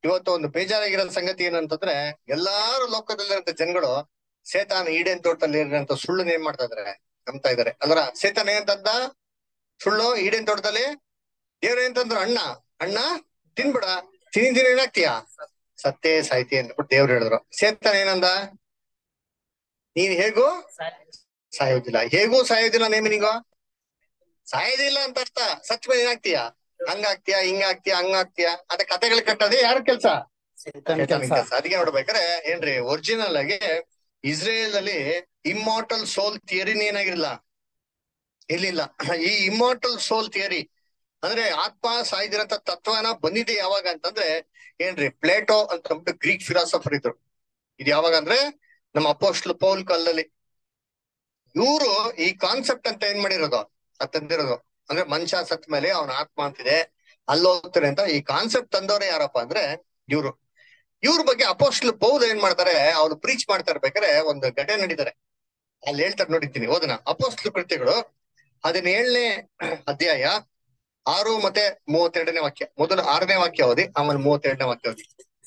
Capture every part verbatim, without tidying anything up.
ಇವತ್ತು ಒಂದು ಬೇಜಾರಾಗಿರೋ ಸಂಗತಿ ಏನಂತಂದ್ರೆ ಎಲ್ಲಾರು ಲೋಕದಲ್ಲಿರಂತ ಜನಗಳು ಸೇತಾನ ಈಡೇನ್ ತೋಟದಲ್ಲಿ ಇರೋಂತ ಸುಳ್ಳು ಏನ್ ಮಾಡ್ತಾ ಇದಾರೆ, ನಂಬ್ತಾ ಇದಾರೆ. ಅಲ್ರ ಸೇತಾನ ಏನಂತಂದ ಸುಳ್ಳು ಈಡೇನ್ ತೋಟದಲ್ಲಿ ದೇವ್ರ ಏನಂತಂದ್ರು ಅಣ್ಣ ಅಣ್ಣ ತಿನ್ಬಿಡ, ತಿಂದಿನ ಏನಾಗ್ತೀಯ ಸತ್ತೇ ಸಾಯ್ತಿ ಅಂದ್ಬಿಟ್ಟು ದೇವ್ರು ಹೇಳಿದ್ರು. ಸೇತಾನ ಏನಂದ ನೀನ್ ಹೇಗೂ ಸಾಯೋದಿಲ್ಲ, ಹೇಗೂ ಸಾಯೋದಿಲ್ಲ ನೇಮಿನಿಗೋ ಸಾಯೋದಿಲ್ಲ ಅಂತ ಅರ್ಥ. ಸತ್ ಮೇಲೆ ಏನಾಗ್ತೀಯ ಹಂಗಾಗ್ತೀಯ ಹಿಂಗಾಗ್ತೀಯ ಹಂಗಾಗ್ತೀಯ ಅಂತ ಕತೆಗಳು ಕಟ್ಟೋದೇ ಯಾರ ಕೆಲ್ಸ? ಕೆಲ್ಸ. ಅದಕ್ಕೆ ನೋಡ್ಬೇಕಾರೆ ಏನ್ರಿ ಒರಿಜಿನಲ್ ಆಗಿ ಇಸ್ರೇಲ್ ಅಲ್ಲಿ ಇಮ್ಮಾರ್ಟಲ್ ಸೋಲ್ ಥಿಯರಿನ ಏನಾಗಿರ್ಲಿಲ್ಲ, ಇರ್ಲಿಲ್ಲ. ಈ ಇಮ್ಮಾರ್ಟಲ್ ಸೋಲ್ ಥಿಯರಿ ಅಂದ್ರೆ ಆತ್ಮ ಸಾಯ್ದಿರಂತ ತತ್ವನ ಬಂದಿದೆ ಯಾವಾಗ ಅಂತಂದ್ರೆ ಏನ್ರಿ ಪ್ಲೇಟೋ ಅಂತ ಅಂದ್ಬಿಟ್ಟು ಗ್ರೀಕ್ ಫಿಲಾಸಫರ್ ಇದ್ರು. ಇದು ಯಾವಾಗ ಅಂದ್ರೆ ನಮ್ಮ ಅಪೋಸ್ಟ್ಲ್ ಪೌಲ್ ಕಾಲದಲ್ಲಿ ಇವರು ಈ ಕಾನ್ಸೆಪ್ಟ್ ಅಂತ ಏನ್ ಮಾಡಿರೋದು ತಂದಿರೋದು. ಅಂದ್ರೆ ಮನುಷ್ಯ ಸತ್ ಮೇಲೆ ಅವನ ಆತ್ಮ ಅಂತಿದೆ ಅಲ್ಲೋಗ್ತಾರೆ ಅಂತ ಈ ಕಾನ್ಸೆಪ್ಟ್ ತಂದವ್ರೆ ಯಾರಪ್ಪ ಅಂದ್ರೆ ಇವ್ರು. ಇವ್ರ ಬಗ್ಗೆ ಅಪೋಸ್ಟ್ಲ್ ಪೌಲ್ ಏನ್ ಮಾಡ್ತಾರೆ, ಅವ್ರು ಪ್ರೀಚ್ ಮಾಡ್ತಾ ಇರ್ಬೇಕಾದ್ರೆ ಒಂದು ಘಟನೆ ನಡೀತಾರೆ. ಅಲ್ಲಿ ಹೇಳ್ತಾರೆ ನೋಡಿದ್ದೀನಿ, ಓದನ ಅಪೋಸ್ಟ್ಲ್ ಕೃತ್ಯಗಳು ಹದಿನೇಳನೇ ಅಧ್ಯಾಯ ಆರು ಮತ್ತೆ ಮೂವತ್ತೆರಡನೇ ವಾಕ್ಯ. ಮೊದಲು ಆರನೇ ವಾಕ್ಯ ಓದಿ, ಆಮೇಲೆ ಮೂವತ್ತೆರಡನೇ ವಾಕ್ಯ ಓದಿ.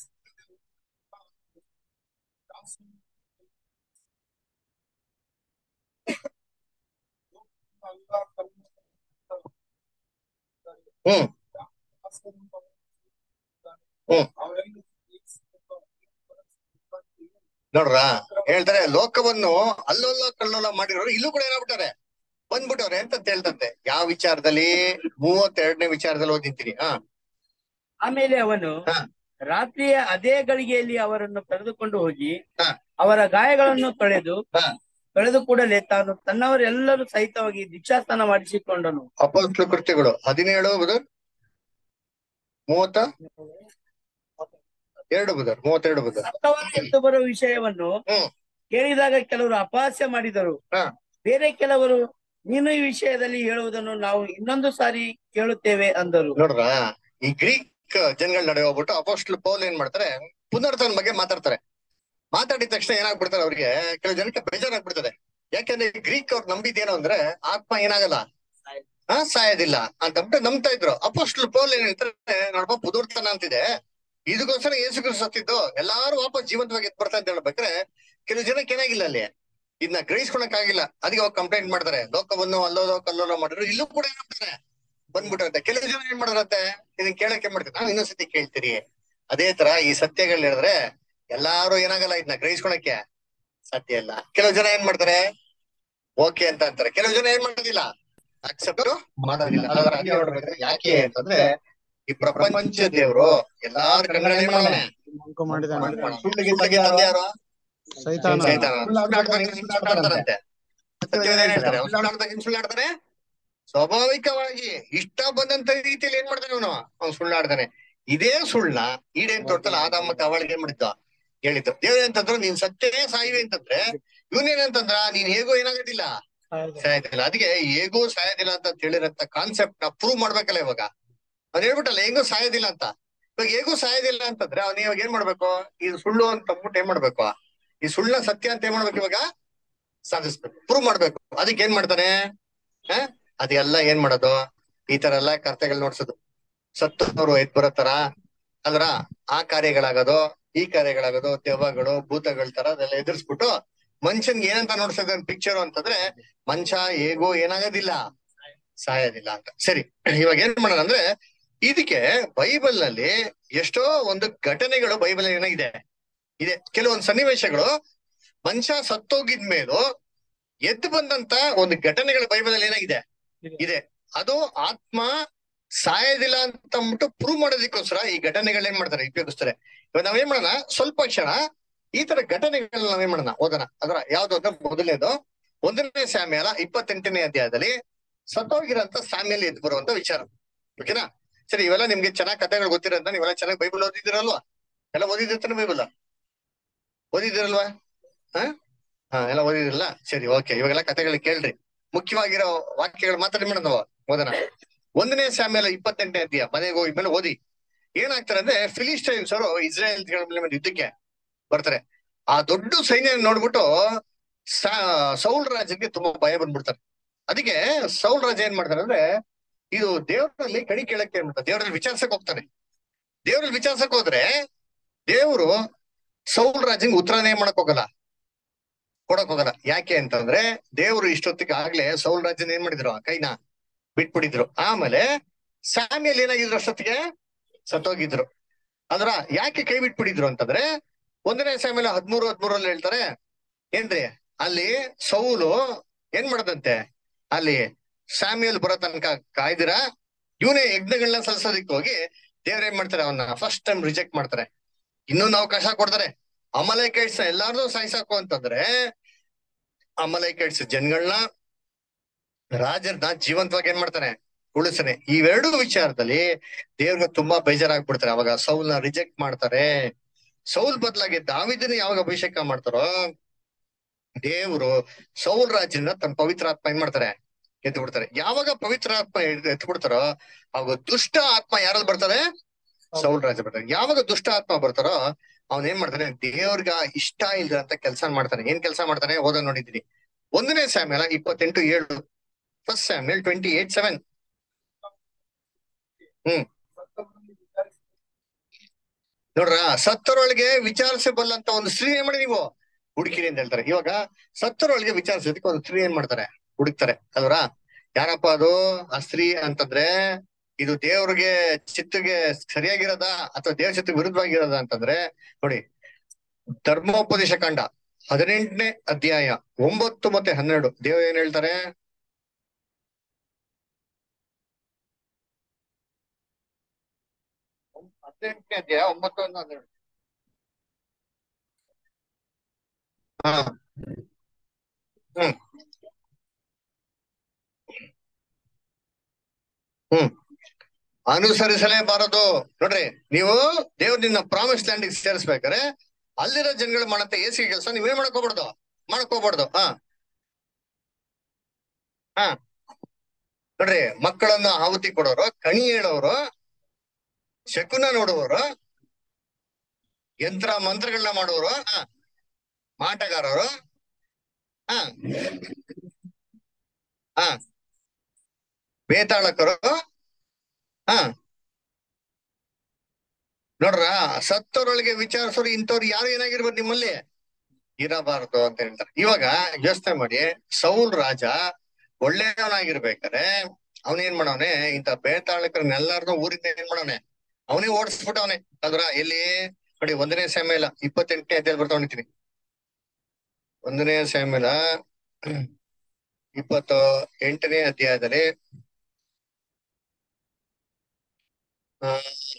ಹ್ಮ್ ಹ್ಮ್ ನೋಡ್ರ ಹೇಳ್ತಾರೆ ಲೋಕವನ್ನು ಅಲ್ಲೋಲ್ಲ ಕಲ್ಲೋಲ ಮಾಡಿರೋರು ಇಲ್ಲೂ ಕೂಡ ಏನಾಗ್ಬಿಟ್ಟಾರೆ ಬಂದ್ಬಿಟ್ಟವ್ರೆ ಅಂತ ಹೇಳ್ತಂತೆ. ಯಾವ ವಿಚಾರದಲ್ಲಿ? ಮೂವತ್ತೆರಡನೇ ವಿಚಾರದಲ್ಲಿ ಓದಿರ್ತೀನಿ. ಹಾ ಆಮೇಲೆ ಅವನು ಹಾ ರಾತ್ರಿಯ ಅದೇ ಗಳಿಗೆಯಲ್ಲಿ ಅವರನ್ನು ಕರೆದುಕೊಂಡು ಹೋಗಿ ಹಾ ಅವರ ಗಾಯಗಳನ್ನು ತೊಳೆದು ಹಾ ತೊಳೆದು ಕೂಡಲೇ ತಾನು ತನ್ನವರೆಲ್ಲರೂ ಸಹಿತವಾಗಿ ದೀಕ್ಷಾಸ್ನಾನ ಮಾಡಿಸಿಕೊಂಡನು. ಅಪೊಸ್ತಲ ಕೃತ್ಯಗಳು ಹದಿನೇಳು ಬುಧರ್ ಮೂವತ್ತ ಎರಡು ಬುಧರ್ ಮೂವತ್ತೆರಡು ಬುಧರ್. ಸತ್ತವರ ಎದ್ದು ಬರುವ ವಿಷಯವನ್ನು ಹ್ಮ್ ಕೇಳಿದಾಗ ಕೆಲವರು ಅಪಹಾಸ್ಯ ಮಾಡಿದರು. ಹಾ ಬೇರೆ ಕೆಲವರು ನೀನು ಈ ವಿಷಯದಲ್ಲಿ ಹೇಳುವುದನ್ನು ನಾವು ಇನ್ನೊಂದು ಸಾರಿ ಕೇಳುತ್ತೇವೆ ಅಂದರು. ನೋಡ್ರ ಈ ಗ್ರೀಕ್ ಜನಗಳ ನಡೆ ಹೋಗ್ಬಿಟ್ಟು ಅಪೊಸ್ತಲ ಪೌಲ್ ಏನ್ ಮಾಡ್ತಾರೆ, ಪುನರ್ತನ ಬಗ್ಗೆ ಮಾತಾಡ್ತಾರೆ. ಮಾತಾಡಿದ ತಕ್ಷಣ ಏನಾಗ್ಬಿಡ್ತಾರೆ ಅವ್ರಿಗೆ, ಕೆಲವು ಜನಕ್ಕೆ ಬೇಜಾರಾಗ್ಬಿಡ್ತದೆ. ಯಾಕಂದ್ರೆ ಗ್ರೀಕ್ ಅವ್ರು ನಂಬಿದ್ದೇನು ಅಂದ್ರೆ ಆತ್ಮ ಏನಾಗಲ್ಲ, ಹಾ ಸಾಯೋದಿಲ್ಲ ಅಂತ ನಂಬ್ತಾ ಇದ್ರು. ಅಪೊಸ್ತಲ ಪೌಲ್ ಏನ್ ಹೇಳ್ತಾರೆ, ನೋಡಪ್ಪ ಪುನರ್ತನ ಅಂತಿದೆ, ಇದಕ್ಕೋಸ್ಕರ ಯೇಸು ಕ್ರಿಸ್ತ ಸತ್ತಿದ್ದು ಎಲ್ಲಾರು ವಾಪಸ್ ಜೀವಂತವಾಗಿ ಎದ್ ಬರ್ತಾ ಅಂತ ಹೇಳ್ಬೇಕಾರೆ ಕೆಲವು ಜನಕ್ಕೆ ಏನಾಗಿಲ್ಲ, ಅಲ್ಲಿ ಇದನ್ನ ಗ್ರಹಿಸ್ಕೊಳಕ್ ಆಗಿಲ್ಲ. ಅದಕ್ಕೆ ಹೋಗಿ ಕಂಪ್ಲೇಂಟ್ ಮಾಡ್ತಾರೆ, ಲೋಕವನ್ನು ಅಲ್ಲೋದೋ ಕಲ್ಲೋಲೋ ಮಾಡಿದ್ರು ಇಲ್ಲೂ ಕೂಡ ಏನಾಗ್ತಾರೆ ಬಂದ್ಬಿಟ್ಟಿರುತ್ತೆ. ಕೆಲವು ಜನ ಏನ್ ಮಾಡಿರತ್ತೆ, ಇದನ್ನ ಕೇಳಕ್ಕೆ ಮಾಡ್ತಾರೆ, ನಾವ್ ಇನ್ನೊಂದ್ಸತಿ ಕೇಳ್ತೀರಿ. ಅದೇ ತರ ಈ ಸತ್ಯಗಳು ಹೇಳಿದ್ರೆ ಎಲ್ಲಾರು ಏನಾಗಲ್ಲ, ಇದನ್ನ ಗ್ರಹಿಸ್ಕೊಳಕ್ಕೆ ಸಾಧ್ಯ ಇಲ್ಲ. ಕೆಲವು ಜನ ಏನ್ ಮಾಡ್ತಾರೆ ಓಕೆ ಅಂತ ಅಂತಾರೆ, ಕೆಲವು ಜನ ಏನ್ ಮಾಡೋದಿಲ್ಲ, ಅಕ್ಸೆಪ್ಟ್ ಮಾಡೋದಿಲ್ಲ. ನೋಡ್ಬೇಕಾದ್ರೆ ಯಾಕೆ ಅಂತಂದ್ರೆ ಈ ಪ್ರಪಂಚ ದೇವ್ರು ಎಲ್ಲಾರ ಕನ್ನಡ ಏನ್ ಮಾಡವನೆ, ಸುಳ್ಳಿಗೆ ತಂದೆ ಯಾರು? ಸೈತಾನ. ಸುಳ್ಳಾಡ್ತಾರಂತೆ. ಸತ್ಯವೇದ ಏನ್ ಹೇಳ್ತಾರೆ, ಸುಳ್ಳಾಡ್ದಾಗ ಸುಳ್ಳಾಡ್ತಾನೆ. ಸ್ವಾಭಾವಿಕವಾಗಿ ಇಷ್ಟ ಬಂದಂತ ರೀತಿಯಲ್ಲಿ ಏನ್ ಮಾಡ್ತಾನೆ ಅವನು, ಅವ್ನು ಸುಳ್ಳಾಡ್ತಾನೆ. ಇದೇ ಸುಳ್ಳ ಈಡೇನ್ ತೋಟದಲ್ಲಿ ಆದಾಮ ಮತ್ತೆ ಅವಳಿಗೆ ಏನ್ ಮಾಡಿದ್ದ ಹೇಳಿದ್ದು. ದೇವ್ರ ಅಂತಂದ್ರು ನೀನ್ ಸತ್ಯವೇ ಸಾಯಿವೆ ಅಂತಂದ್ರೆ, ಇವನೇನಂತಂದ್ರ ನೀನ್ ಹೇಗೂ ಏನಾಗೋದಿಲ್ಲ ಸಾಯೋದಿಲ್ಲ. ಅದಕ್ಕೆ ಹೇಗೂ ಸಾಯೋದಿಲ್ಲ ಅಂತ ಹೇಳಿರಂತ ಕಾನ್ಸೆಪ್ಟ್ ನ ಪ್ರೂವ್ ಮಾಡ್ಬೇಕಲ್ಲ. ಇವಾಗ ಅವ್ನು ಹೇಳ್ಬಿಟ್ಟಲ್ಲ ಹೇಗೂ ಸಾಯೋದಿಲ್ಲ ಅಂತ. ಇವಾಗ ಹೇಗೂ ಸಾಯೋದಿಲ್ಲ ಅಂತಂದ್ರೆ ಅವ್ನು ಇವಾಗ ಏನ್ ಮಾಡ್ಬೇಕು, ಇದು ಸುಳ್ಳು ಅಂತ ಅಂದ್ಬಿಟ್ಟು ಏನ್ ಮಾಡ್ಬೇಕು, ಈ ಸುಳ್ಳ ಸತ್ಯ ಅಂತ ಏನ್ ಮಾಡ್ಬೇಕು, ಇವಾಗ ಸಾಧಿಸ್ಬೇಕು, ಪ್ರೂವ್ ಮಾಡ್ಬೇಕು. ಅದಕ್ಕೆ ಏನ್ ಮಾಡ್ತಾನೆ, ಹ ಅದೆಲ್ಲ ಏನ್ ಮಾಡೋದು, ಈ ತರ ಎಲ್ಲಾ ಕರ್ತಗಳು ನೋಡ್ಸೋದು, ಸತ್ತವರು ಎದ್ ಬರೋತರ ಅಲ್ರ ಆ ಕಾರ್ಯಗಳಾಗೋದು ಈ ಕಾರ್ಯಗಳಾಗೋದು, ದೆವ್ವಗಳು ಭೂತಗಳ ತರ ಅದೆಲ್ಲ ಎದುರಿಸ್ಬಿಟ್ಟು ಮನುಷ್ಯನ್ಗೆ ಏನಂತ ನೋಡ್ಸೋದು ಪಿಕ್ಚರ್ ಅಂತಂದ್ರೆ ಮನುಷ್ಯ ಹೇಗೂ ಏನಾಗೋದಿಲ್ಲ ಸಾಯೋದಿಲ್ಲ ಅಂತ. ಸರಿ, ಇವಾಗ ಏನ್ ಮಾಡೋಣ ಅಂದ್ರೆ ಇದಕ್ಕೆ ಬೈಬಲ್ ನಲ್ಲಿ ಎಷ್ಟೋ ಒಂದು ಘಟನೆಗಳು ಬೈಬಲ್ ಏನಾಗಿದೆ ಇದೆ. ಕೆಲವೊಂದು ಸನ್ನಿವೇಶಗಳು ಮನುಷ್ಯ ಸತ್ತೋಗಿದ್ಮೇಲೂ ಎದ್ದು ಬಂದಂತ ಒಂದು ಘಟನೆಗಳು ಬೈಬಲ್ ಅಲ್ಲಿ ಏನಾಗಿದೆ ಇದೆ. ಅದು ಆತ್ಮ ಸಾಯೋದಿಲ್ಲ ಅಂತ ಅಂದ್ಬಿಟ್ಟು ಪ್ರೂವ್ ಮಾಡೋದಕ್ಕೋಸ್ಕರ ಈ ಘಟನೆಗಳು ಏನ್ ಮಾಡ್ತಾರೆ, ಉಪಯೋಗಿಸ್ತಾರೆ. ಇವಾಗ ನಾವೇನ್ ಮಾಡೋಣ, ಸ್ವಲ್ಪ ಕ್ಷಣ ಈ ತರ ಘಟನೆಗಳನ್ನ ನಾವೇನ್ ಮಾಡೋಣ ಓದೋಣ. ಅದರ ಯಾವ್ದು ಅಂದ್ರೆ ಮೊದಲನೇದು ಒಂದನೇ ಸ್ಯಾಮ್ಯಲ ಇಪ್ಪತ್ತೆಂಟನೇ ಅಧ್ಯಾಯದಲ್ಲಿ ಸತ್ತೋಗಿರೋಂತ ಸ್ಯಾಮ್ಯಲ್ ಎದ್ದು ಬರುವಂತ ವಿಚಾರ. ಓಕೆನಾ? ಸರಿ, ಇವೆಲ್ಲ ನಿಮ್ಗೆ ಚೆನ್ನಾಗ್ ಕಥೆಗಳು ಗೊತ್ತಿರೋದ್ರಿಂದ ನೀವೆಲ್ಲ ಚೆನ್ನಾಗಿ ಬೈಬಲ್ ಓದಿದಿರಲ್ವಾ? ಎಲ್ಲ ಓದಿದಿರ್ತಾನೆ ಬೈಬಲ್ ಓದಿದಿರಲ್ವಾ? ಹ ಹಾ ಎಲ್ಲ ಓದಿದಿರಲ್ಲ. ಸರಿ, ಓಕೆ. ಇವಾಗೆಲ್ಲ ಕಥೆಗಳು ಕೇಳ್ರಿ, ಮುಖ್ಯವಾಗಿರೋ ವಾಕ್ಯಗಳು ಮಾತ್ರ ಮಾಡೋಣ ಓದೋಣ. ಒಂದನೇ ಸ್ಯಾಮ್ಯಲ ಇಪ್ಪತ್ತೆಂಟನೇ ಅಧ್ಯಾಯ ಮನೆಗೆ ಹೋಗಿ ಮೇಲೆ ಓದಿ. ಏನಾಗ್ತಾರೆ ಅಂದ್ರೆ ಫಿಲಿಸ್ಟೈನ್ಸ್ ಅವರು ಇಸ್ರಾಯೇಲ್ ಮೇಲೆ ಯುದ್ಧಕ್ಕೆ ಬರ್ತಾರೆ. ಆ ದೊಡ್ಡ ಸೈನ್ಯ ನೋಡ್ಬಿಟ್ಟು ಸೌಲ್ ರಾಜನಿಗೆ ತುಂಬಾ ಭಯ ಬಂದ್ಬಿಡ್ತಾರೆ. ಅದಕ್ಕೆ ಸೌಲ್ ರಾಜ ಏನ್ ಮಾಡ್ತಾರೆ ಅಂದ್ರೆ ಇದು ದೇವರಲ್ಲಿ ಕಣಿ ಕೇಳಕ್ಕೆ ಏನ್ ಮಾಡ್ತಾರೆ, ದೇವರಲ್ಲಿ ವಿಚಾರಿಸಕ್ ಹೋಗ್ತಾನೆ. ದೇವ್ರಲ್ಲಿ ವಿಚಾರಿಸಕ್ ಹೋದ್ರೆ ದೇವ್ರು ಸೌಲ್ ರಾಜಂಗ್ ಉತ್ತರನೇ ಮಾಡಕ್ ಹೋಗಲ್ಲ, ಕೊಡಕ್ ಹೋಗಲ್ಲ. ಯಾಕೆ ಅಂತಂದ್ರೆ ದೇವ್ರು ಇಷ್ಟೊತ್ತಿಗೆ ಆಗ್ಲೇ ಸೌಲ್ ರಾಜನ್ ಏನ್ ಮಾಡಿದ್ರು, ಆ ಕೈನ ಬಿಟ್ಬಿಟ್ಟಿದ್ರು. ಆಮೇಲೆ ಸ್ಯಾಮ್ಯಲ್ ಏನಾಗಿದ್ರು, ಅಷ್ಟೊತ್ತಿಗೆ ಸತ್ತೋಗಿದ್ರು. ಅಂದ್ರ ಯಾಕೆ ಕೈ ಬಿಟ್ಬಿಟ್ಟಿದ್ರು ಅಂತಂದ್ರೆ ಒಂದನೇ ಸ್ಯಾಮ್ಯಲ್ ಹದ್ಮೂರು ಹದ್ಮೂರಲ್ಲಿ ಹೇಳ್ತಾರೆ ಏನ್ರಿ, ಅಲ್ಲಿ ಸೌಲು ಏನ್ ಮಾಡದಂತೆ, ಅಲ್ಲಿ ಸ್ಯಾಮ್ಯಲ್ ಬರೋ ತನಕ ಕಾಯ್ದಿರ ಇವನೇ ಯಜ್ಞಗಳನ್ನ ಸಲ್ಸೋದಿಕ್ ಹೋಗಿ ದೇವ್ರ ಏನ್ ಮಾಡ್ತಾರೆ, ಅವನ್ನ ಫಸ್ಟ್ ಟೈಮ್ ರಿಜೆಕ್ಟ್ ಮಾಡ್ತಾರೆ. ಇನ್ನೊಂದು ಅವಕಾಶ ಕೊಡ್ತಾರೆ, ಅಮಲೇಕೈಟ್ಸ್ ಎಲ್ಲಾರ್ದು ಸಾಯ್ಸಾಕು ಅಂತಂದ್ರೆ ಅಮಲೇಕೈಟ್ಸ್ ಜನಗಳನ್ನ ರಾಜರನ್ನ ಜೀವಂತವಾಗಿ ಏನ್ ಮಾಡ್ತಾನೆ, ಉಳಿಸ್ತಾನೆ. ಇವೆರಡು ವಿಚಾರದಲ್ಲಿ ದೇವ್ರಿಗೆ ತುಂಬಾ ಬೇಜಾರಾಗ್ಬಿಡ್ತಾರೆ. ಅವಾಗ ಸೌಲ್ನ ರಿಜೆಕ್ಟ್ ಮಾಡ್ತಾರೆ. ಸೌಲ್ ಬದಲಾಗಿ ದಾವಿದನ ಯಾವಾಗ ಅಭಿಷೇಕ ಮಾಡ್ತಾರೋ ದೇವ್ರು ಸೌಲ್ ರಾಜನ ತನ್ನ ಪವಿತ್ರ ಆತ್ಮ ಏನ್ ಮಾಡ್ತಾರೆ, ಎತ್ತು ಬಿಡ್ತಾರೆ. ಯಾವಾಗ ಪವಿತ್ರ ಆತ್ಮ ಎತ್ತು ಬಿಡ್ತಾರೋ ಅವಾಗ ದುಷ್ಟ ಆತ್ಮ ಯಾರಲ್ಲಿ ಬರ್ತದೆ, ಸೌಲ್ ರಾಜ ಬರ್ತಾರೆ. ಯಾವಾಗ ದುಷ್ಟ ಆತ್ಮ ಬರ್ತಾರೋ ಅವ್ನ್ ಏನ್ ಮಾಡ್ತಾನೆ, ದೇವ್ರಿಗ ಇಷ್ಟ ಇಲ್ದ ಅಂತ ಕೆಲಸ ಮಾಡ್ತಾನೆ. ಏನ್ ಕೆಲಸ ಮಾಡ್ತಾನೆ ಓದ ನೋಡಿದೀನಿ. ಒಂದನೇ ಸ್ಯಾಮ್ಯಲ ಇಪ್ಪತ್ತೆಂಟು ಏಳು, first Samuel twenty eight seven. ಹ್ಮ್ ನೋಡ್ರ, ಸತ್ತರೊಳಗೆ ವಿಚಾರಿಸಬಲ್ಲಂತ ಒಂದು ಸ್ತ್ರೀ ಏನ್ ಮಾಡಿ ನೀವು ಹುಡುಕಿರಿ ಅಂತ ಹೇಳ್ತಾರೆ. ಇವಾಗ ಸತ್ತರೊಳಗೆ ವಿಚಾರಿಸೋದಕ್ಕೆ ಒಂದು ಸ್ತ್ರೀ ಏನ್ ಮಾಡ್ತಾರೆ, ಹುಡುಕ್ತಾರೆ ಅಲ್ವರ. ಯಾರಪ್ಪ ಅದು ಆ ಸ್ತ್ರೀ ಅಂತಂದ್ರೆ, ಇದು ದೇವ್ರಿಗೆ ಚಿತ್ತಿಗೆ ಸರಿಯಾಗಿರೋದ ಅಥವಾ ದೇವ್ರ ಚಿತ್ತಿಗೆ ವಿರುದ್ಧವಾಗಿರೋದ ಅಂತಂದ್ರೆ ನೋಡಿ, ಧರ್ಮೋಪದೇಶ ಕಾಂಡ ಹದಿನೆಂಟನೇ ಅಧ್ಯಾಯ ಒಂಬತ್ತು ಮತ್ತೆ ಹನ್ನೆರಡು ದೇವ್ರ ಏನ್ ಹೇಳ್ತಾರೆ, ಹದಿನೆಂಟನೇ ಅಧ್ಯಾಯ ಒಂಬತ್ತು ಹನ್ನೆರಡು. ಹಾ ಹ್ಮ್ ಹ್ಮ್ ಅನುಸರಿಸಲೇಬಾರದು. ನೋಡ್ರಿ, ನೀವು ದೇವ್ರ ನಿನ್ನ ಪ್ರಾಮಿಸ್ ಲ್ಯಾಂಡ್ ಸೇರಿಸ್ಬೇಕಾರೆ ಅಲ್ಲಿರೋ ಜನಗಳು ಮಾಡಂತ ಏಸಿಗೆ ಕೆಲಸ ನೀವೇನ್ ಮಾಡಕ್ ಹೋಗ್ಬಾರ್ದು, ಮಾಡಕ್ ಹೋಗ್ಬಾರ್ದು. ಹಾ ಹಾ ನೋಡ್ರಿ, ಮಕ್ಕಳನ್ನ ಆಹುತಿ ಕೊಡೋರು, ಕಣಿ ಹೇಳೋರು, ಶಕುನ ನೋಡುವವರು, ಯಂತ್ರ ಮಂತ್ರಗಳನ್ನ ಮಾಡುವವರು, ಹಾ ಮಾಟಗಾರರು, ಹಾ ಹಾ ಬೇತಾಳಕರು, ಹಾ ನೋಡ್ರ, ಸತ್ತವರೊಳಗೆ ವಿಚಾರಿಸೋರು ಇಂಥವ್ರು ಯಾರು ಏನಾಗಿರ್ಬೋದು ನಿಮ್ಮಲ್ಲಿ ಇರಬಾರದು ಅಂತ ಹೇಳ್ತಾರೆ. ಇವಾಗ ಯೋಚನೆ ಮಾಡಿ, ಸೌಲ್ ರಾಜ ಒಳ್ಳೆಯವನಾಗಿರ್ಬೇಕಾರೆ ಅವನೇನ್ ಮಾಡವನೆ, ಇಂಥ ಬೇತಾಳಕರನ್ನೆಲ್ಲಾರ್ದು ಊರಿಂದ ಏನ್ ಮಾಡವನೆ, ಅವನೇ ಓಡಿಸ್ಬಿಟ್ಟವನೆ ಅದ್ರ. ಎಲ್ಲಿ ನೋಡಿ, ಒಂದನೇ ಸ್ಯಾಮ್ಯಲ ಇಪ್ಪತ್ತೆಂಟನೇ ಅಧ್ಯಾಯ ಬರ್ತಾ ಹೊಣಿತೀನಿ. ಒಂದನೇ ಸ್ಯಾಮ್ಯಲ ಇಪ್ಪತ್ತು ಎಂಟನೇ ಅಧ್ಯಾಯದಲ್ಲಿ ಆ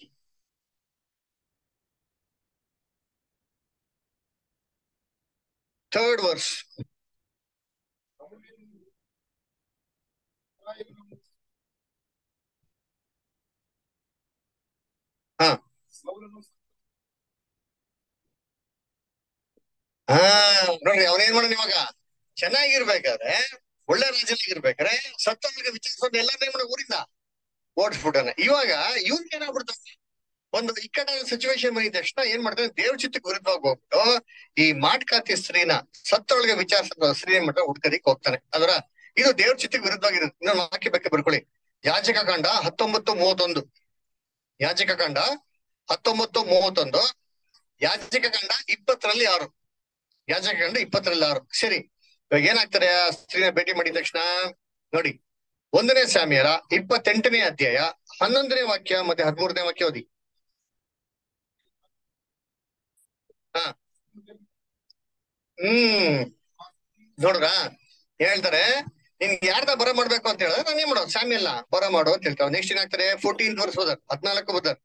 ಥರ್ಡ್ ವರ್ಸ್. ಹಾ ಹಾ ನೋಡ್ರಿ, ಅವನೇನ್ ಮಾಡೋಣ ಇವಾಗ, ಚೆನ್ನಾಗಿರ್ಬೇಕಾದ್ರೆ ಒಳ್ಳೆ ರಾಜ್ಯವಾಗಿರ್ಬೇಕಾದ್ರೆ ಸತ್ತವರಿಗೆ ವಿಚಾರಿಸೋದು ಎಲ್ಲಾರನ್ನೇ ಮಾಡೋ ಊರಿಂದ ಓಡಿಸ್ಬಿಟ್ಟಾನೆ. ಇವಾಗ ಇವ್ನ್ ಏನಾಗ್ಬಿಡ್ತಾನೆ, ಒಂದು ಇಕ್ಕಟ್ಟಾದ ಸಿಚುವೇಶನ್ ಬಂದಿದ ತಕ್ಷಣ ಏನ್ ಮಾಡ್ತಾನೆ, ದೇವ್ರ ಚಿತ್ತಕ್ಕೆ ವಿರುದ್ಧವಾಗಿ ಹೋಗ್ಬಿಟ್ಟು ಈ ಮಾಟ್ಕಾತಿ ಸ್ತ್ರೀನ, ಸತ್ತೊಳಗೆ ವಿಚಾರಿಸೋ ಸ್ತ್ರೀ ಏನ್ ಮಾಡ್ತಾರೆ, ಹುಡ್ಕದಿಕ್ ಹೋಗ್ತಾನೆ ಅದರ. ಇದು ದೇವ್ರ ಚಿತ್ತಕ್ಕೆ ವಿರುದ್ಧವಾಗಿರುತ್ತೆ. ಇನ್ನೊಂದು ವಾಕ್ಯ ಬೇಕಾ ಬರ್ಕೊಳ್ಳಿ, ಯಾಜಕ ಕಾಂಡ ಹತ್ತೊಂಬತ್ತು ಮೂವತ್ತೊಂದು. ಯಾಜಕ ಕಾಂಡ ಹತ್ತೊಂಬತ್ತು ಮೂವತ್ತೊಂದು, ಯಾಜಕ ಕಾಂಡ ಇಪ್ಪತ್ತರಲ್ಲಿ ಆರು. ಯಾಜಕ ಕಾಂಡ ಇಪ್ಪತ್ತರಲ್ಲಿ ಆರು. ಸರಿ, ಇವಾಗ ಏನಾಗ್ತಾರೆ, ಆ ಸ್ತ್ರೀನ ಭೇಟಿ ಮಾಡಿದ ತಕ್ಷಣ ನೋಡಿ, ಒಂದನೇ ಸ್ಯಾಮ್ಯಲ ಇಪ್ಪತ್ತೆಂಟನೇ ಅಧ್ಯಾಯ ಹನ್ನೊಂದನೇ ವಾಕ್ಯ ಮತ್ತೆ ಹದಿಮೂರನೇ ವಾಕ್ಯ ಓದಿ. ಹಾ ಹ್ಮ್ ನೋಡ್ರ, ಹೇಳ್ತಾರೆ ನಿನ್ಗೆ ಯಾರ್ದ ಬರ ಮಾಡ್ಬೇಕು ಅಂತ ಹೇಳಿದ್ರೆ ನಾನು ಏನ್ ಮಾಡೋದು, ಸ್ಯಾಮ್ಯಲ್ನ ಬರ ಮಾಡು ಅಂತ ಹೇಳ್ತಾವ. ನೆಕ್ಸ್ಟ್ ಏನಾಗ್ತಾರೆ, ಫೋರ್ಟೀನ್ ವರ್ಸ್ ಹೋದರ್, ಹದ್ನಾಲ್ಕು ಬದರ್.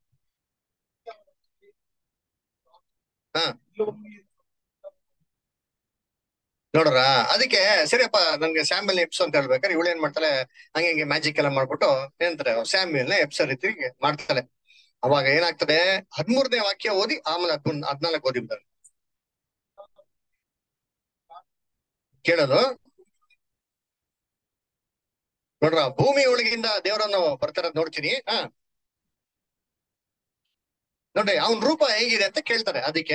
ಹಾ ನೋಡ್ರ, ಅದಕ್ಕೆ ಸರಿಯಪ್ಪ ನನ್ಗೆ ಸ್ಯಾಮ್ಯಲ್ ಎಪ್ಸು ಅಂತ ಹೇಳ್ಬೇಕಾರೆ ಇವಳು ಏನ್ ಮಾಡ್ತಾಳೆ, ಹಂಗೆ ಹಿಂಗೆ ಮ್ಯಾಜಿಕ್ ಎಲ್ಲ ಮಾಡ್ಬಿಟ್ಟು ಏನಂತಾರೆ, ಸ್ಯಾಮ್ಯಲ್ನ ಎಪ್ಸೋ ರೀತಿ ಮಾಡ್ತಾಳೆ. ಅವಾಗ ಏನಾಗ್ತದೆ, ಹದ್ಮೂರನೇ ವಾಕ್ಯ ಓದಿ ಆಮೇಲೆ ಹದ್ ಹದ್ನಾಲ್ಕು ಓದಿ ಬಿಡ್ತಾರೆ ಕೇಳೋದು. ನೋಡ್ರ, ಭೂಮಿ ಒಳಗಿಂದ ದೇವರನ್ನು ಬರ್ತಾರದ್ ನೋಡ್ತೀನಿ. ಹಾ ನೋಡ್ರಿ, ಅವನ್ ರೂಪ ಹೇಗಿದೆ ಅಂತ ಕೇಳ್ತಾರೆ. ಅದಕ್ಕೆ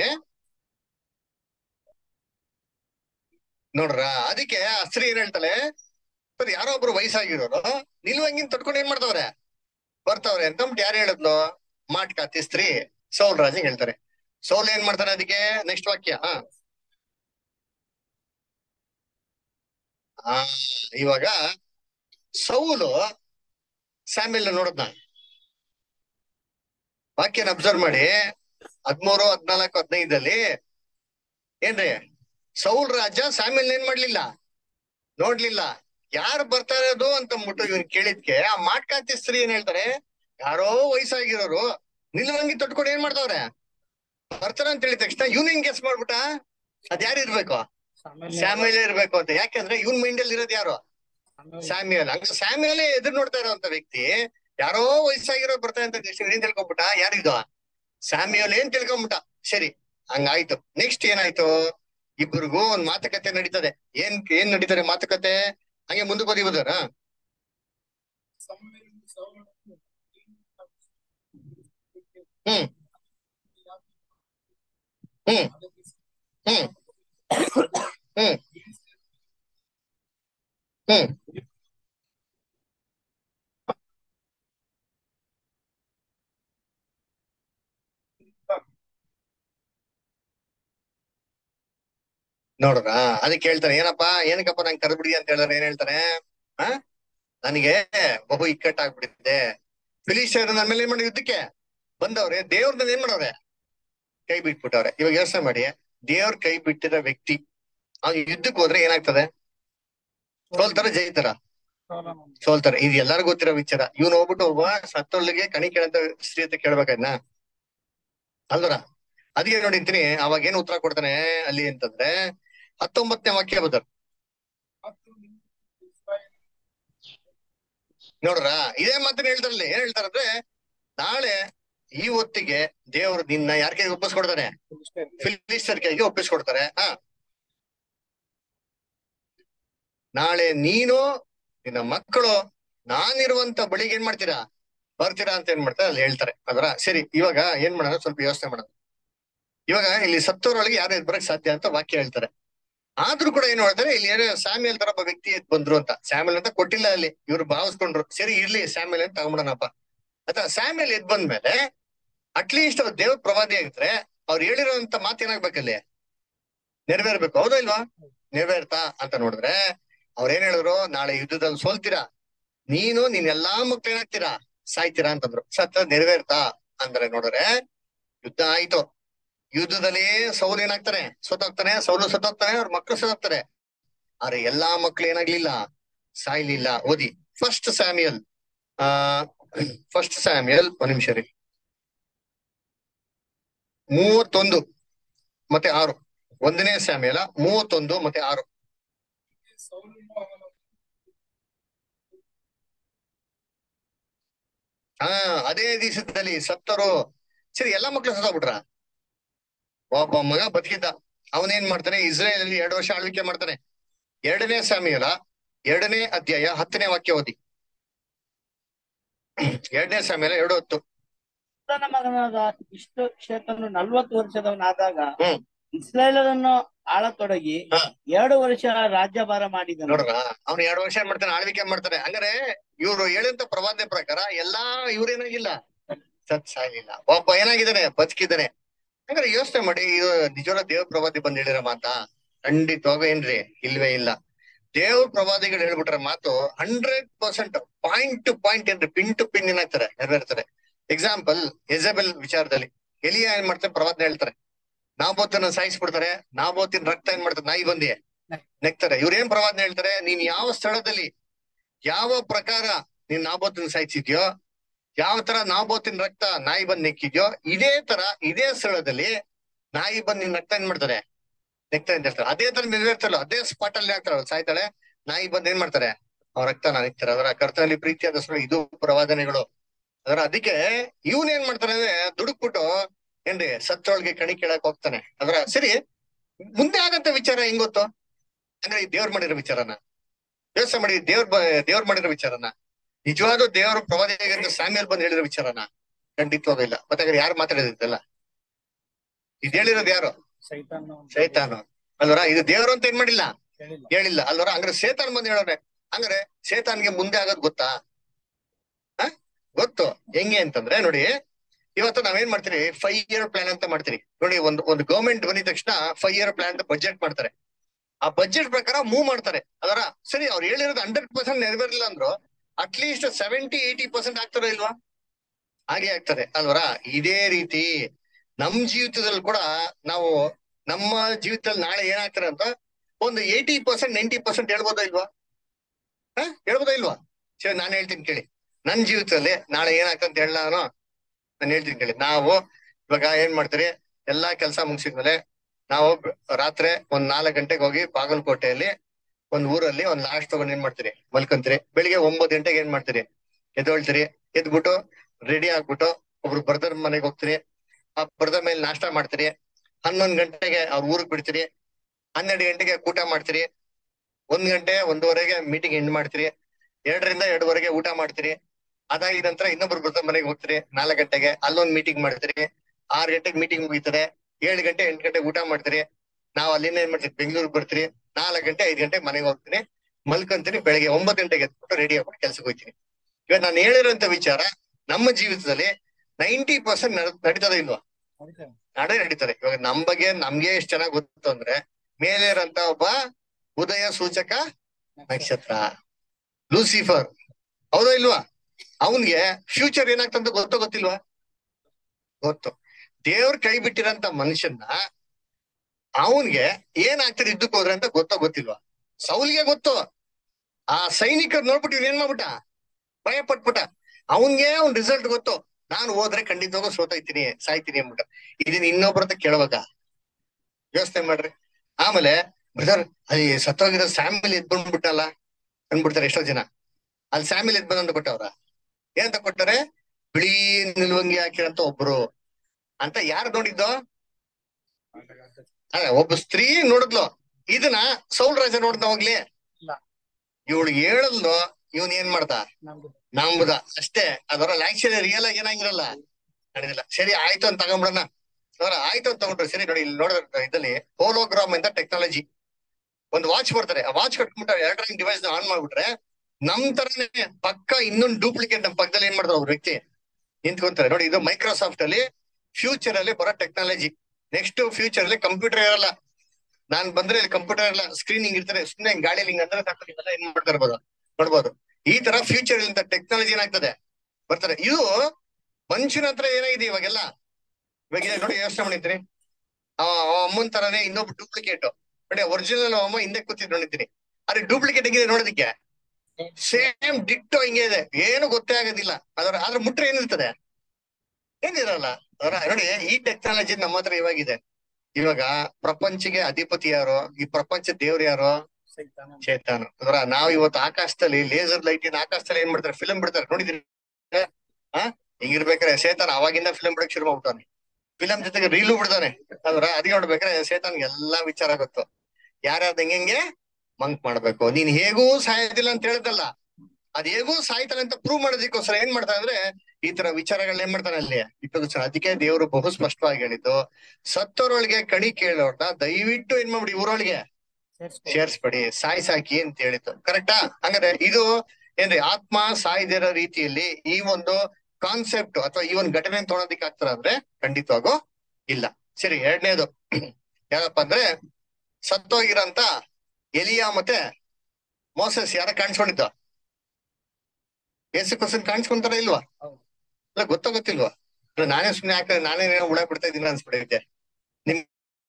ನೋಡ್ರ, ಅದಕ್ಕೆ ಆ ಸ್ತ್ರೀ ಏನ್ ಹೇಳ್ತಾಳೆ, ಸರಿ ಯಾರೋ ಒಬ್ರು ವಯಸ್ಸಾಗಿರೋರು ನಿಲ್ವಂಗಿನ್ ತಡ್ಕೊಂಡು ಏನ್ ಮಾಡ್ತಾವ್ರೆ, ಬರ್ತಾವ್ರೆ ಅಂತ ಯಾರು ಹೇಳಿದ್ಲು, ಮಾಟ್ಕಾತಿ ಸ್ತ್ರೀ ಸೌಲ್ ರಾಜಂಗ್ ಹೇಳ್ತಾರೆ. ಸೌಲ್ ಏನ್ ಮಾಡ್ತಾರೆ ಅದಕ್ಕೆ ನೆಕ್ಸ್ಟ್ ವಾಕ್ಯ. ಹ ಆ ಇವಾಗ ಸೌಲು ಸ್ಯಾಮ್ಯಲ್ ನೋಡದ್ನ ವಾಕ್ಯನ ಅಬ್ಸರ್ವ್ ಮಾಡಿ. ಹದ್ಮೂರು ಹದ್ನಾಲ್ಕು ಹದಿನೈದಲ್ಲಿ ಏನ್ರಿ ಸೌಲ್ ರಾಜ ಸ್ಯಾಮ್ಯಲ್ ಏನ್ ಮಾಡ್ಲಿಲ್ಲ, ನೋಡ್ಲಿಲ್ಲ. ಯಾರು ಬರ್ತಾ ಇರೋದು ಅಂತ ಮುಟ್ಟು ಇವ್ನ್ ಕೇಳಿದ್ಕೆ ಆ ಮಾಟ್ಕಾತಿ ಸ್ತ್ರೀ ಏನ್ ಹೇಳ್ತಾರೆ, ಯಾರೋ ವಯಸ್ಸಾಗಿರೋರು ನಿಲ್ವಂಗಿ ತೊಟ್ಕೊಂಡು ಏನ್ ಮಾಡ್ತಾವ್ರೆ ಬರ್ತಾರ ಅಂತ ಹೇಳಿದ ತಕ್ಷಣ ಇವ್ನ ಹಿಂಗ್ ಗೆಸ್ ಮಾಡ್ಬಿಟ್ಟ ಅದ್ ಯಾರು ಇರ್ಬೇಕು, ಸ್ಯಾಮ್ಯಲ್ ಇರ್ಬೇಕು ಅಂತ. ಯಾಕಂದ್ರೆ ಇವ್ನ್ ಮೈಂಡ್ ಅಲ್ಲಿ ಇರೋದು ಯಾರು, ಸ್ಯಾಮ್ಯಲ್. ಹಂಗ ಸ್ಯಾಮ್ಯಲ್ ಎದುರು ನೋಡ್ತಾ ಇರೋಂತ ವ್ಯಕ್ತಿ ಯಾರೋ ವಯಸ್ಸಾಗಿರೋರು ಬರ್ತಾರೆ ಅಂತ ಏನ್ ತಿಳ್ಕೊಂಬಿಟ್ಟ, ಯಾರಿದು ಸ್ಯಾಮ್ಯಲ್ ಏನ್ ತಿಳ್ಕೊಂಬಿಟ್ಟ. ಸರಿ ಹಂಗಾಯ್ತು. ನೆಕ್ಸ್ಟ್ ಏನಾಯ್ತು, ಇಬ್ಬರಿಗೂ ಒಂದ್ ಮಾತುಕತೆ ನಡೀತದೆ. ಏನ್ ಏನ್ ನಡೀತಾರೆ ಮಾತುಕತೆ, ಹಂಗೆ ಮುಂದಕ್ಕೆ ಓದಿಬೋದಾರ. ಹ್ಮ್ ಹ್ಮ್ ಹ್ಮ್ ಹ್ಮ್ ಹ್ಮ್ ನೋಡ್ರ ಅದಕ್ಕೆ ಹೇಳ್ತಾರೆ, ಏನಪ್ಪಾ ಏನಕ್ಕಪ್ಪ ನಂಗೆ ಕರೆದ್ಬಿಡಿ ಅಂತ ಹೇಳಿದ್ರೆ ಏನ್ ಹೇಳ್ತಾರೆ, ಹ ನನಗೆ ಬಹು ಇಕ್ಕಟ್ಟಾಗ್ಬಿಟ್ಟಿದೆ. ಫಿಲಿಸ್ಟಿಯರ್ ನನ್ನ ಮೇಲೆ ಏನ್ ಮಾಡಿ ಯುದ್ಧಕ್ಕೆ ಬಂದವ್ರೆ, ದೇವ್ರನ್ನ ಏನ್ ಮಾಡವ್ರೆ ಕೈ ಬಿಟ್ಬಿಟ್ಟವ್ರೆ. ಇವಾಗ ಯೋಚನೆ ಮಾಡಿ, ದೇವ್ರ ಕೈ ಬಿಟ್ಟಿದ ವ್ಯಕ್ತಿ ಅವ್ನು ಯುದ್ಧಕ್ಕೆ ಹೋದ್ರೆ ಏನಾಗ್ತದೆ, ಸೋಲ್ತಾರ ಜಯಿತಾರ, ಸೋಲ್ತಾರೆ. ಇದು ಎಲ್ಲಾರ್ಗು ಗೊತ್ತಿರೋ ವಿಚಾರ. ಇವ್ನು ಹೋಗ್ಬಿಟ್ಟು ಒಬ್ಬ ಸತ್ತೊಳ್ಳಿಗೆ ಕಣಿ ಕೇಳಂತ ಸ್ತ್ರೀ ಅಂತ ಕೇಳ್ಬೇಕಾದ್ನ ಅಲ್ವರ. ಅದಕ್ಕೆ ನೋಡಿರ್ತೀನಿ ಅವಾಗ ಏನ್ ಉತ್ತರ ಕೊಡ್ತಾನೆ ಅಲ್ಲಿ ಅಂತಂದ್ರೆ ಹತ್ತೊಂಬತ್ತನೇ ವಾಕ್ಯ ಬದರ್ ನೋಡ್ರ. ಇದೇ ಮಾತನ್ನ ಹೇಳ್ತಾರಲ್ಲಿ, ಏನ್ ಹೇಳ್ತಾರಂದ್ರೆ ನಾಳೆ ಈ ಹೊತ್ತಿಗೆ ದೇವ್ರು ನಿನ್ನ ಯಾರ ಕೈಗೆ ಒಪ್ಪಿಸ್ಕೊಡ್ತಾನೆ, ಫಿಲಿಸ್ಟಿಯರ್ ಕೈಗೆ ಒಪ್ಪಿಸ್ಕೊಡ್ತಾರೆ. ಹ ನಾಳೆ ನೀನು ನಿನ್ನ ಮಕ್ಕಳು ನಾನಿರುವಂತ ಬಳಿಗೆ ಏನ್ ಮಾಡ್ತೀರಾ ಬರ್ತೀರಾ ಅಂತ ಏನ್ ಮಾಡ್ತಾರೆ ಅಲ್ಲಿ ಹೇಳ್ತಾರೆ ಅದರ. ಸರಿ ಇವಾಗ ಏನ್ ಮಾಡೋಣ, ಸ್ವಲ್ಪ ಯೋಚನೆ ಮಾಡೋಣ. ಇವಾಗ ಇಲ್ಲಿ ಸತ್ತೋರೊಳಗೆ ಯಾರು ಎದ್ ಬರಕ್ ಸಾಧ್ಯ ಅಂತ ವಾಕ್ಯ ಹೇಳ್ತಾರೆ. ಆದ್ರೂ ಕೂಡ ಏನ್ ಮಾಡ್ತಾರೆ ಇಲ್ಲಿ ಏನೋ ಸ್ಯಾಮ್ಯಲ್ ತರ ಒಬ್ಬ ವ್ಯಕ್ತಿ ಎದ್ ಬಂದ್ರು ಅಂತ, ಸ್ಯಾಮ್ಯಲ್ ಅಂತ ಕೊಟ್ಟಿಲ್ಲ ಅಲ್ಲಿ, ಇವ್ರು ಭಾವಿಸ್ಕೊಂಡ್ರು. ಸರಿ ಇರ್ಲಿ ಸ್ಯಾಮ್ಯಲ್ ಅಂತ ತಗೊಂಬಿಡೋಣಪ್ಪ ಅಥವಾ ಸ್ಯಾಮ್ಯಲ್ ಎದ್ ಬಂದ್ಮೇಲೆ ಅಟ್ಲೀಸ್ಟ್ ಅವ್ರು ದೇವ್ರ ಪ್ರವಾದಿ ಆಗಿದ್ರೆ ಅವ್ರು ಹೇಳಿರೋಂತ ಮಾತು ಏನಾಗ್ಬೇಕಲ್ಲಿ ನೆರವೇರ್ಬೇಕು, ಹೌದಾ ಇಲ್ವಾ? ನೆರವೇರ್ತಾ ಅಂತ ನೋಡಿದ್ರೆ ಅವ್ರ ಏನ್ ಹೇಳಿದ್ರು, ನಾಳೆ ಯುದ್ಧದಲ್ಲಿ ಸೋಲ್ತೀರಾ, ನೀನು ನೀನ್ ಎಲ್ಲಾ ಮಕ್ಳು ಏನಾಗ್ತೀರಾ ಸಾಯ್ತೀರಾ ಅಂತಂದ್ರು. ಸತ್ತ ನೆರವೇರ್ತಾ ಅಂದ್ರೆ ನೋಡಿದ್ರೆ ಯುದ್ಧ ಆಯ್ತು. ಯುದ್ಧದಲ್ಲಿ ಸೌಲು ಏನಾಗ್ತಾನೆ ಸೋತೋಗ್ತಾನೆ, ಸೌಲು ಸತ್ತೋಗ್ತಾನೆ, ಅವ್ರ ಮಕ್ಳು ಸತ್ತೋಗ್ತಾರೆ. ಆದ್ರೆ ಎಲ್ಲಾ ಮಕ್ಳು ಏನಾಗ್ಲಿಲ್ಲ, ಸಾಯ್ಲಿಲ್ಲ. ಓದಿ ಫಸ್ಟ್ ಸ್ಯಾಮ್ಯಲ್ ಆ ಫಸ್ಟ್ ಸ್ಯಾಮ್ಯಲ್ ಒಂದ್ ನಿಮಿಷ ರೀ, ಮೂವತ್ತೊಂದು ಮತ್ತೆ ಆರು. ಒಂದನೇ ಸ್ಯಾಮ್ಯಲ ಮೂವತ್ತೊಂದು ಮತ್ತೆ ಆರು. ಹಾ ಅದೇ ದಿವಸದಲ್ಲಿ ಸತ್ತರು. ಸರಿ ಎಲ್ಲಾ ಮಕ್ಳು ಸತ್ತೋಗ್ಬಿಟ್ರ, ಒಬ್ಬ ಮಗ ಬದುಕಿದ್ದ. ಅವನೇನ್ ಮಾಡ್ತಾನೆ, ಇಸ್ರೇಲ್ ಅಲ್ಲಿ ಎರಡು ವರ್ಷ ಆಳ್ವಿಕೆ ಮಾಡ್ತಾನೆ. ಎರಡನೇ ಸ್ಯಾಮ್ಯಲ ಎರಡನೇ ಅಧ್ಯಾಯ ಹತ್ತನೇ ವಾಕ್ಯ ಓದಿ. ಎರಡನೇ ಸ್ಯಾಮ್ಯಲ ಎರಡು ಹೊತ್ತು. ನನ್ನ ಮಗನಾದ ಇಷ್ಟು ಕ್ಷೇತ್ರನು ನಲ್ವತ್ತು ವರ್ಷದವನಾದಾಗ ಹ್ಮ್ ಇಸ್ರಾಯೇಲರನ್ನು ಆಳತೊಡಗಿ ಹಾ. ಎರಡು ವರ್ಷ ರಾಜ್ಯಭಾರ ಮಾಡಿದನು. ನೋಡ್ರ ಅವ್ನು ಎರಡು ವರ್ಷ ಏನ್ ಮಾಡ್ತಾನೆ, ಆಳ್ವಿಕೆ ಮಾಡ್ತಾನೆ. ಹಂಗಾರೆ ಇವ್ರು ಹೇಳಿದಂತ ಪ್ರವಾದನೆ ಪ್ರಕಾರ ಎಲ್ಲಾ ಇವ್ರೇನಾಗಿಲ್ಲ, ಸತ್ ಸಾಯ್ಲಿಲ್ಲ, ಒಬ್ಬ ಏನಾಗಿದ್ದಾನೆ ಬದುಕಿದ್ದಾನೆ. ಹಂಗಾರೆ ಯೋಚನೆ ಮಾಡಿ, ಇದು ನಿಜವಾದ ದೇವ್ರ ಪ್ರವಾದಿ ಬಂದ್ ಹೇಳಿರೋ ಮಾತಾ? ಖಂಡಿತವಾಗ ಏನ್ರಿ ಇಲ್ವೇ ಇಲ್ಲ. ದೇವ್ರ ಪ್ರವಾದಿಗಳು ಹೇಳ್ಬಿಟ್ರೆ ಮಾತು hundred percent point to point ಏನ್ರಿ ಪಿನ್ ಟು ಪಿನ್ ಏನಾಗ್ತಾರೆ ನೆರವೇರ್ತಾರೆ. ಎಕ್ಸಾಂಪಲ್ ಎಜೆಬೆಲ್ ವಿಚಾರದಲ್ಲಿ ಎಲಿಯಾ ಏನ್ ಮಾಡ್ತಾರೆ, ಪ್ರವಾದನೆ ಹೇಳ್ತಾರೆ, ನಾಬೋತನ್ನ ಸಾಯಿಸ್ಬಿಡ್ತಾರೆ, ನಾಬೋತಿನ ರಕ್ತ ಏನ್ ಮಾಡ್ತಾರೆ ನಾಯಿ ಬಂದಿ ನೆಕ್ತಾರೆ. ಇವ್ರ ಏನ್ ಪ್ರವಾದನೆ ಹೇಳ್ತಾರೆ, ನೀನ್ ಯಾವ ಸ್ಥಳದಲ್ಲಿ ಯಾವ ಪ್ರಕಾರ ನೀನ್ ನಾಬೋತನ ಸಾಯಿಸಿದ್ಯೋ, ಯಾವ ತರ ನಾಬೋತಿನ ರಕ್ತ ನಾಯಿ ಬಂದ್ ನೆಕ್ಕಿದ್ಯೋ, ಇದೇ ತರ ಇದೇ ಸ್ಥಳದಲ್ಲಿ ನಾಯಿ ಬಂದ್ ನಿನ್ ರಕ್ತ ಏನ್ ಮಾಡ್ತಾರೆ ನೆಕ್ತಾ ಅಂತ ಹೇಳ್ತಾರೆ. ಅದೇ ತರ ನೆರವೇರ್ತಲ್ಲ, ಅದೇ ಸ್ಪಾಟ್ ಅಲ್ಲಿ ಆಗ್ತಾರ ಸಾಯ್ತಾಳೆ, ನಾಯಿ ಬಂದ್ ಏನ್ ಮಾಡ್ತಾರೆ ಅವ್ರ ರಕ್ತ ನೆಕ್ತಾರೆ. ಅದರ ಕರ್ತನಲ್ಲಿ ಪ್ರೀತಿಯಾದ ಸ್ಥಳ ಇದು ಪ್ರವಾದನೆಗಳು. ಅದರ ಅದಕ್ಕೆ ಇವನ್ ಏನ್ ಮಾಡ್ತಾನೆ ಅಂದ್ರೆ ದುಡುಕ್ಬಿಟ್ಟು ಏನ್ರಿ ಸತ್ತೊಳಗೆ ಕಣಿ ಕೇಳಕ್ ಹೋಗ್ತಾನೆ. ಅದರ ಸರಿ ಮುಂದೆ ಆಗಂತ ವಿಚಾರ ಹೆಂಗ್ ಗೊತ್ತು ಅಂದ್ರೆ ಈ ದೇವ್ರ ಮಾಡಿರೋ ವಿಚಾರನ ಯೋಚನೆ ಮಾಡಿ, ದೇವ್ರ ದೇವ್ರ ಮಾಡಿರೋ ವಿಚಾರನ, ನಿಜವಾದ ದೇವ್ರ ಪ್ರವಾದಿಯಾಗಿರೋ ಸ್ಯಾಮ್ಯಲ್ ಬಂದ್ ಹೇಳಿರೋ ವಿಚಾರನ ಖಂಡಿತವಾಗೂ ಇಲ್ಲ. ಮತ್ತೆ ಹಾಗಾದ್ರೆ ಯಾರು ಮಾತಾಡಿದ್ದಲ್ಲ, ಇದ್ ಹೇಳಿರೋದು ಯಾರು? ಸೈತಾನ ಅಲ್ವರ. ಇದು ದೇವ್ರು ಅಂತ ಏನ್ ಮಾಡಿಲ್ಲ, ಹೇಳಿಲ್ಲ ಅಲ್ವರ. ಹಂಗಾರೆ ಸೇತಾನ್ ಬಂದ್ ಹೇಳೋನೆ. ಹಂಗಾರೆ ಸೇತಾನ್ಗೆ ಮುಂದೆ ಆಗೋದ್ ಗೊತ್ತಾ? ಹ ಗೊತ್ತು. ಹೆಂಗೆ ಅಂತಂದ್ರೆ ನೋಡಿ, ಇವತ್ತು ನಾವೇನ್ ಮಾಡ್ತೀರಿ, ಫೈವ್ ಇಯರ್ ಪ್ಲಾನ್ ಅಂತ ಮಾಡ್ತೀರಿ. ನೋಡಿ, ಒಂದು ಒಂದು ಗವರ್ಮೆಂಟ್ ಬಂದಿದ ತಕ್ಷಣ ಫೈವ್ ಇಯರ್ ಪ್ಲಾನ್ ಅಂತ ಬಜೆಟ್ ಮಾಡ್ತಾರೆ. ಆ ಬಜೆಟ್ ಪ್ರಕಾರ ಮೂವ್ ಮಾಡ್ತಾರೆ. ಅದರ ಸರಿ, ಅವ್ರು ಹೇಳಿರೋದು ಹಂಡ್ರೆಡ್ ಪರ್ಸೆಂಟ್ ನೆರವೇರಿಲ್ಲ ಅಂದ್ರು ಅಟ್ಲೀಸ್ಟ್ ಸೆವೆಂಟಿ ಏಯ್ಟಿ ಪರ್ಸೆಂಟ್ ಆಗ್ತಾರೋ ಇಲ್ವಾ? ಹಾಗೆ ಆಗ್ತದೆ ಅಲ್ವರ. ಇದೇ ರೀತಿ ನಮ್ ಜೀವಿತದಲ್ಲಿ ಕೂಡ ನಾವು ನಮ್ಮ ಜೀವಿತದಲ್ಲಿ ನಾಳೆ ಏನಾಗ್ತಾರೆ ಅಂತ ಒಂದು ಏಯ್ಟಿ ಪರ್ಸೆಂಟ್ ನೈಂಟಿ ಪರ್ಸೆಂಟ್ ಹೇಳ್ಬೋದಾ ಇಲ್ವಾ? ಹ ಹೇಳ್ಬೋದಾ ಇಲ್ವಾ? ಸರಿ, ನಾನು ಹೇಳ್ತೀನಿ ಕೇಳಿ. ನನ್ ಜೀವಿತದಲ್ಲಿ ನಾಳೆ ಏನಾಗ್ತಂತ ಹೇಳ ನಾನು ನಾನು ಹೇಳ್ತೀನಿ ಕೇಳಿ. ನಾವು ಇವಾಗ ಏನ್ ಮಾಡ್ತೀರಿ, ಎಲ್ಲಾ ಕೆಲಸ ಮುಗಿಸಿದ್ಮೇಲೆ ನಾವು ರಾತ್ರಿ ಒಂದ್ ನಾಲ್ಕು ಗಂಟೆಗೆ ಹೋಗಿ ಬಾಗಲಕೋಟೆಯಲ್ಲಿ ಒಂದ್ ಊರಲ್ಲಿ ಒಂದ್ ಲಾಸ್ಟ್ ತಗೊಂಡ್ ಏನ್ ಮಾಡ್ತೀರಿ, ಮಲ್ಕೊಂತೀರಿ. ಬೆಳಿಗ್ಗೆ ಒಂಬತ್ತು ಗಂಟೆಗೆ ಏನ್ ಮಾಡ್ತೀರಿ, ಎದ್ದೊಳ್ತೀರಿ. ಎದ್ಬಿಟ್ಟು ರೆಡಿ ಆಗ್ಬಿಟ್ಟು ಒಬ್ರು ಬ್ರದರ್ ಮನೆಗೆ ಹೋಗ್ತೀರಿ. ಆ ಬ್ರದರ್ ಮೇಲೆ ನಾಷ್ಟ ಮಾಡ್ತೀರಿ. ಹನ್ನೊಂದ್ ಗಂಟೆಗೆ ಅವ್ರ ಊರಿಗೆ ಬಿಡ್ತೀರಿ. ಹನ್ನೆರಡು ಗಂಟೆಗೆ ಊಟ ಮಾಡ್ತೀರಿ. ಒಂದ್ ಗಂಟೆ ಒಂದೂವರೆಗೆ ಮೀಟಿಂಗ್ ಎಂಡ್ ಮಾಡ್ತೀರಿ. ಎರಡರಿಂದ ಎರಡುವರೆಗೆ ಊಟ ಮಾಡ್ತೀರಿ. ಅದಾಗಿದ ನಂತರ ಇನ್ನೊಬ್ರು ಬ್ರದರ್ ಮನೆಗೆ ಹೋಗ್ತೀರಿ. ನಾಲ್ಕು ಗಂಟೆಗೆ ಅಲ್ಲೊಂದ್ ಮೀಟಿಂಗ್ ಮಾಡ್ತೀರಿ. ಆರ್ ಗಂಟೆಗೆ ಮೀಟಿಂಗ್ ಮುಗಿತಾರೆ. ಏಳು ಗಂಟೆ ಎಂಟು ಗಂಟೆ ಊಟ ಮಾಡ್ತೀರಿ. ನಾವ್ ಅಲ್ಲಿಂದ ಏನ್ ಮಾಡ್ತೀವಿ, ಬೆಂಗಳೂರಿಗೆ ಬರ್ತೀರಿ. ನಾಲ್ಕು ಗಂಟೆ ಐದು ಗಂಟೆಗೆ ಮನೆಗೆ ಹೋಗ್ತೀನಿ, ಮಲ್ಕೊಂತೀನಿ. ಬೆಳಿಗ್ಗೆ ಒಂಬತ್ತು ಗಂಟೆಗೆ ಎದ್ಬಿಟ್ಟು ರೆಡಿ ಆಗ್ಬಿಟ್ಟು ಕೆಲ್ಸಕ್ಕೆ ಹೋಗ್ತೀನಿ. ಇವಾಗ ನಾನು ಹೇಳಿರೋಂತ ವಿಚಾರ ನಮ್ಮ ಜೀವಿತದಲ್ಲಿ ನೈಂಟಿ ಪರ್ಸೆಂಟ್ ನಡೀತದ ಇಲ್ವಾ? ನಡೆ ನಡೀತಾರೆ. ಇವಾಗ ನಮ್ ಬಗ್ಗೆ ನಮ್ಗೆ ಎಷ್ಟ್ ಚೆನ್ನಾಗ್ ಗೊತ್ತು ಅಂದ್ರೆ, ಮೇಲೆ ಇರೋಂತ ಒಬ್ಬ ಉದಯ ಸೂಚಕ ನಕ್ಷತ್ರ ಲೂಸಿಫರ್, ಹೌದಾ ಇಲ್ವಾ? ಅವನ್ಗೆ ಫ್ಯೂಚರ್ ಏನಾಗ್ತಂತ ಗೊತ್ತೋ ಗೊತ್ತಿಲ್ವಾ? ಗೊತ್ತು. ದೇವ್ರ ಕೈ ಬಿಟ್ಟಿರಂತ ಮನುಷ್ಯನ್ನ ಅವನ್ಗೆ ಏನಾಗ್ತದೆ ಇದ್ದಕ್ ಹೋದ್ರೆ ಅಂತ ಗೊತ್ತೋ ಗೊತ್ತಿಲ್ವಾ? ಸೌಲ್ಗೆ ಗೊತ್ತು. ಆ ಸೈನಿಕರು ನೋಡ್ಬಿಟ್ಟು ಇವ್ನ ಏನ್ ಮಾಡ್ಬಿಟ್ಟ, ಭಯ ಪಟ್ಬಿಟ್ಟ. ಅವನ್ಗೆ ಅವ್ನ್ ರಿಸಲ್ಟ್ ಗೊತ್ತು, ನಾನು ಹೋದ್ರೆ ಖಂಡಿತವಾಗೂ ಸೋತೈತೀನಿ, ಸಾಯ್ತೀನಿ ಅಂದ್ಬಿಟ್ಟ. ಇದನ್ನ ಇನ್ನೊಬ್ರತ ಕೇಳ್ಬೇಕ? ಯೋಚನೆ ಮಾಡ್ರಿ. ಆಮೇಲೆ ಬ್ರದರ್, ಅಲ್ಲಿ ಸತ್ತೋಗಿರೋ ಸ್ಯಾಮಿಲ್ ಎದ್ ಬಂದ್ಬಿಟ್ಟಲ್ಲ ಅಂದ್ಬಿಡ್ತಾರೆ ಎಷ್ಟೋ ಜನ. ಅಲ್ಲಿ ಸ್ಯಾಮಿಲ್ ಎದ್ ಬಂದಂತ ಕೊಟ್ಟವ್ರ ಏನಂತ ಕೊಟ್ಟಾರೆ? ಬಿಳಿ ನಿಲ್ವಂಗಿ ಹಾಕಿರಂತ ಒಬ್ರು ಅಂತ. ಯಾರು ನೋಡಿದ್ದು? ಅದೇ ಒಬ್ಬ ಸ್ತ್ರೀ ನೋಡಿದ್ಲು. ಇದನ್ನ ಸೌಲ್ ರಾಜ ನೋಡ್ದ ಹೋಗ್ಲಿ? ಇವಳು ಹೇಳಲ್ದು, ಇವನ್ ಏನ್ ಮಾಡ್ದ, ನಂಬುದ ಅಷ್ಟೇ. ಅದರಲ್ಲಿ ಆಕ್ಚುಲಿ ರಿಯಲ್ ಆಗಿ ಏನಾಗಿರಲ್ಲ, ನಡೆದಿಲ್ಲ. ಸರಿ ಆಯ್ತು ಅಂತ ತಗೊಂಡ್ಬಿಡೋಣ. ಅವರ ಆಯ್ತು ಅಂತ ತಗೊಂಡ್ರೆ ಸರಿ. ನೋಡಿ, ಇಲ್ಲಿ ನೋಡಿದ್ರೆ ಇದ್ರಲ್ಲಿ ಹೋಲೋಗ್ರಾಮ್ ಅಂತ ಟೆಕ್ನಾಲಜಿ ಒಂದು ವಾಚ್ ಬರ್ತಾರೆ. ಆ ವಾಚ್ ಕಟ್ಬಿಟ್ಟು ಎಲೆಕ್ಟ್ರಾನಿಕ್ ಡಿವೈಸ್ ಆನ್ ಮಾಡ್ಬಿಟ್ರೆ ನಮ್ ತರನೇ ಪಕ್ಕ ಇನ್ನೊಂದು ಡೂಪ್ಲಿಕೇಟ್ ನಮ್ ಪಕ್ಕದಲ್ಲಿ ಏನ್ ಮಾಡ್ತಾರೆ ಅವ್ರ ವ್ಯಕ್ತಿ ನಿಂತ್ಕೊಂತಾರೆ. ನೋಡಿ, ಇದು ಮೈಕ್ರೋಸಾಫ್ಟ್ ಅಲ್ಲಿ ಫ್ಯೂಚರ್ ಅಲ್ಲಿ ಬರೋ ಟೆಕ್ನಾಲಜಿ. ನೆಕ್ಸ್ಟ್ ಫ್ಯೂಚರ್ ಅಲ್ಲಿ ಕಂಪ್ಯೂಟರ್ ಇರಲ್ಲ. ನಾನ್ ಬಂದ್ರೆ ಇಲ್ಲಿ ಕಂಪ್ಯೂಟರ್ ಎಲ್ಲ ಸ್ಕ್ರೀನಿಂಗ್ ಇರ್ತಾರೆ. ಸುಮ್ಮನೆ ಗಾಳಿಯಲ್ಲಿ ಹಿಂಗ್ ಅಂದ್ರೆ ಸಾಕು, ಏನ್ ಮಾಡ್ತಾ ಇರ್ಬೋದು, ನೋಡ್ಬೋದು. ಈ ತರ ಫ್ಯೂಚರ್ ಇಂದ ಟೆಕ್ನಾಲಜಿ ಏನಾಗ್ತದೆ ಬರ್ತಾರೆ. ಇದು ಮನುಷ್ಯನ ಹತ್ರ ಏನಾಗಿದೆ ಇವಾಗೆಲ್ಲ. ಇವಾಗ ನೋಡಿ, ಯೋಚನೆ ಮಾಡಿದ್ರಿ, ಆ ಅಮ್ಮನ್ ತರಾನೇ ಇನ್ನೊಬ್ಬ ಡೂಪ್ಲಿಕೇಟ್. ನೋಡಿ, ಒರಿಜಿನಲ್ ಅಮ್ಮ ಹಿಂದೆ ಕೂತಿದ್ ನೋಡಿದ್ದೀನಿ. ಅದೇ ಡೂಪ್ಲಿಕೇಟ್ ಹೆಂಗಿದೆ ನೋಡೋದಿಕ್ಕೆ ಸೇಮ್ ಡಿಕ್ಟೋ ಹಿಂಗೆ ಇದೆ. ಏನು ಗೊತ್ತೇ ಆಗೋದಿಲ್ಲ. ಅದರ ಆದ್ರೆ ಮುಟ್ರೆ ಏನಿರ್ತದೆ, ಏನಿರಲ್ಲ. ಅದರ ನೋಡಿ, ಈ ಟೆಕ್ನಾಲಜಿ ನಮ್ಮ ಹತ್ರ ಇವಾಗಿದೆ. ಇವಾಗ ಪ್ರಪಂಚಗೆ ಅಧಿಪತಿ ಯಾರು? ಈ ಪ್ರಪಂಚ ದೇವ್ರು ಯಾರು? ಚೇತನ. ಅದರ ನಾವ್ ಇವತ್ತು ಆಕಾಶದಲ್ಲಿ ಲೇಸರ್ ಲೈಟಿನ ಆಕಾಶದಲ್ಲಿ ಏನ್ ಮಾಡ್ತಾರೆ, ಫಿಲ್ಮ್ ಬಿಡ್ತಾರೆ. ನೋಡಿದ್ರಿ? ಹಾ, ಹಿಂಗಿರ್ಬೇಕಾರೆ ಸೇತಾನ ಅವಾಗಿಂದ ಫಿಲ್ಮ್ ಬಿಡಕ್ ಶುರು ಮಾಡ್ಬಿಟ್ಟಾನೆ. ಫಿಲಂ ಜೊತೆಗೆ ರೀಲು ಬಿಡ್ತಾನೆ. ಅದ್ರ ಅದ್ ನೋಡ್ಬೇಕಾರೆ ಸೇತಾನ್ಗೆ ಎಲ್ಲಾ ವಿಚಾರ ಗೊತ್ತು. ಯಾರ್ಯಾರ್ದು ಹೆಂಗೆ ಮಂಕ್ ಮಾಡ್ಬೇಕು. ನೀನ್ ಹೇಗೂ ಸಾಯೋದಿಲ್ಲ ಅಂತ ಹೇಳ್ದಲ್ಲ, ಅದ್ ಹೇಗೂ ಸಾಯ್ತಾನೆ ಅಂತ ಪ್ರೂವ್ ಮಾಡೋದಕ್ಕೋಸ್ಕರ ಏನ್ ಮಾಡ್ತಾನೆ ಅಂದ್ರೆ ಈ ತರ ವಿಚಾರಗಳನ್ನ ಏನ್ ಮಾಡ್ತಾನೆ ಅಲ್ಲಿ ಇಪ್ಪತ್ತು. ಅದಕ್ಕೆ ದೇವ್ರು ಬಹು ಸ್ಪಷ್ಟವಾಗಿ ಹೇಳಿದ್ದು, ಸತ್ತೋರೊಳಗೆ ಕಣಿ ಕೇಳೋರ್ನ ದಯವಿಟ್ಟು ಏನ್ ಮಾಡ್ಬಿಡಿ ಊರೊಳಗೆ ಸೇರ್ಸ್ಬೇಡಿ, ಸಾಯ್ ಸಾಕಿ ಅಂತ ಹೇಳಿದ್ದು. ಕರೆಕ್ಟಾ? ಹಂಗಾದ್ರೆ ಇದು ಏನ್ರಿ, ಆತ್ಮ ಸಾಯ್ದಿರೋ ರೀತಿಯಲ್ಲಿ ಈ ಒಂದು ಕಾನ್ಸೆಪ್ಟ್ ಅಥವಾ ಈ ಒಂದು ಘಟನೆ ತೊಗೊಳೋದಿಕ್ ಆಗ್ತಾರ ಅಂದ್ರೆ ಖಂಡಿತವಾಗೂ ಇಲ್ಲ. ಸರಿ, ಎರಡನೇದು ಯಾರಪ್ಪ ಅಂದ್ರೆ ಸತ್ತೋಗಿರಂತ ಎಲಿಯಾ ಮತ್ತೆ ಮೋಸಸ್ ಯಾರ ಕಾಣಿಸ್ಕೊಂಡಿದ್ದ? ಯೇಸು ಕ್ರಿಸ್ತನ್ ಕಾಣಿಸ್ಕೊಂತಾರ ಇಲ್ವಾ? ಇಲ್ಲ, ಗೊತ್ತ ಗೊತ್ತಿಲ್ವಾ? ನಾನೇ ಸುಮ್ನೆ ಹಾಕ ನಾನೇ ಉಳ ಬಿಡ್ತಾ ಇದ್ದೀನಿ ಅನ್ಸ್ಬಿಟ್ಟೈತೆ ನಿಮ್.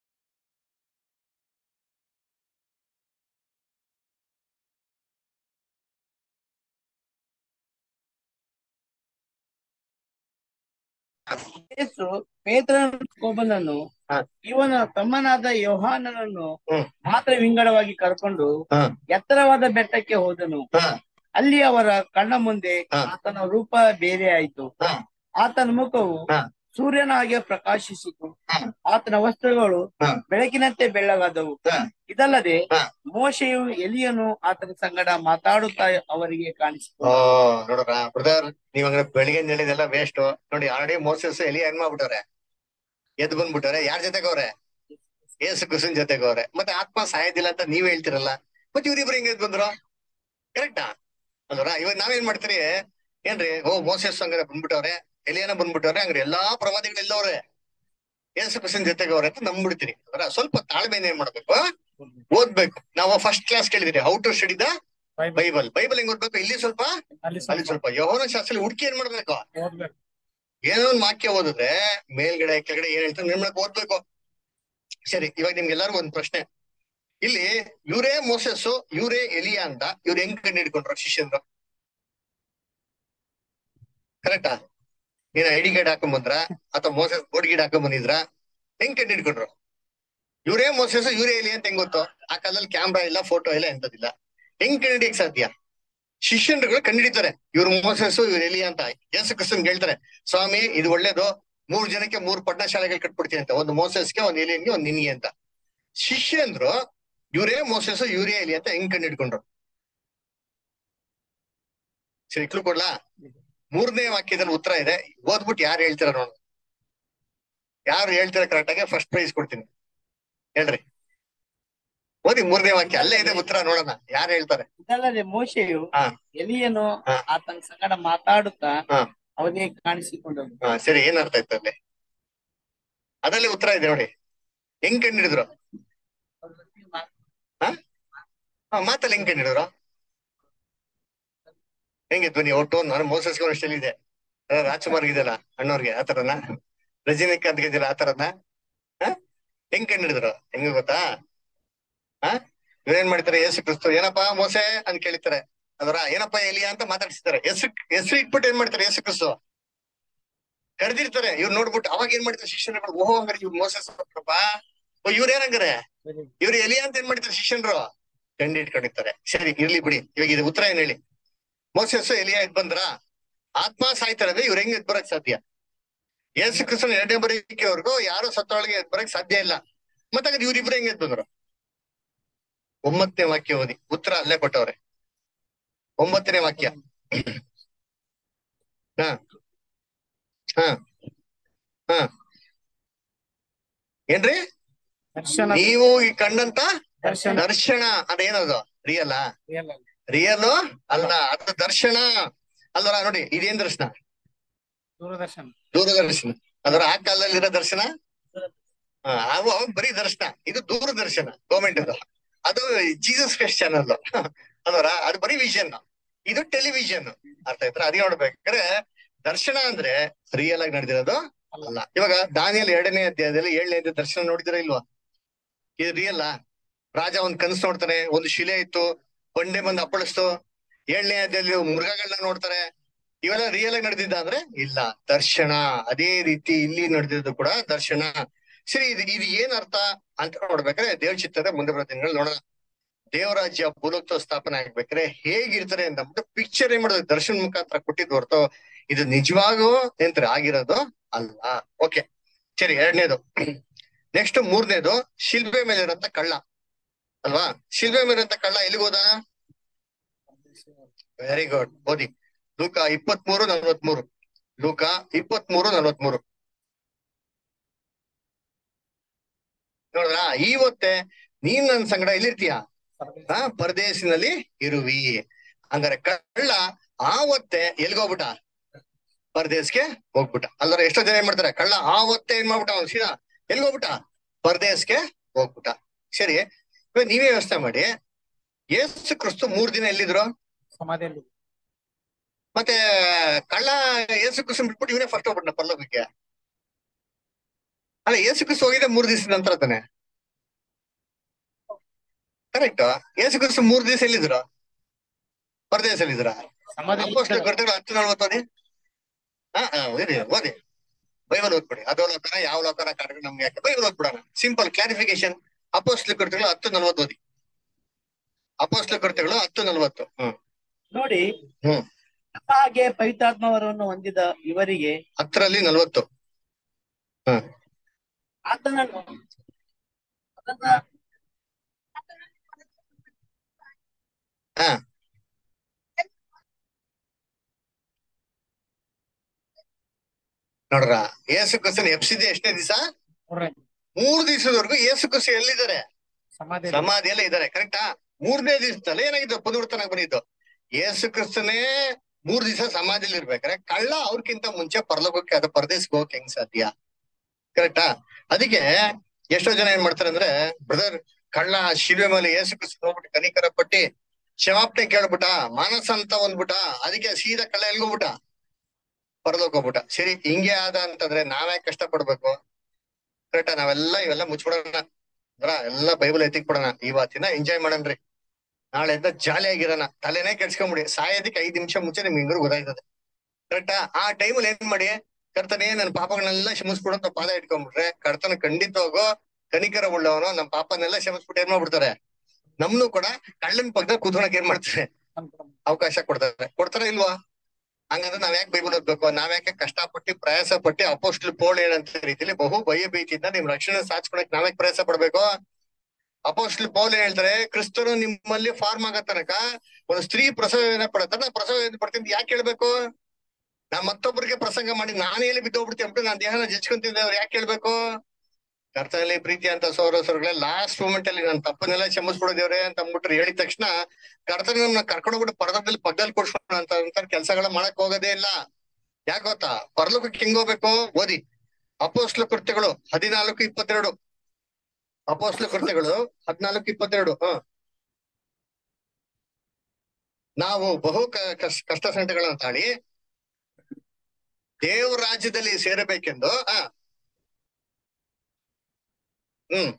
ಯೇಸು ಪೇತ್ರನನ್ನು ಇವನ ತಮ್ಮನಾದ ಯೋಹಾನನನ್ನು ಮಾತ್ರ ವಿಂಗಡವಾಗಿ ಕರ್ಕೊಂಡು ಎತ್ತರವಾದ ಬೆಟ್ಟಕ್ಕೆ ಹೋದನು. ಅಲ್ಲಿ ಅವರ ಕಣ್ಣ ಮುಂದೆ ಆತನ ರೂಪ ಬೇರೆ ಆಯಿತು. ಆತನ ಮುಖವು ಸೂರ್ಯನ ಹಾಗೆ ಪ್ರಕಾಶಿಸಿತು. ಆತನ ವಸ್ತ್ರಗಳು ಬೆಳಕಿನಂತೆ ಬೆಳ್ಳಗಾದವು. ಇದಲ್ಲದೆ ಮೋಶೆಯು ಎಲಿಯನು ಆತನ ಸಂಗಡ ಮಾತಾಡುತ್ತಾ ಅವರಿಗೆ ಕಾಣಿಸಿತು. ನೋಡ್ರ ಬ್ರದರ್, ನೀವ್ ಹಂಗ ಬೆಳಿಗ್ಗೆ ಹೇಳಿದೆಲ್ಲ ವೇಸ್ಟ್. ನೋಡಿ, ಆಲ್ರೆಡಿ ಮೋಸಸ್ ಎಲಿ ಏನ್ ಮಾಡ್ಬಿಟ್ಟವ್ರೆ, ಎದ್ ಬಂದ್ಬಿಟ್ಟವ್ರೆ. ಯಾರ ಜೊತೆಗವ್ರೆ? ಯೇಸು ಕ್ರಿಸ್ತನ್ ಜೊತೆಗವ್ರೆ. ಮತ್ತೆ ಆತ್ಮ ಸಾಯೋದಿಲ್ಲ ಅಂತ ನೀವ್ ಹೇಳ್ತಿರಲ್ಲ, ಮತ್ತೆ ಇವ್ರಿಬ್ರು ಹೆಂಗ್ ಎದ್ ಬಂದ್ರು? ಕರೆಕ್ಟಾ ಅಲ್ವರ? ಇವಾಗ ನಾವೇನ್ ಮಾಡ್ತೀರಿ ಏನ್ರಿ, ಓ ಮೋಸಸ್ ಹಂಗಾರೆ ಬಂದ್ಬಿಟ್ಟವ್ರೆ, ಎಲಿಯನ ಬಂದ್ಬಿಟ್ಟವ್ರೆ, ಹಂಗ್ರೆ ಎಲ್ಲಾ ಪ್ರವಾದಿಗಳು ಎಲ್ಲವ್ರೆ ಯೇಸು ಕ್ರಿಸ್ತನ ಜೊತೆಗೆ ಅವ್ರೆ ಅಂತ ನಂಬ್ಬಿಡ್ತೀರಿ. ಅದರ ಸ್ವಲ್ಪ ತಾಳ್ಮೆನ ಏನ್ ಮಾಡ್ಬೇಕು, ಓದ್ಬೇಕು. ನಾವು ಫಸ್ಟ್ ಕ್ಲಾಸ್ ಕೇಳಿದಿರಿ how to study the Bible. Bible ಹೆಂಗ್ ಓದ್ಬೇಕು, ಇಲ್ಲಿ ಸ್ವಲ್ಪ ಅಲ್ಲಿ ಸ್ವಲ್ಪ. ಯೋಹಾನ ಶಾಸ್ತ್ರ ಹುಡುಕಿ ಏನ್ ಮಾಡ್ಬೇಕು, ಏನೋ ಒಂದ್ ವಾಕ್ಯ ಓದಿದ್ರೆ ಮೇಲ್ಗಡೆ ಕೆಳಗಡೆ ಏನ್ ಹೇಳ್ತಾರೆ ನಿರ್ಮಳಕ್ ಓದ್ಬೇಕು. ಸರಿ, ಇವಾಗ ನಿಮ್ಗೆಲ್ಲಾರ್ಗು ಒಂದ್ ಪ್ರಶ್ನೆ. ಇಲ್ಲಿ ಇವರೇ ಮೋಸಸ್ಸು, ಇವರೇ ಎಲಿಯಾ ಅಂತ ಇವ್ರು ಹೆಂಗ್ ಕಂಡು ಹಿಡ್ಕೊಂಡ್ರು ಶಿಷ್ಯಂದ್ರು? ಕರೆಕ್ಟಾ? ಏನ ಐಡಿ ಕಾರ್ಡ್ ಹಾಕೊಂಡ್ ಬಂದ್ರ ಅಥವಾ ಮೋಸಸ್ ಬೋರ್ಡ್ ಗಿಡ್ ಹಾಕೊಂಡ್ ಬಂದಿದ್ರ? ಹೆಂಗ್ ಕಂಡು ಹಿಡ್ಕೊಂಡ್ರು? ಇವರೇ ಮೋಸಸ್ ಇವರೇ ಎಲಿಯಾ ಅಂತ ಹೆಂಗ್ ಗೊತ್ತು? ಆ ಕಾಲದಲ್ಲಿ ಕ್ಯಾಮ್ರಾ ಇಲ್ಲ, ಫೋಟೋ ಇಲ್ಲ, ಎಂತದಿಲ್ಲ. ಹೆಂಗ್ ಕಂಡು ಹಿಡಿಯಕ್ ಸಾಧ್ಯ? ಶಿಷ್ಯನ್ರುಗಳು ಕಂಡಿಡಿತಾರೆ ಇವ್ರು ಮೋಸಸ್ಸು ಇವ್ರು ಎಲಿಯಾ ಅಂತ. ಯೇಸು ಕ್ರಿಸ್ತನ್ ಹೇಳ್ತಾರೆ, ಸ್ವಾಮಿ ಇದು ಒಳ್ಳೇದು, ಮೂರ್ ಜನಕ್ಕೆ ಮೂರ್ ಪಟ್ಟಣಶಾಲೆಗಳು ಕಟ್ಬಿಡ್ತೀನಿ ಅಂತ, ಒಂದು ಮೋಸಸ್ಗೆ, ಒಂದ್ ಎಲಿಯನ್ಗೆ, ಒಂದ್ ನಿನ್ಗೆ ಅಂತ. ಶಿಷ್ಯಂದ್ರು ಇವರೇ ಮೋಸಸ್ಸು ಇವರೇ ಎಲಿಯಾ ಅಂತ ಹೆಂಗ್ ಕಂಡು ಹಿಡ್ಕೊಂಡ್ರು? ಸರಿ, ಕ್ಲೂ ಕೊಡ್ಲಾ? ಮೂರನೇ ವಾಕ್ಯದಲ್ಲಿ ಉತ್ತರ ಇದೆ, ಓದ್ಬಿಟ್ಟು ಯಾರು ಹೇಳ್ತೀರ ನೋಡ. ಯಾರು ಹೇಳ್ತೀರ ಕರೆಕ್ಟ್ ಆಗಿ ಫಸ್ಟ್ ಪ್ರೈಸ್ ಕೊಡ್ತೀನಿ. ಹೇಳ್ರಿ, ಓದಿ ಮೂರನೇ ವಾಕ್ಯ, ಅಲ್ಲೇ ಇದೆ ಉತ್ತರ, ನೋಡೋಣ ಯಾರು ಹೇಳ್ತಾರೆ. ಇದಲ್ಲದೆ ಮೋಶೆಯು ಹಾ ಎಲಿಯನು ಹಾ ಆತನ ಸಂಗಡ ಮಾತಾಡುತ್ತಾ ಹಾ ಅವನಿಗೆ ಕಾಣಿಸಿಕೊಂಡನು. ಹಾ ಸರಿ, ಏನ್ ಅರ್ಥ ಆಯ್ತು ಅಲ್ಲಿ? ಅದರಲ್ಲಿ ಉತ್ತರ ಇದೆ ನೋಡಿ. ಹೆಂಗ್ ಕಂಡಿಡಿದ್ರು? ಹಾ ಹಾ ಮಾತಲ್ಲಿ ಹೆಂಗ್ ಕಂಡಿಡಿದ್ರು? ಹೆಂಗೆ ಧ್ವನಿ ಒಟ್ಟು ನಾನು ಮೋಸಸ್ಗೆ ಅಷ್ಟೆಲ್ಲ ಇದೆ, ರಾಜ್ಕುಮಾರ್ ಇದೆಯಲ್ಲ ಅಣ್ಣವ್ರಿಗೆ ಆತರನ, ರಜನಿಕಾಂತ್ ಇದೆಯಲ್ಲ ಆತರನ. ಹಾ ಹೆಂಗ್ ಕಂಡಿಡಿದ್ರು? ಹೆಂಗ ಗೊತ್ತಾ? ಹಾ ಇವ್ರೇನ್ ಮಾಡ್ತಾರೆ, ಯೇಸು ಕ್ರಿಸ್ತು ಏನಪ್ಪಾ ಮೋಸೆ ಅಂತ ಕೇಳಿತಾರೆ, ಅದರ ಏನಪ್ಪಾ ಎಲಿಯಾ ಅಂತ ಮಾತಾಡ್ಸಿದ್ದಾರೆ. ಹೆಸರು ಹೆಸರು ಇಟ್ಬಿಟ್ಟು ಏನ್ ಮಾಡ್ತಾರೆ, ಯೇಸು ಕ್ರಿಸ್ತು ಕರೆದಿರ್ತಾರೆ. ಇವ್ರು ನೋಡ್ಬಿಟ್ಟು ಅವಾಗ ಏನ್ ಮಾಡ್ತಾರೆ ಶಿಷ್ಯರುಗಳು, ಓಹೋ ಹಂಗಾರೆ ಇವ್ರು ಮೋಸಸ್ ಓ ಇವ್ರ ಏನಂಗಾರೆ ಇವ್ರು ಎಲಿಯಾ ಅಂತ ಏನ್ ಮಾಡ್ತಾರೆ ಶಿಷ್ಯನ್ರು ಕಂಡು ಇಟ್ಕೊಂಡಿರ್ತಾರೆ. ಸರಿ ಇರ್ಲಿ ಬಿಡಿ, ಇವಾಗ ಇದು ಉತ್ತರ ಏನ್ ಹೇಳಿ? ಮೋಸಸ್ ಎಲಿಯಾ ಎದ್ ಬಂದ್ರ? ಆತ್ಮ ಸಾಯ್ತಾರೆ, ಇವ್ರ ಹೆಂಗ್ ಎದ್ ಬರಕ್ ಸಾಧ್ಯ? ಯೇಸು ಕ್ರಿಸ್ತನ ಎರಡನೇ ಬರೀಕೆವರೆಗೂ ಯಾರು ಸತ್ತೊಳಗೆ ಎದ್ ಬರಕ್ ಸಾಧ್ಯ ಇಲ್ಲ. ಮತ್ತೆ ಇವ್ರಿಬ್ರು ಹೆಂಗ್ ಎದ್ ಬಂದ್ರು? ಒಂಬತ್ತನೇ ವಾಕ್ಯ ಓದಿ, ಉತ್ತರ ಅಲ್ಲೇ ಕೊಟ್ಟವ್ರೆ. ಒಂಬತ್ತನೇ ವಾಕ್ಯ. ಹ ಹ ಹ ಏನ್ರಿ? ದರ್ಶನ ನೀವು ಈ ಕಂಡಂತ ದರ್ಶನ ದರ್ಶನ ಅದೇನದು? ರಿಯಲ್ ರಿಯಲ್ ಅಲ್ಲ, ಅದು ದರ್ಶನ ಅಲ್ವರ. ನೋಡಿ ಇದೇನ್ ದರ್ಶನ? ದೂರದರ್ಶನ. ದೂರದರ್ಶನ. ಅದರ ಆ ಕಾಲದಲ್ಲಿರೋ ದರ್ಶನ ಅವು ಅವ್ ಬರೀ ದರ್ಶನ. ಇದು ದೂರದರ್ಶನ ಗೌರ್ಮೆಂಟ್ ಅದು. ಅದು ಜೀಸಸ್ ಕ್ರೈಸ್ಟ್ ಚಾನಲ್ ಅದರ, ಅದು ಬರೀ ವಿಷನ್. ಇದು ಟೆಲಿವಿಷನ್. ಅರ್ಥ ಆಯ್ತಾ? ಅದೇ ನೋಡ್ಬೇಕಾದ್ರೆ ದರ್ಶನ ಅಂದ್ರೆ ರಿಯಲ್ ಆಗಿ ನಡೆದಿರೋದು ಅಲ್ಲ. ಇವಾಗ ದಾನಿಯಲ್ ಎರಡನೇ ಅಧ್ಯಾಯದಲ್ಲಿ ಏಳನೇ ಅಧ್ಯಾಯ ದರ್ಶನ ನೋಡಿದಿರ ಇಲ್ವಾ? ಇದು ರಿಯಲ್. ರಾಜ ಒಂದ್ ಕನಸು ನೋಡ್ತಾನೆ, ಒಂದು ಶಿಲೆ ಇತ್ತು, ಬಂಡೆ ಬಂದು ಅಪ್ಪಳಿಸ್ತು. ಏಳನೇ ಅಧ್ಯಾಯದಲ್ಲಿ ಮೃಗಗಳನ್ನ ನೋಡ್ತಾರೆ. ಇವೆಲ್ಲ ರಿಯಲ್ ಆಗಿ ನಡೆದಿದ್ದ ಅಂದ್ರೆ ಇಲ್ಲ, ದರ್ಶನ. ಅದೇ ರೀತಿ ಇಲ್ಲಿ ನಡೆದಿದ್ದು ಕೂಡ ದರ್ಶನ. ಸರಿ, ಇದು ಇದು ಏನ್ ಅರ್ಥ ಅಂತ ನೋಡ್ಬೇಕಾದ್ರೆ ದೇವ್ರ ಚಿತ್ರದ ಮುಂದೆ ಬರೋ ದಿನಗಳು ನೋಡೋಣ. ದೇವರಾಜ್ಯ ಭೂಲೋಕ ಸ್ಥಾಪನೆ ಆಗ್ಬೇಕಾದ್ರೆ ಹೇಗಿರ್ತಾರೆ ಅಂತ ಪಿಕ್ಚರ್ ಏನ್ ಮಾಡೋದು ದರ್ಶನ ಮುಖಾಂತರ ಕೊಟ್ಟಿದ್ದು ಹೊರತು ಇದು ನಿಜವಾಗೂ ಎಂತ ಆಗಿರೋದು ಅಲ್ಲ. ಓಕೆ ಸರಿ, ಎರಡನೇದು. ನೆಕ್ಸ್ಟ್ ಮೂರನೇದು, ಶಿಲ್ಬೆ ಮೇಲೆ ಇರೋಂತ ಕಳ್ಳ ಅಲ್ವಾ? ಶಿಲ್ಬೆ ಮೇಲೆ ಇರೋಂತ ಕಳ್ಳ ಎಲ್ಲಿಗೆ ಹೋದ? ವೆರಿ ಗುಡ್, ಓದಿ ಲೂಕ ಇಪ್ಪತ್ತ್ ಮೂರು ನಲ್ವತ್ ಮೂರು. ಲೂಕ ಇಪ್ಪತ್ತ್ ಮೂರು ನಲ್ವತ್ ಮೂರು ನೋಡ್ರ. ಇವತ್ತೆ ನೀನ್ ನನ್ ಸಂಗಡ ಎಲ್ಲಿರ್ತೀಯ? ಹಾ, ಪರದೇಶಿನಲ್ಲಿ ಇರುವಿ. ಹಂಗಾರೆ ಕಳ್ಳ ಆವತ್ತೆ ಎಲ್ಗೋಗ್ಬಿಟ್ಟ? ಪರದೇಶಕ್ಕೆ ಹೋಗ್ಬಿಟ್ಟ. ಅಲ್ದ್ರ ಎಷ್ಟೋ ಜನ ಏನ್ ಮಾಡ್ತಾರೆ, ಕಳ್ಳ ಆವತ್ತೆ ಏನ್ ಮಾಡ್ಬಿಟ್ಟ ಅವ್ನು ಸೀದಾ ಎಲ್ಗೋಗ್ಬಿಟ್ಟ? ಪರದೇಶಕ್ಕೆ ಹೋಗ್ಬಿಟ್ಟ. ಸರಿ, ಇವಾಗ ನೀವೇ ವ್ಯವಸ್ಥೆ ಮಾಡಿ. ಯೇಸು ಕ್ರಿಸ್ತು ಮೂರ್ ದಿನ ಎಲ್ಲಿದ್ರು? ಸಮಾಧಿಯಲ್ಲಿ. ಮತ್ತೆ ಕಳ್ಳ ಯೇಸು ಕ್ರಿಸ್ತು ಬಿಟ್ಬಿಟ್ಟು ಇವನೇ ಫಸ್ಟ್ ಹೋಗ್ಬಿಟ್ಟ ಪರಲೋಕಕ್ಕೆ. ಅಲ್ಲ, ಯೇಸು ಕ್ರಿಸ್ತು ಹೋಗಿದೆ ಮೂರ್ ದಿವಸದ ನಂತರ ತಾನೆ. ಕರೆಕ್ಟ್. ಯೇಸು ಕ್ರಿಸ್ತು ಮೂರ್ ದಿವಸ ಎಲ್ಲಿದ್ರು? ಪರದೇಶಲ್ಲಿದ್ರ. ಅಪೊಸ್ತಲರ ಕೃತ್ಯಗಳು ಹತ್ತು ನಲ್ವತ್ತು ಓದಿ. ಹಾ ಓದಿ ಓದಿ ಬೈಬಲ್ ಓದ್ಬಿಡಿ. ಅದೋ ಲೋಕನ ಯಾವ ಲೋಕನ ಕಾರಣ ನಮ್ಗೆ ಯಾಕೆ? ಬೈಬಲ್ ಓದ್ಬಿಡೋಣ. Simple clarification. ಅಪೊಸ್ತಲರ ಕೃತ್ಯಗಳು ಹತ್ತು ನಲ್ವತ್ತು ಓದಿ. ಅಪೊಸ್ತಲರ ಕೃತ್ಯಗಳು ಹತ್ತು ನಲ್ವತ್ತು. ಹ್ಮ್ ನೋಡಿ, ಹ್ಮ್ ಹಾಗೆ ಪವಿತ್ರಾತ್ಮವರನ್ನು ಹೊಂದಿದ ಇವರಿಗೆ ಹತ್ತರಲ್ಲಿ ನಲ್ವತ್ತು. ಹ್ಮ್ ಆತನನ್ನು ಹಾ ನೋಡ್ರ, ಯೇಸು ಕ್ರಿಸ್ತನ ಎಬ್ಸಿದೆ ಎಷ್ಟನೇ ದಿವಸ? ಮೂರ್ ದಿವಸದವರೆಗೂ ಯೇಸು ಕ್ರಿಸ್ತ ಎಲ್ಲಿದ್ದಾರೆ? ಸಮಾಧಿಯಲ್ಲೇ ಇದ್ದಾರೆ. ಕರೆಕ್ಟಾ? ಮೂರನೇ ದಿವಸದಲ್ಲಿ ಏನಾಗಿದ್ದು? ಪುನರುತ್ಥಾನ ಬಂದಿದ್ದು. ಯೇಸು ಕ್ರಿಸ್ತನೇ ಮೂರ್ ದಿವಸ ಸಮಾಧಿಲಿ ಇರ್ಬೇಕಾರೆ ಕಳ್ಳ ಅವ್ರಕ್ಕಿಂತ ಮುಂಚೆ ಪರಲೋಕಕ್ಕೆ ಅದ ಪರದೇಶಕ್ಕೆ ಹೋಗಕ್ ಹೆಂಗ್ ಸಾಧ್ಯ? ಕರೆಕ್ಟಾ? ಅದಕ್ಕೆ ಎಷ್ಟೋ ಜನ ಏನ್ ಮಾಡ್ತಾರೆ ಅಂದ್ರೆ, ಬ್ರದರ್ ಕಳ್ಳ ಶಿಲ್ವೆ ಮೇಲೆ ಏಸು ಕ್ರಿಸ್ತ ಹೋಗ್ಬಿಟ್ಟು ಕನಿಕರ ಪಟ್ಟಿ ಕ್ಷಮಾಪಣೆ ಕೇಳ್ಬಿಟ್ಟ, ಮಾನಸ ಅಂತ ಒಂದ್ಬಿಟ್ಟ, ಅದಕ್ಕೆ ಸೀದಾ ಕಳ್ಳ ಎಲ್ಗೋಗ್ಬಿಟ್ಟ, ಪರಲೋಕ ಹೋಗ್ಬಿಟ್ಟ. ಸರಿ, ಹಿಂಗೆ ಆದ ಅಂತಂದ್ರೆ ನಾವೇ ಕಷ್ಟ ಪಡ್ಬೇಕು? ಕರೆಕ್ಟಾ? ನಾವೆಲ್ಲ ಇವೆಲ್ಲ ಮುಚ್ಬಿಡೋಣ ಅಂದ್ರ ಎಲ್ಲ ಬೈಬಲ್ ಎತ್ತಿಕ್ ಬಿಡೋಣ, ಇವತ್ತಿನ ಎಂಜಾಯ್ ಮಾಡನ್ರಿ, ನಾಳೆಯಿಂದ ಜಾಲಿ ಆಗಿರೋಣ, ತಲೆನೇ ಕೆಡ್ಸ್ಕೊಂಬಿಡಿ. ಸಾಯೋದಕ್ಕೆ ಐದ್ ನಿಮಿಷ ಮುಂಚೆ ನಿಮ್ಗೆ ಹಿಂಗ್ ಗೊತ್ತಾಯ್ತದೆ. ಕರೆಕ್ಟಾ? ಆ ಟೈಮಲ್ಲಿ ಏನ್ ಮಾಡಿ, ಕರ್ತನೇ ನನ್ನ ಪಾಪಗಳನ್ನೆಲ್ಲ ಕ್ಷಮಿಸ್ಬಿಡು ಅಂತ ಪಾದ ಇಟ್ಕೊಂಡ್ಬಿಟ್ರೆ ಕರ್ತನ ಖಂಡಿತವಾಗೋ ಕನಿಕರ ಉಳ್ಳವನು ನಮ್ ಪಾಪನೆಲ್ಲ ಕ್ಷಮಿಸ್ಬಿಟ್ಟು ಏನ್ ಮಾಡ್ಬಿಡ್ತಾರೆ, ನಮ್ನು ಕೂಡ ಕಳ್ಳನ್ ಪಕ್ಕದಲ್ಲಿ ಕೂತ್ಕೊಳಕ್ ಏನ್ ಮಾಡ್ತಾರೆ, ಅವಕಾಶ ಕೊಡ್ತಾರೆ. ಕೊಡ್ತಾರ ಇಲ್ವಾ? ಹಂಗಂದ್ರೆ ನಾವ್ ಯಾಕೆ ಬೈಬಲ್ ಓದ್ಬೇಕು? ನಾವ್ ಯಾಕೆ ಕಷ್ಟಪಟ್ಟು ಪ್ರಯಾಸ ಪಟ್ಟು ಅಪೋಸ್ಟಲ್ ಪೌಲ್ ಏನಂತ ರೀತಿಲಿ ಬಹು ಭಯ ಭೀತಿಯಿಂದ ನಿಮ್ ರಕ್ಷಣೆ ಸಾಧಿಸ್ಕೊಳಕ್ ನಾವ್ಯಾಕೆ ಪ್ರಯಾಸ ಪಡ್ಬೇಕು? ಅಪೋಸ್ಟಲ್ ಪೌಲ್ ಏನ್ ಹೇಳ್ತಾರೆ, ಕ್ರಿಸ್ತನು ನಿಮ್ಮಲ್ಲಿ ಫಾರ್ಮ್ ಆಗೋ ತನಕ ಒಂದು ಸ್ತ್ರೀ ಪ್ರಸವ ವೇದನೆ ಪಡುತ್ತೆ, ನಾ ಪ್ರಸವ ವೇದನೆ ಪಡ್ತೀನಿ ಯಾಕೆ ಹೇಳ್ಬೇಕು? ನಾ ಮತ್ತೊಬ್ಬರಿಗೆ ಪ್ರಸಂಗ ಮಾಡಿ ನಾನೇ ಎಲ್ಲಿ ಬಿದ್ದೋಗ್ಬಿಡ್ತೀನಿ ಅಂದ್ಬಿಟ್ಟು ನಾನ್ ದೇಹನ ಜಜ್ಕೊಂತಿದ್ದೆ, ಅವ್ರು ಯಾಕೆ ಹೇಳ್ಬೇಕು? ಕರ್ತನಲ್ಲಿ ಪ್ರೀತಿ ಅಂತ ಸೌರ ಸೌರಗಳೇ ಲಾಸ್ಟ್ ಮೂಮೆಂಟ್ ಅಲ್ಲಿ ನಾನು ತಪ್ಪನ್ನೆಲ್ಲ ಕ್ಷಮಿಸ್ಬಿಡೋದೇವ್ರೆ ಅಂತ ಅಂದ್ಬಿಟ್ರು. ಹೇಳಿದ ತಕ್ಷಣ ಕರ್ತನ ನಮ್ನ ಕರ್ಕೊಂಡೋಗ್ಬಿಟ್ಟು ಪರದಲ್ಲಿ ಪಕ್ಕದಲ್ಲಿ ಕೊಡ್ಸೋಣ ಅಂತ ಅಂತ ಕೆಲ್ಸಗಳ ಮಾಡಕ್ ಹೋಗೋದೇ ಇಲ್ಲ. ಯಾಕೆ ಗೊತ್ತಾ? ಪರಲೋಕಕ್ಕೆ ಹೆಂಗ್ ಹೋಗ್ಬೇಕು? ಓದಿ ಅಪೋಸ್ಲ ಕೃತ್ಯಗಳು ಹದಿನಾಲ್ಕು ಇಪ್ಪತ್ತೆರಡು. ಅಪೋಸ್ಲ ಕೃತ್ಯಗಳು ಹದಿನಾಲ್ಕು ಇಪ್ಪತ್ತೆರಡು. ಹ ನಾವು ಬಹು ಕಷ್ಟ ಸಂಕಟಗಳನ್ನ ತಾಳಿ ದೇವ್ರ ರಾಜ್ಯದಲ್ಲಿ ಸೇರಬೇಕೆಂದು ಆ ಹ್ಮ್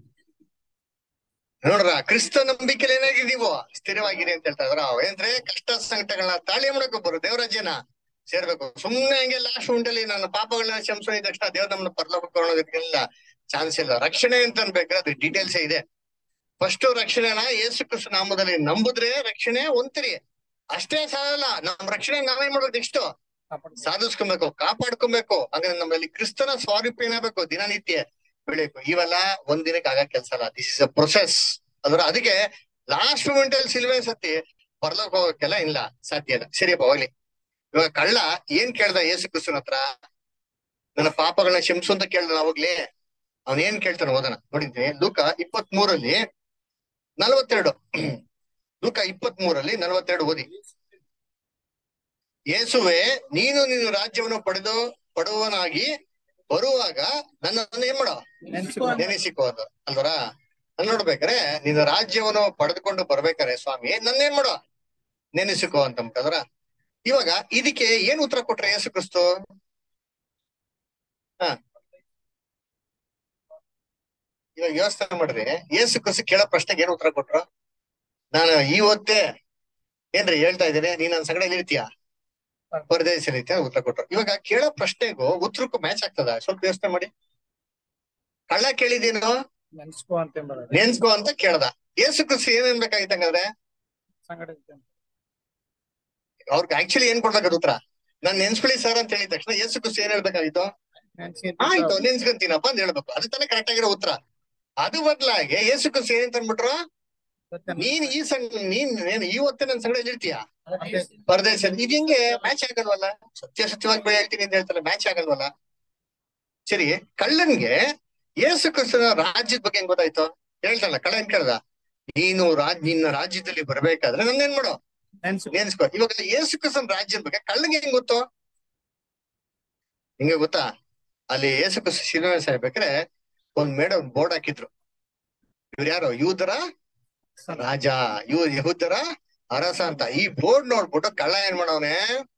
ನೋಡ್ರ, ಕ್ರಿಸ್ತ ನಂಬಿಕೆಲಿ ಏನಾಗಿದೀವೋ ಸ್ಥಿರವಾಗಿರಿ ಅಂತ ಹೇಳ್ತಾ ಇದ್ರ. ಏನಂದ್ರೆ ಕಷ್ಟ ಸಂಕಟಗಳನ್ನ ತಾಳಿ ಮಾಡಕೊಬ್ಬರು ದೇವರಾಜ್ಯನ ಸೇರ್ಬೇಕು. ಸುಮ್ನೆ ಹಂಗೆ ಲಾಸ್ಟ್ ಉಂಟಲ್ಲಿ ನನ್ನ ಪಾಪಗಳನ್ನ ಕ್ಷಮಿಸೋದ ತಕ್ಷಣ ದೇವ್ರ ನಮ್ಮನ್ನ ಪರಲೋಕಕ್ಕೆ ಕೊಡೋದಕ್ಕೆಲ್ಲ ಚಾನ್ಸ್ ಇಲ್ಲ. ರಕ್ಷಣೆ ಅಂತ ಅನ್ಬೇಕಾದ್ರೆ ಅದು ಡೀಟೇಲ್ಸ್ ಇದೆ. ಫಸ್ಟ್ ರಕ್ಷಣೆನ ಯೇಸು ಕ್ರಿಸ್ತ ನಾಮದಲ್ಲಿ ನಂಬುದ್ರೆ ರಕ್ಷಣೆ ಹೊಂದ್ತೀರಿ. ಅಷ್ಟೇ ಸಾಲಲ್ಲ, ನಮ್ ರಕ್ಷಣೆ ನಾವೇನ್ ಮಾಡ್ಬೇಕು? ನೆಕ್ಸ್ಟ್ ಸಾಧಿಸ್ಕೊಬೇಕು, ಕಾಪಾಡ್ಕೊಬೇಕು. ಹಂಗಂದ್ರೆ ನಮ್ಮಲ್ಲಿ ಕ್ರಿಸ್ತನ ಸ್ವಾರೂಪ ಏನಾಗಬೇಕು? ದಿನನಿತ್ಯ ಬೆಳಿಬೇಕು. ಇವೆಲ್ಲ ಒಂದ್ ದಿನಕ್ಕೆ ಆಗ ಕೆಲ್ಸ ಅಲ್ಲ, ದಿಸ್ ಇಸ್ ಅ ಪ್ರೊಸೆಸ್. ಅಂದ್ರೆ ಅದಕ್ಕೆ ಲಾಸ್ಟ್ ಮೂಮೆಂಟ್ ಅಲ್ಲಿ ಸಿಲ್ವೆ ಸತ್ತಿ ಪರಲೋಕ ಹೋಗಕ್ಕೆಲ್ಲ ಇಲ್ಲ, ಸಾಧ್ಯ ಇಲ್ಲ. ಸರಿಯಪ್ಪ ಹೋಗ್ಲಿ. ಇವಾಗ ಕಳ್ಳ ಏನ್ ಕೇಳ್ದ ಯೇಸು ಕ್ರಿಸ್ತನ ಹತ್ರ? ನನ್ನ ಪಾಪಗಳನ್ನ ಕ್ಷಮಿಸು ಅಂತ ಕೇಳ್ದ. ಅವಾಗ್ಲೇ ಅವನ್ ಏನ್ ಕೇಳ್ತಾನೆ ಓದನ ನೋಡಿದ್ದೀನಿ. ಲೂಕ ಇಪ್ಪತ್ ಮೂರಲ್ಲಿ ನಲ್ವತ್ತೆರಡು ಲೂಕ ಇಪ್ಪತ್ ಮೂರಲ್ಲಿ ನಲ್ವತ್ತೆರಡು ಓದಿ. ಯೇಸುವೆ, ನೀನು ನಿನ್ನ ರಾಜ್ಯವನ್ನು ಪಡೆದು ಪಡುವನಾಗಿ ಬರುವಾಗ ನನ್ನ ಏನ್ ಮಾಡೋ? ನೆನೆಸಿಕೋದು ಅಲ್ವರ. ನನ್ ನೋಡ್ಬೇಕಾರೆ ನಿನ್ನ ರಾಜ್ಯವನ್ನು ಪಡೆದುಕೊಂಡು ಬರ್ಬೇಕಾರೆ ಸ್ವಾಮಿ ನನ್ನ ಏನ್ ಮಾಡೋ? ನೆನೆಸಿಕೋ ಅಂತಂದ್ರ. ಇವಾಗ ಇದಕ್ಕೆ ಏನ್ ಉತ್ತರ ಕೊಟ್ರೆ ಯೇಸು ಕ್ರಿಸ್ತು? ಹ ಇವಾಗ ಯೋಚನೆ ಮಾಡಿದ್ರೆ ಯೇಸು ಕ್ರಿಸ್ತು ಕೇಳೋ ಪ್ರಶ್ನೆಗೆ ಏನ್ ಉತ್ತರ ಕೊಟ್ರು? ನಾನು ಇವತ್ತೇ ಏನ್ರಿ ಹೇಳ್ತಾ ಇದ್ದೀನಿ, ನೀನ್ ನನ್ ಸಂಗಡ ಇರ್ತೀಯ, ಪರದೇಶದಲ್ಲಿ ಇರ್ತೀಯ ಉತ್ತರ ಕೊಟ್ರು. ಇವಾಗ ಕೇಳೋ ಪ್ರಶ್ನೆಗೂ ಉತ್ತರಕ್ಕೂ ಮ್ಯಾಚ್ ಆಗ್ತದ? ಸ್ವಲ್ಪ ಯೋಚನೆ ಮಾಡಿ. ಕಳ್ಳ ಕೇಳಿದೇನು? ನೆನ್ಸ್ಕೋ ಅಂತ ಕೇಳ್ದ. ಯೇಸು ಕ್ರಿಸ್ತು ಏನ್ ಅನ್ಬೇಕಾಗಿತ್ತು ಹಂಗಾದ್ರೆ? ಅವ್ರಿಗೆ ಆಕ್ಚುಲಿ ಏನ್ ಕೊಡ್ಬೇಕಾದ ಉತ್ತರ? ನಾನ್ ನೆನ್ಸ್ಕೊಳ್ಳಿ ಸರ್ ಅಂತ ಹೇಳಿದ ತಕ್ಷಣ ಯೇಸು ಕ್ರಿಸ್ತು ಏನ್ ಹೇಳ್ಬೇಕಾಗಿತ್ತು? ಆಯ್ತು ನೆನ್ಸ್ಕೊಂತೀನಪ್ಪ ಅಂತ ಹೇಳ್ಬೇಕು. ಅದು ತಾನೇ ಕರೆಕ್ಟ್ ಆಗಿರೋ ಉತ್ತರ. ಅದು ಬದಲಾಗಿ ಯೇಸು ಕ್ರಿಸ್ತು ಏನಂತ ಅಂದ್ಬಿಟ್ರು? ನೀನ್ ಈ ಸಂಘ ನೀನ್ ಏನ್ ಇವತ್ತೇ ನನ್ ಸಂಗಡ ಇರ್ತೀಯ ಪರದೇಶ. ಇದು ಹಿಂಗೆ ಮ್ಯಾಚ್ ಆಗಲ್ವಲ್ಲ? ಸತ್ಯ ಸತ್ಯವಾಗಿ ಬೆಳೆ ಹೇಳ್ತೀನಿ ಅಂತ ಹೇಳ್ತಾರೆ, ಮ್ಯಾಚ್ ಆಗಲ್ವಲ್ಲ? ಸರಿ, ಕಳ್ಳನ್ಗೆ ಯೇಸು ಕ್ರಿಸ್ತನ ರಾಜ್ಯದ ಬಗ್ಗೆ ಹೆಂಗ್ ಗೊತ್ತಾಯ್ತು? ಹೇಳ್ತಾನಲ್ಲ, ಕಳ್ಳ ಏನ್ ಕೇಳ್ದ? ನೀನು ರಾಜ್ ನಿನ್ನ ರಾಜ್ಯದಲ್ಲಿ ಬರ್ಬೇಕಾದ್ರೆ ನನ್ನೇನ್ ಮಾಡೋ? ನೆನ್ಸ್ಕೋ. ಇವಾಗ ಯೇಸು ಕ್ರಿಸ್ತನ ರಾಜ್ಯದ ಬಗ್ಗೆ ಕಳ್ಳಂಗೆ ಹೆಂಗ್ ಗೊತ್ತು? ಹಿಂಗೆ ಗೊತ್ತಾ? ಅಲ್ಲಿ ಯೇಸು ಕ್ರಿಸ್ತ ಶಿಲುಬೆ ಸಾಯ್ಬೇಕಾದ್ರೆ ಒಂದ್ ಮೇಡ ಒಂದ್ ಬೋರ್ಡ್ ಹಾಕಿದ್ರು. ಇವ್ರು ಯಾರು? ಯೂದರ ರಾಜ, ಇವ್ ಯಹೂದರ ಅರಸ ಅಂತ. ಈ ಬೋರ್ಡ್ ನೋಡ್ಬಿಟ್ಟು ಕಳ್ಳ ಏನ್ ಮಾಡವನೆ?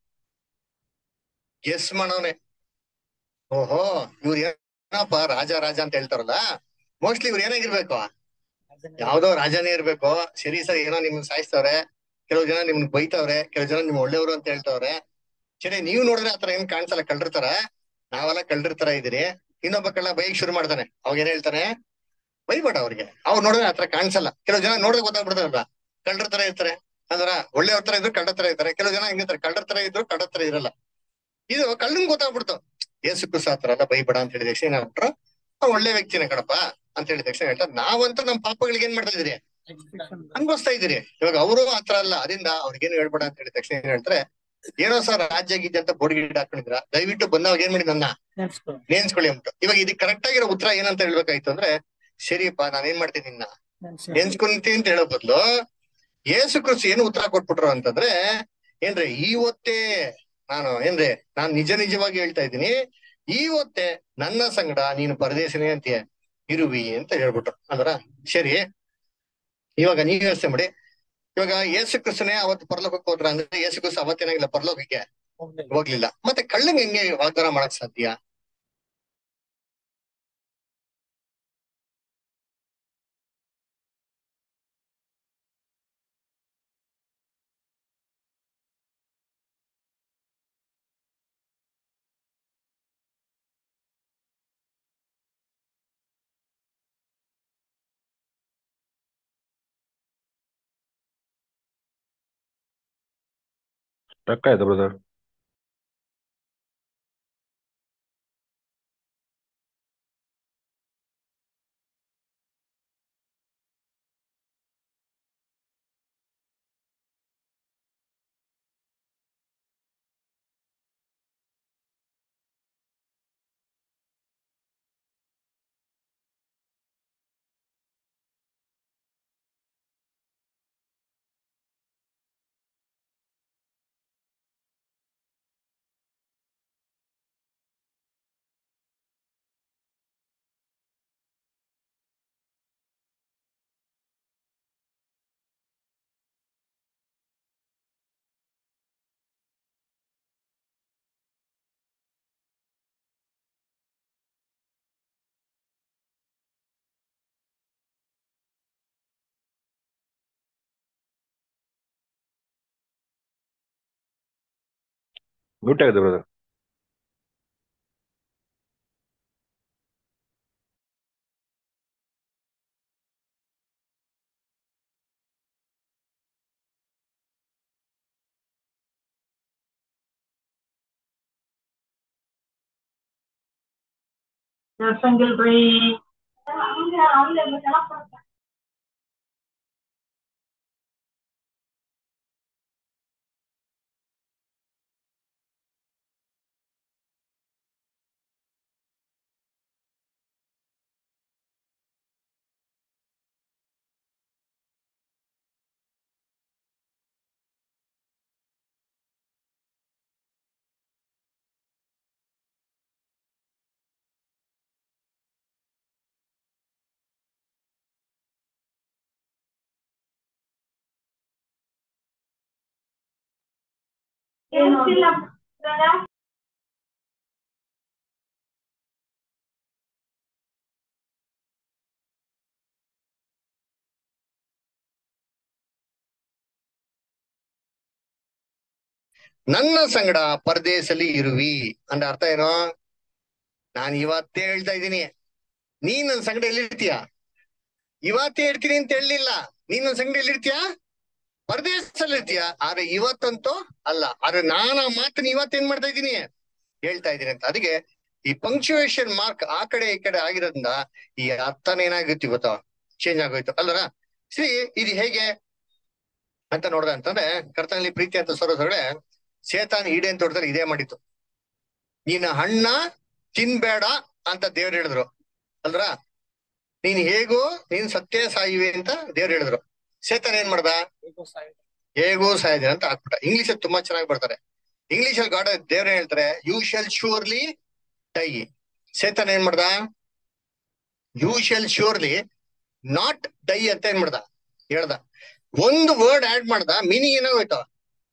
ಗೆಸ್ ಮಾಡವನೆ. ಓಹೋ, ಇವ್ರು ಏನಪ್ಪ ರಾಜ ರಾಜ ಅಂತ ಹೇಳ್ತಾರಲ್ಲ, ಮೋಸ್ಟ್ಲಿ ಇವ್ರು ಏನಾಗಿರ್ಬೇಕು? ಯಾವ್ದೋ ರಾಜನೇ ಇರ್ಬೇಕು. ಸರಿ ಸರಿ, ಏನೋ ನಿಮ್ಗೆ ಸಾಯಿಸ್ತವ್ರೆ, ಕೆಲವು ಜನ ನಿಮ್ಗೆ ಬೈತವ್ರೆ, ಕೆಲವು ಜನ ನಿಮ್ ಒಳ್ಳೆಯವರು ಅಂತ ಹೇಳ್ತವ್ರೆ. ಸರಿ, ನೀವ್ ನೋಡಿದ್ರೆ ಆತರ ಏನ್ ಕಾಣಿಸಲ್ಲ, ಕಳ್ಳಿರ್ತಾರ. ನಾವೆಲ್ಲ ಕಳ್ಳಿರ್ತಾರ ಇದೀರಿ. ಇನ್ನೊಬ್ಬ ಕಳ್ಳ ಬೈಕ್ ಶುರು ಮಾಡ್ತಾನೆ. ಅವಾಗ ಏನ್ ಹೇಳ್ತಾನೆ? ಬೈಬೇಡ ಅವ್ರಿಗೆ, ಅವ್ರು ನೋಡಿದ್ರೆ ಆತರ ಕಾಣಿಸಲ್ಲ. ಕೆಲವು ಜನ ನೋಡಿದ್ರೆ ಗೊತ್ತಾಗ್ಬಿಡ್ತಾರಲ್ಲ, ಕಳ್ಳರ ತರ ಇರ್ತಾರೆ. ಅಂದ್ರ ಒಳ್ಳೆಯವ್ರ ತರ ಇದ್ರು ಕಳ್ಳ ತರ ಇರ್ತಾರೆ. ಕೆಲವು ಜನ ಹೆಂಗಿರ್ತಾರೆ, ಕಳ್ಳರ ತರ ಇದ್ರು ಕಳ್ಳ ತರ ಇರಲ್ಲ. ಇದು ಕಳ್ಳನ್ ಗೊತ್ತಾಗ್ಬಿಡ್ತು. ಯೇಸು ಕ್ರಿಸ್ತ ಆತರ ಎಲ್ಲ ಬೈಬೇಡ ಅಂತ ಹೇಳಿದ ತಕ್ಷಣ ಏನಾಗ್ಬಿಟ್ರು? ಒಳ್ಳೆ ವ್ಯಕ್ತಿನ ಕಣಪ್ಪ ಅಂತ ಹೇಳಿದ ತಕ್ಷಣ ಹೇಳ್ತಾರೆ, ನಾವಂತೂ ನಮ್ ಪಾಪಗಳಿಗೆ ಏನ್ ಮಾಡ್ತಾ ಇದೀರಿ? ಅನ್ಭವಿಸ್ತಾ ಇದೀರಿ. ಇವಾಗ ಅವರು ಆತರ ಅಲ್ಲ, ಅದರಿಂದ ಅವ್ರಿಗೇನು ಹೇಳ್ಬೇಡ ಅಂತ ಹೇಳಿದ ತಕ್ಷಣ ಏನ್ ಹೇಳ್ತಾರೆ? ಏನೋ ಸರ್ ರಾಜ್ಯ ಗಿದ್ದೆ ಅಂತ ಬೋರ್ಡ್ ಗಿಡ್ ಹಾಕೊಂಡಿದ್ರ, ದಯವಿಟ್ಟು ಬಂದವಾಗ ಏನ್ ಮಾಡಿ ನನ್ನ ನೇನ್ಸ್ಕೊಳ್ಳಿ ಅಂದ್ಬಿಟ್ಟು. ಇವಾಗ ಇದಕ್ಕೆ ಕರೆಕ್ಟ್ ಆಗಿರೋ ಉತ್ತರ ಏನಂತ ಹೇಳ್ಬೇಕಾಯ್ತು ಅಂದ್ರೆ, ಸರಿಯಪ್ಪ ನಾನ್ ಏನ್ ಮಾಡ್ತೀನಿ, ನಿನ್ನ ನೆನ್ಸ್ಕೊಂತೀನಿ ಅಂತ ಹೇಳೋ ಬದ್ಲು ಯೇಸು ಕ್ರಿಸ್ತು ಏನು ಉತ್ತರ ಕೊಟ್ಬಿಟ್ರು ಅಂತಂದ್ರೆ, ಏನ್ರಿ ಇವತ್ತೇ ನಾನು ಏನ್ರಿ ನಾನ್ ನಿಜ ನಿಜವಾಗಿ ಹೇಳ್ತಾ ಇದ್ದೀನಿ, ಇವತ್ತೇ ನನ್ನ ಸಂಗಡ ನೀನು ಪರದೇಶನೇ ಅಂತೀಯ ಇರುವಿ ಅಂತ ಹೇಳ್ಬಿಟ್ರು ಅಂದ್ರ. ಸರಿ, ಇವಾಗ ನೀವ್ ಯೋಚನೆ ಮಾಡಿ, ಇವಾಗ ಯೇಸು ಕ್ರಿಸ್ತನೇ ಅವತ್ತು ಪರಲೋಕಕ್ಕೆ ಹೋದ್ರ ಅಂದ್ರೆ ಯೇಸು ಕ್ರಿಸ್ತ ಅವತ್ತೇನಾಗಿಲ್ಲ ಪರಲೋಕಕ್ಕೆ ಹೋಗ್ಲಿಲ್ಲ, ಮತ್ತೆ ಕಳ್ಳಂಗ್ ಹೆಂಗೆ ವಾಗ್ದಾನ ಮಾಡಕ್ ಸಾಧ್ಯ? ಸ್ಟಕ್ ಆಯ್ತು ಬ್ರದರ್. ಮ್ಯೂಟ್ ಆಗಿದೆ ಬ್ರದರ್. ಸಂಗಿಲ್ರಿ ನನ್ನ ಸಂಗಡ ಪರದೇಶದಲ್ಲಿ ಇರುವಿ ಅಂದ್ರೆ ಅರ್ಥ ಏನೋ? ನಾನ್ ಇವತ್ತೇ ಹೇಳ್ತಾ ಇದ್ದೀನಿ, ನೀನ್ ನನ್ ಸಂಗಡ ಎಲ್ಲಿರ್ತೀಯ? ಇವತ್ತೇ ಇರ್ತೀನಿ ಅಂತ ಹೇಳಲಿಲ್ಲ, ನೀನ್ ನನ್ ಸಂಗಡ ಎಲ್ಲಿರ್ತೀಯ? ಪರದೇಶದಲ್ಲಿ ಇರ್ತೀಯ. ಆದ್ರೆ ಇವತ್ತಂತೂ ಅಲ್ಲ. ಆದ್ರೆ ನಾನು ಆ ಮಾತನ್ನ ಇವತ್ತೇನ್ ಮಾಡ್ತಾ ಇದ್ದೀನಿ, ಹೇಳ್ತಾ ಇದ್ದೀನಿ ಅಂತ. ಅದಕ್ಕೆ ಈ ಪಂಕ್ಚುಯೇಷನ್ ಮಾರ್ಕ್ ಆ ಕಡೆ ಈ ಕಡೆ ಆಗಿರೋದ್ರಿಂದ ಈ ಅರ್ಥನ ಏನಾಗಿತ್ತು ಇವತ್ತು ಚೇಂಜ್ ಆಗೋಯ್ತು ಅಲ್ಲರ. ಸಿ ಇದು ಹೇಗೆ ಅಂತ ನೋಡ್ದ ಅಂತಂದ್ರೆ, ಕರ್ತನಲ್ಲಿ ಪ್ರೀತಿ ಅಂತ ಸರೋಸರಡೆ ಸೇತಾನ್ ಈಡೆ ಅಂತ ಹೊಡ್ತಾರೆ ಇದೇ ಮಾಡಿತ್ತು. ನೀನ್ ಹಣ್ಣ ತಿನ್ಬೇಡ ಅಂತ ದೇವ್ರು ಹೇಳಿದ್ರು ಅಲ್ರ. ನೀನ್ ಹೇಗೂ ನೀನ್ ಸತ್ಯ ಸಾಯುವೆ ಅಂತ ದೇವ್ರು ಹೇಳಿದ್ರು. ಸೇತಾನ್ ಏನ್ ಮಾಡ್ದ? ಹೇಗೂ ಸಾಯಿದೆ ಅಂತ ಹಾಕ್ಬಿಟ್ಟ. ಇಂಗ್ಲಿಷ್ ಅಲ್ಲಿ ತುಂಬಾ ಚೆನ್ನಾಗಿ ಬರ್ತಾರೆ. ಇಂಗ್ಲಿಷ್ ಅಲ್ಲಿ ಗಾಡ ದೇವ್ರ ಹೇಳ್ತಾರೆ ಯು ಶಲ್ ಶ್ಯೂರ್ಲಿ ಡೈ. ಸೇತಾನ್ ಏನ್ ಮಾಡ್ದ? You shall surely not die ಅಂತ ಏನ್ ಮಾಡ್ದ ಹೇಳ್ದ. ಒಂದು ವರ್ಡ್ ಆಡ್ ಮಾಡ್ದ, ಮೀನಿಂಗ್ ಏನಾಗೋಯ್ತು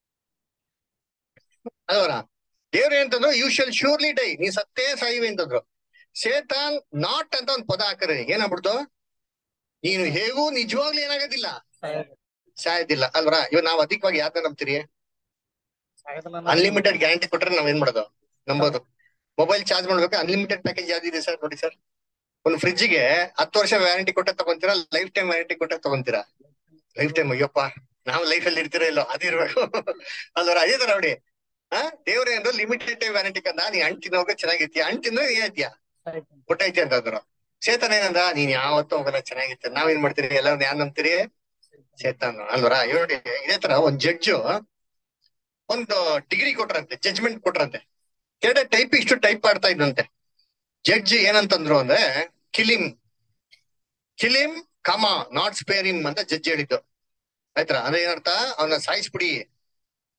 ಅಲ್ವರ. ದೇವ್ರ ಏನಂತಂದ್ರು ಯು ಶಲ್ ಶ್ಯೂರ್ಲಿ ಡೈ, ನೀ ಸತ್ತೇ ಸಾಯುವೆ ಅಂತಂದ್ರು. ಸೇತಾನ್ ನಾಟ್ ಅಂತ ಒಂದ್ ಪದ ಹಾಕರೆ ಏನಾಗ್ಬಿಡ್ತು? ನೀನು ಹೇಗೂ ನಿಜವಾಗ್ಲೂ ಏನಾಗೋದಿಲ್ಲ, ಸಾಯೋದಿಲ್ಲ ಅಲ್ವರ. ಇವ್ ನಾವ್ ಅಧಿಕವಾಗಿ ಯಾರನ್ನ ನಂಬ್ತೀರಿ? ಅನ್ಲಿಮಿಟೆಡ್ ಗ್ಯಾರಂಟಿ ಕೊಟ್ರೆ ನಾವ್ ಏನ್ ಮಾಡೋದು? ನಂಬೋದು. ಮೊಬೈಲ್ ಚಾರ್ಜ್ ಮಾಡ್ಬೇಕು, ಅನ್ಲಿಮಿಟೆಡ್ ಪ್ಯಾಕೇಜ್ ಯಾವ್ದಿದೆ ಸರ್ ನೋಡಿ ಸರ್. ಒಂದು ಫ್ರಿಡ್ಜ್ಗೆ ಹತ್ತು ವರ್ಷ ವ್ಯಾರಂಟಿ ಕೊಟ್ಟೆ ತಗೊಂತೀರಾ, ಲೈಫ್ ಟೈಮ್ ವ್ಯಾರಂಟಿ ಕೊಟ್ಟೆ ತಗೊಂತೀರಾ? Life time. ಅಯ್ಯಪ್ಪ ನಾವು ಲೈಫ್ ಅಲ್ಲಿ ಇರ್ತೀರಾ ಇಲ್ಲೋ ಅದಿರ್ಬೇಕು ಅಲ್ವರ. ಅದೇ ತರ ನೋಡಿ, ಹಾ ದೇವ್ರ ಏನ್ರು ಲಿಮಿಟೆಡ್ ಟೈಮ್ ವ್ಯಾರಂಟಿ ಕಂದ, ನೀ ಹಣ್ಣು ತಿನ್ನೋಗ ಚೆನ್ನಾಗಿರ್ತೀಯ, ಹಣ್ಣು ತಿನ್ನೋ ಏನೈತಿಯಾ ಕೊಟ್ಟೈತಿ ಅಂತ ಅಂದ್ರು. ಸೇತಾನ ಏನಂದ? ನೀನ್ ಯಾವತ್ತೂ ಹೋಗಲ್ಲ ಚೆನ್ನಾಗಿರ್ತೀರ. ನಾವೇನ್ ಮಾಡ್ತೀರಿ? ಎಲ್ಲರೂ ಯಾರು ನಂಬ್ತೀರಿ? ಸೇತಾನ ಅಲ್ವರ. ಇವ್ ನೋಡಿ ಇದೇ ತರ ಒಂದ್ ಜಡ್ಜು ಒಂದು ಡಿಗ್ರಿ ಕೊಟ್ರಂತೆ, ಜಡ್ಜ್ಮೆಂಟ್ ಕೊಟ್ರಂತೆ. ಕೆರಡೆ ಟೈಪ್ ಇಷ್ಟು ಟೈಪ್ ಮಾಡ್ತಾ ಇದ್ದಂತೆ. ಜಡ್ಜ್ ಏನಂತಂದ್ರು ಅಂದ್ರೆ kill him kill him come not spare him ಅಂತ ಜಡ್ಜ್ ಹೇಳಿದ್ದು ಆಯ್ತಾ. ಅಂದ್ರೆ ಏನರ್ಥ? ಅವನ ಸಾಯಿಸ್ಬಿಡಿ,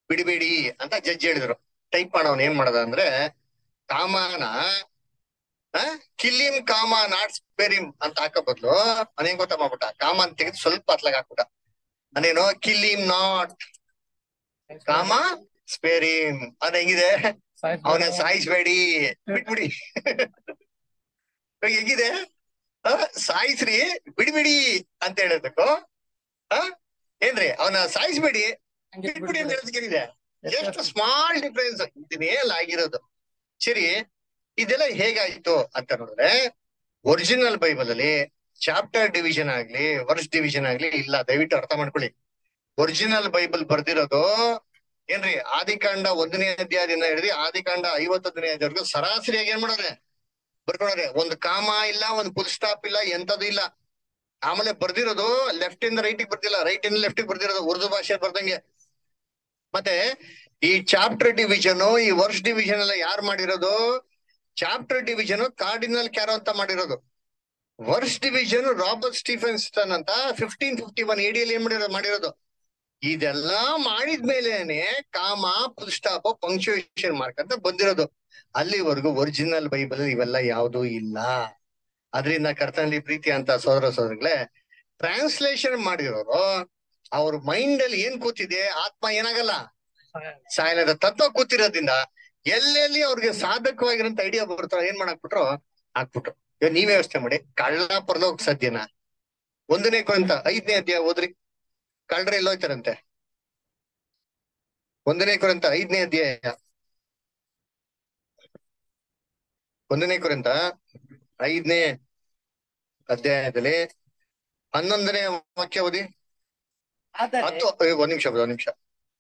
ಬಿಡಬೇಡಿ ಅಂತ ಜಡ್ಜ್ ಹೇಳಿದ್ರು. ಟೈಪ್ ಮಾಡೋನ್ ಏನ್ ಮಾಡದ ಅಂದ್ರೆ ಕಾಮನ ಕಿಲ್ಲಿಂ ಕಾಮ ನಾಟ್ ಸ್ಪೇರಿಂ ಅಂತ ಹಾಕೋ ಬದ್ಲು ಅದೇನ್ ಗೊತ್ತಾ ಮಾಡ್ಬಿಟ್ಟ, ಕಾಮ ಅಂತ ತೆಗೆದು ಸ್ವಲ್ಪ ಹತ್ಲಾಗ ಹಾಕ್ಬಿಟ್ಟ. ಅದೇನೋ ಕಿಲ್ಲಿಂ ನಾಟ್ ಕಾಮ ಸ್ಪೇರಿಂ ಅದ್ ಹೆಂಗಿದೆ, ಅವನ ಸಾಯಿಸ್ಬೇಡಿ ಬಿಟ್ಬಿಡಿ. ಹೆಂಗಿದೆ, ಸಾಯಿಸ್ರಿ ಬಿಡ್ಬಿಡಿ ಅಂತ ಹೇಳೋದಕ್ಕೂ ಆ ಏನ್ರಿ ಅವನ ಸಾಯಿಸ್ಬೇಡಿ ಬಿಟ್ಬಿಡಿ ಅಂತ ಹೇಳೋದಕ್ಕೇನಿದೆ, ಎಷ್ಟು ಸ್ಮಾಲ್ ಡಿಫ್ರೆನ್ಸ್ ಇದನ್ನೆಲ್ಲ ಆಗಿರೋದು. ಸರಿ, ಇದೆಲ್ಲ ಹೇಗಾಯ್ತು ಅಂತ ನೋಡಿದ್ರೆ ಒರಿಜಿನಲ್ ಬೈಬಲ್ ಅಲ್ಲಿ ಚಾಪ್ಟರ್ ಡಿವಿಷನ್ ಆಗ್ಲಿ ವರ್ಸ್ ಡಿವಿಷನ್ ಆಗ್ಲಿ ಇಲ್ಲ. ದಯವಿಟ್ಟು ಅರ್ಥ ಮಾಡ್ಕೊಳ್ಳಿ, ಒರಿಜಿನಲ್ ಬೈಬಲ್ ಬರ್ದಿರೋದು ಏನ್ರಿ ಆದಿಕಾಂಡ ಒಂದನೇ ಅಧ್ಯಾಯದಿಂದ ಹಿಡಿದು ಆದಿಕಾಂಡ ಐವತ್ತೊಂದನೇ ಅಧ್ಯಾಯವರೆಗೂ ಸರಾಸರಿಯಾಗಿ ಏನ್ ಮಾಡೋರೆ ಬರ್ಕೊಂಡ್ರೆ. ಒಂದು ಕಾಮ ಇಲ್ಲ, ಒಂದು ಫುಲ್ ಸ್ಟಾಪ್ ಇಲ್ಲ, ಎಂತದು ಇಲ್ಲ. ಆಮೇಲೆ ಬರ್ದಿರೋದು ಲೆಫ್ಟ್ ಇಂದ ರೈಟ್ ಬರ್ದಿಲ್ಲ, ರೈಟ್ ಇಂದ ಲೆಫ್ಟ್ ಬರ್ದಿರೋದು ಉರ್ದು ಭಾಷೆ ಬರ್ದಂಗೆ. ಮತ್ತೆ ಈ ಚಾಪ್ಟರ್ ಡಿವಿಷನ್ ಈ ವರ್ಸ್ ಡಿವಿಷನ್ ಎಲ್ಲ ಯಾರು ಮಾಡಿರೋದು, ಚಾಪ್ಟರ್ ಡಿವಿಷನ್ ಕಾರ್ಡಿನಲ್ ಕ್ಯಾರೋ ಅಂತ ಮಾಡಿರೋದು. ವರ್ಸ್ ಡಿವಿಷನ್ ರಾಬರ್ಟ್ ಸ್ಟೀಫೆನ್ಸ್ಟನ್ ಅಂತ ಫಿಫ್ಟೀನ್ ಫಿಫ್ಟಿ ಒನ್ ಎಡಿಯಲ್ಲಿ ಏನ್ ಮಾಡಿರೋದು ಮಾಡಿರೋದು ಇದೆಲ್ಲಾ ಮಾಡಿದ್ಮೇಲೆನೆ ಕಾಮ ಫುಲ್ ಸ್ಟಾಪ್ ಪಂಕ್ಚುಯೇಷನ್ ಮಾರ್ಕ್ ಅಂತ ಬಂದಿರೋದು. ಅಲ್ಲಿವರೆಗೂ ಒರಿಜಿನಲ್ ಬೈಬಲ್ ಇವೆಲ್ಲ ಯಾವುದೂ ಇಲ್ಲ. ಅದರಿಂದ ಕರ್ತನಲ್ಲಿ ಪ್ರೀತಿ ಅಂತ ಸೋದರ ಸೋದರಿಗಳೇ, ಟ್ರಾನ್ಸ್ಲೇಷನ್ ಮಾಡಿರೋರು ಅವ್ರ ಮೈಂಡ್ ಅಲ್ಲಿ ಏನ್ ಕೂತಿದೆ, ಆತ್ಮ ಏನಾಗಲ್ಲ ಸಾಯಲದ ತತ್ವ ಕೂತಿರೋದ್ರಿಂದ ಎಲ್ಲೆಲ್ಲಿ ಅವ್ರಿಗೆ ಸಾಧಕವಾಗಿರೋಂತ ಐಡಿಯಾ ಬರ್ತಾರ ಏನ್ ಮಾಡಾಕ್ಬಿಟ್ರು ಹಾಕ್ಬಿಟ್ರು. ಇವಾಗ ನೀವೇ ವ್ಯವಸ್ಥೆ ಮಾಡಿ, ಕಳ್ಳ ಪರಲೋಕ ಸಾಧ್ಯನಾ? ಒಂದನೇ ಕೊರಿಂಥ ಐದನೇ ಅಧ್ಯಾಯ ಓದ್ರಿ, ಕಳ್ಳರ ಎಲ್ಲೋಯ್ತಾರಂತೆ. ಒಂದನೇ ಕೊರಿಂಥ ಐದನೇ ಅಧ್ಯಾಯ ಒಂದನೇ ಕೊರಿಂಥ ಐದನೇ ಅಧ್ಯಾಯದಲ್ಲಿ ಹನ್ನೊಂದನೇ ವಾಕ್ಯ ಓದಿ. ಆದರೆ ಹತ್ತು ಒಂದ್ ನಿಮಿಷ ಒಂದ್ ನಿಮಿಷ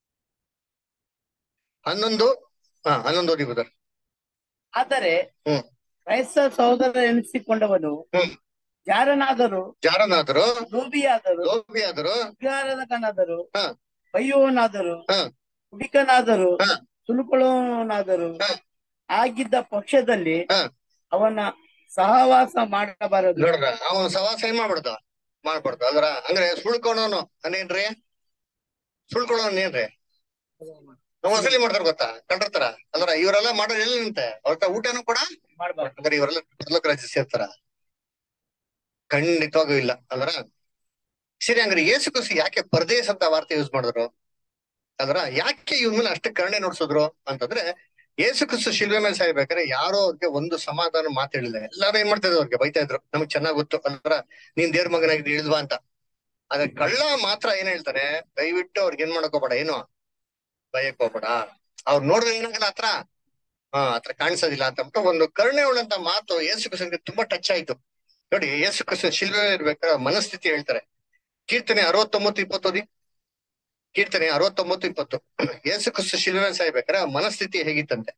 ಹನ್ನೊಂದು ಹಾ ಹನ್ನೊಂದು ಓದಿ ಬದರ್. ಆದರೆ ಹ್ಮ್ ಕ್ರೈಸ್ತ ಸಹೋದರ ಎನಿಸಿಕೊಂಡವನು ಹ್ಮ್ ಯಾರನಾದರೂ ಜಾರನಾದರು ಲೋಭಿಯಾದರೂ ಲೋಭಿಯಾದರು ವಿಚಾರಕನಾದರೂ ಹ ಬೈಯುವನಾದರೂ ಹ ಕುಡಿಕನಾದರೂ ಹ ಸುಲುಕೊಳ್ಳುವನಾದರೂ ಹ ಆಗಿದ್ದ ಪಕ್ಷದಲ್ಲಿ ಹ ಅವನ ಸಹವಾಸ ಮಾಡಬಾರದು. ನೋಡ್ರ ಅವನು ಸವಾಸ ಏನ್ ಮಾಡ್ಬಿಡ್ದ ಮಾಡ್ಬಾರ್ದು ಅಲ್ರ. ಅಂದ್ರೆ ಸುಳ್ಕೊಳೋನು ಅನ್ನೇನ್ರಿ, ಸುಳ್ಕೊಳೋನ್ ಏನ್ರಿ ನಾವು ವಸೂಲಿ ಮಾಡ್ತಾರ ಗೊತ್ತಾ, ಕಂಡಿರ್ತಾರ ಅಲ್ರ. ಇವರೆಲ್ಲ ಮಾಡೋದು ಎಲ್ಲಿಂತೆ ಅವ್ರ ಊಟನೂ ಕೂಡ ಮಾಡಬಾರ್ದು. ಅಂದ್ರೆ ಇವರೆಲ್ಲ ಪರಲೋಕ ರಾಜ್ಯ ಸೇರ್ತಾರ? ಖಂಡಿತವಾಗೂ ಇಲ್ಲ ಅಲ್ರ. ಸರಿ, ಹಂಗ್ರೆ ಯೇಸು ಕ್ರಿಸ್ತ ಯಾಕೆ ಪರದೇಶ ಅಂತ ವಾರ್ತೆ ಯೂಸ್ ಮಾಡಿದ್ರು ಅಲ್ರ? ಯಾಕೆ ಇವ್ನ ಮೇಲೆ ಅಷ್ಟು ಕರುಣೆ ನೋಡ್ಸಿದ್ರು ಅಂತಂದ್ರೆ, ಯೇಸು ಕ್ರಿಸ್ತ ಶಿಲ್ವೆ ಮೇಲೆ ಸಾಯ್ಬೇಕಾದ್ರೆ ಯಾರೋ ಅವ್ರಿಗೆ ಒಂದು ಸಮಾಧಾನ ಮಾತಾಡಿಲ್ಲ. ಎಲ್ಲಾರು ಏನ್ ಮಾಡ್ತಾ ಇದ್ರು, ಅವ್ರಿಗೆ ಬೈತಾ ಇದ್ರು. ನಮಗ್ ಚೆನ್ನಾಗ್ ಗೊತ್ತು ಅಲ್ರ, ನೀನ್ ದೇವ್ರ ಮಗನಾಗಿ ಇಳಿದ್ವಾ ಅಂತ. ಆದ್ರೆ ಕಳ್ಳ ಮಾತ್ರ ಏನ್ ಹೇಳ್ತಾರೆ, ದಯವಿಟ್ಟು ಅವ್ರಿಗೆ ಏನ್ ಮಾಡಕ್ ಹೋಗ್ಬೇಡ, ಏನು ಭಯಕ್ ಹೋಗ್ಬೇಡ, ಅವ್ರು ನೋಡಿದ್ರೆ ಏನಾಗಲ್ಲ ಹತ್ರ ಹಾ ಹತ್ರ ಕಾಣಿಸೋದಿಲ್ಲ ಅಂತ ಅಂದ್ಬಿಟ್ಟು ಒಂದು ಕರುಣೆ ಉಳ್ಳಂತ ಮಾತು ಯೇಸು ಕ್ರಿಸ್ತನಿಗೆ ತುಂಬಾ ಟಚ್ ಆಯ್ತು. ನೋಡಿ, ಯೇಸು ಕ್ರಿಸ್ತ ಶಿಲ್ವೆ ಇರ್ಬೇಕಾದ್ರೆ ಮನಸ್ಥಿತಿ ಹೇಳ್ತಾರೆ. ಕೀರ್ತನೆ ಅರವತ್ತೊಂಬತ್ತು ಇಪ್ಪತ್ತೋದಿ, ಕೀರ್ತನೆ ಅರವತ್ತೊಂಬತ್ತು ಇಪ್ಪತ್ತು. ಯೇಸು ಕ್ರಿಸ್ತ ಶಿಲ್ವೆ ಸಾಯ್ಬೇಕಾದ್ರೆ ಮನಸ್ಥಿತಿ ಹೇಗಿತ್ತಂತೆ?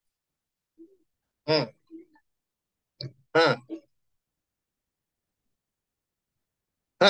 ಹ್ಮ್ ಹಾ ಹಾ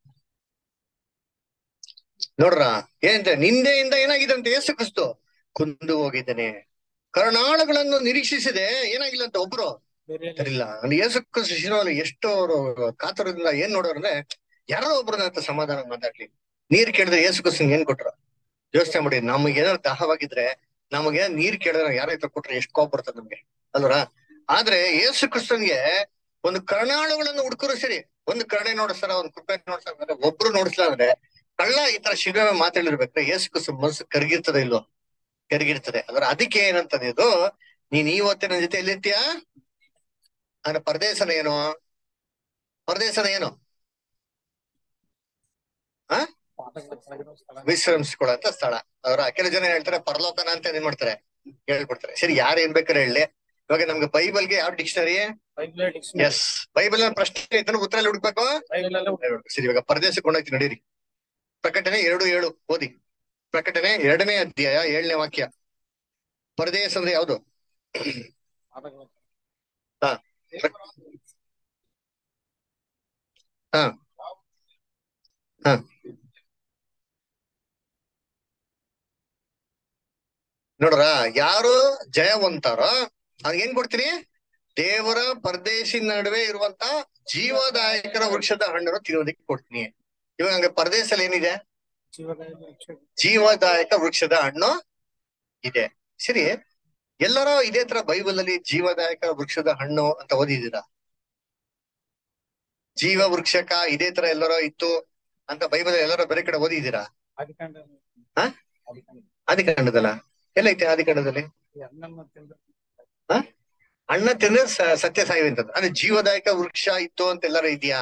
ನೋಡ್ರ ಏನಂತೆ, ನಿಂದೆಯಿಂದ ಏನಾಗಿದಂತೆ ಯೇಸು ಕ್ರಿಸ್ತು ಕುಂದು ಹೋಗಿದ್ದಾನೆ. ಕರುಣಾಳುಗಳನ್ನು ನಿರೀಕ್ಷಿಸಿದೆ ಏನಾಗಿಲ್ಲ ಅಂತ ಒಬ್ರು ಇಲ್ಲ. ಯೇಸು ಕ್ರಿಸ್ತ ಶಿಲುಬೆಯಲ್ಲಿ ಎಷ್ಟು ಅವರು ಕಾತರದಿಂದ ಏನ್ ನೋಡೋರು ಅಂದ್ರೆ, ಯಾರೋ ಒಬ್ರನ್ನ ಅಂತ ಸಮಾಧಾನ ಮಾತಾಡ್ಲಿ. ನೀರ್ ಕೇಳಿದ್ರೆ ಯೇಸು ಕ್ರಿಸ್ತನ್ ಏನ್ ಕೊಟ್ರು ಯೋಚನೆ ಮಾಡಿ. ನಮ್ಗೆ ಏನಾದ್ರು ದಾಹವಾಗಿದ್ರೆ ನಮಗೆ ನೀರ್ ಕೇಳಿದ್ರೆ ಯಾರ ಹತ್ರ ಕೊಟ್ರೆ ಎಷ್ಟು ಕೋಪ ಬರ್ತದೆ ನಮ್ಗೆ ಅಲ್ವರ. ಆದ್ರೆ ಯೇಸು ಕ್ರಿಸ್ತನ್ಗೆ ಒಂದು ಕರುಣಾಳುಗಳನ್ನು ಹುಡುಕರು ಸರಿ, ಒಂದು ಕರುಣೆ ನೋಡಿಸ್ತಾರ, ಒಂದು ಕೃಪೆ ನೋಡ್ಸ್ತಾರ, ಒಬ್ರು ನೋಡಿಸ್ಲ ಅಂದ್ರೆ ಕಳ್ಳ ಈ ತರ ಶಿಲುಬೆ ಮಾತಾಡಿರ್ಬೇಕ್ರೆ ಯೇಸು ಕ್ರಿಸ್ತ ಮನಸ್ಸು ಕರಗಿರ್ತದೆ ಇಲ್ವೋ? ಕರಗಿರ್ತದೆ ಅದ್ರ. ಅದಕ್ಕೆ ಏನಂತದೆ ಇದು, ನೀನ್ ಇವತ್ತಿನ ಜೊತೆ ಎಲ್ಲಿರ್ತೀಯ ಅಂದ್ರೆ ಪರದೇಶನ ಏನು, ಪರದೇಶನ ಏನು ಆ ವಿಶ್ರಮಿಸ್ಕೊಳ್ಳಂತ ಸ್ಥಳ ಅವ್ರ. ಕೆಲವು ಜನ ಹೇಳ್ತಾರೆ ಪರಲೋಕನ ಅಂತ ಏನ್ ಮಾಡ್ತಾರೆ ಹೇಳ್ಕೊಡ್ತಾರೆ. ಸರಿ, ಯಾರು ಏನ್ ಬೇಕಾರೆ ಹೇಳಿ. ಇವಾಗ ನಮ್ಗೆ ಬೈಬಲ್ಗೆ ಯಾವ ಡಿಕ್ಷನರಿ? ಎಸ್, ಬೈಬಲ್ ಪ್ರಶ್ನೆ ಐತನ ಉತ್ತರ ಎಲ್ಲಿ ಹುಡುಕ್ಬೇಕು? ಸರಿ, ಇವಾಗ ಪರದೇಶಕ್ಕೆ ಕೊಂಡೋಗ್ತಿ ನಡೀರಿ. ಪ್ರಕಟಣೆ ಎರಡು ಏಳು ಓದಿ. ಪ್ರಕಟಣೆ ಎರಡನೇ ಅಧ್ಯಾಯ ಏಳನೇ ವಾಕ್ಯ. ಪರದೇಶ ಅಂದ್ರೆ ಯಾವುದು? ಹಾ ಹಾ ಹಾ ನೋಡ್ರ, ಯಾರು ಜಯವಂತಾರೋ ಅವ್ರಿಗೆ ಏನ್ ಕೊಡ್ತೀನಿ? ದೇವರ ಪರದೇಶಿ ನಡುವೆ ಇರುವಂತ ಜೀವದಾಯಕರ ವೃಕ್ಷದ ಹಣ್ಣನ್ನು ತಿನ್ನೋದಕ್ಕೆ ಕೊಡ್ತೀನಿ. ಇವಾಗ ಹಂಗ ಪರದೇಶದಲ್ಲಿ ಏನಿದೆ? ಜೀವದಾಯಕ ವೃಕ್ಷದ ಹಣ್ಣು ಇದೆ. ಸರಿ, ಎಲ್ಲರೂ ಇದೇ ತರ ಬೈಬಲ್ ಅಲ್ಲಿ ಜೀವದಾಯಕ ವೃಕ್ಷದ ಹಣ್ಣು ಅಂತ ಓದಿದ್ದೀರಾ? ಜೀವ ವೃಕ್ಷಕ ಇದೇ ತರ ಎಲ್ಲರೂ ಇತ್ತು ಅಂತ ಬೈಬಲ್ ಎಲ್ಲರೂ ಬೇರೆ ಕಡೆ ಓದಿದ್ದೀರಾ? ಹ ಆದಿಕಾಂಡದಲ್ಲ? ಎಲ್ಲೈತೆ ಆದಿಕಾಂಡದಲ್ಲಿ? ಹ ಹಣ್ಣ ತಿಂದ್ರೆ ಸ- ಸತ್ಯ ಸಾಯುವಂತದ್ದು. ಅಂದ್ರೆ ಜೀವದಾಯಕ ವೃಕ್ಷ ಇತ್ತು ಅಂತ ಎಲ್ಲರೂ ಇದೆಯಾ?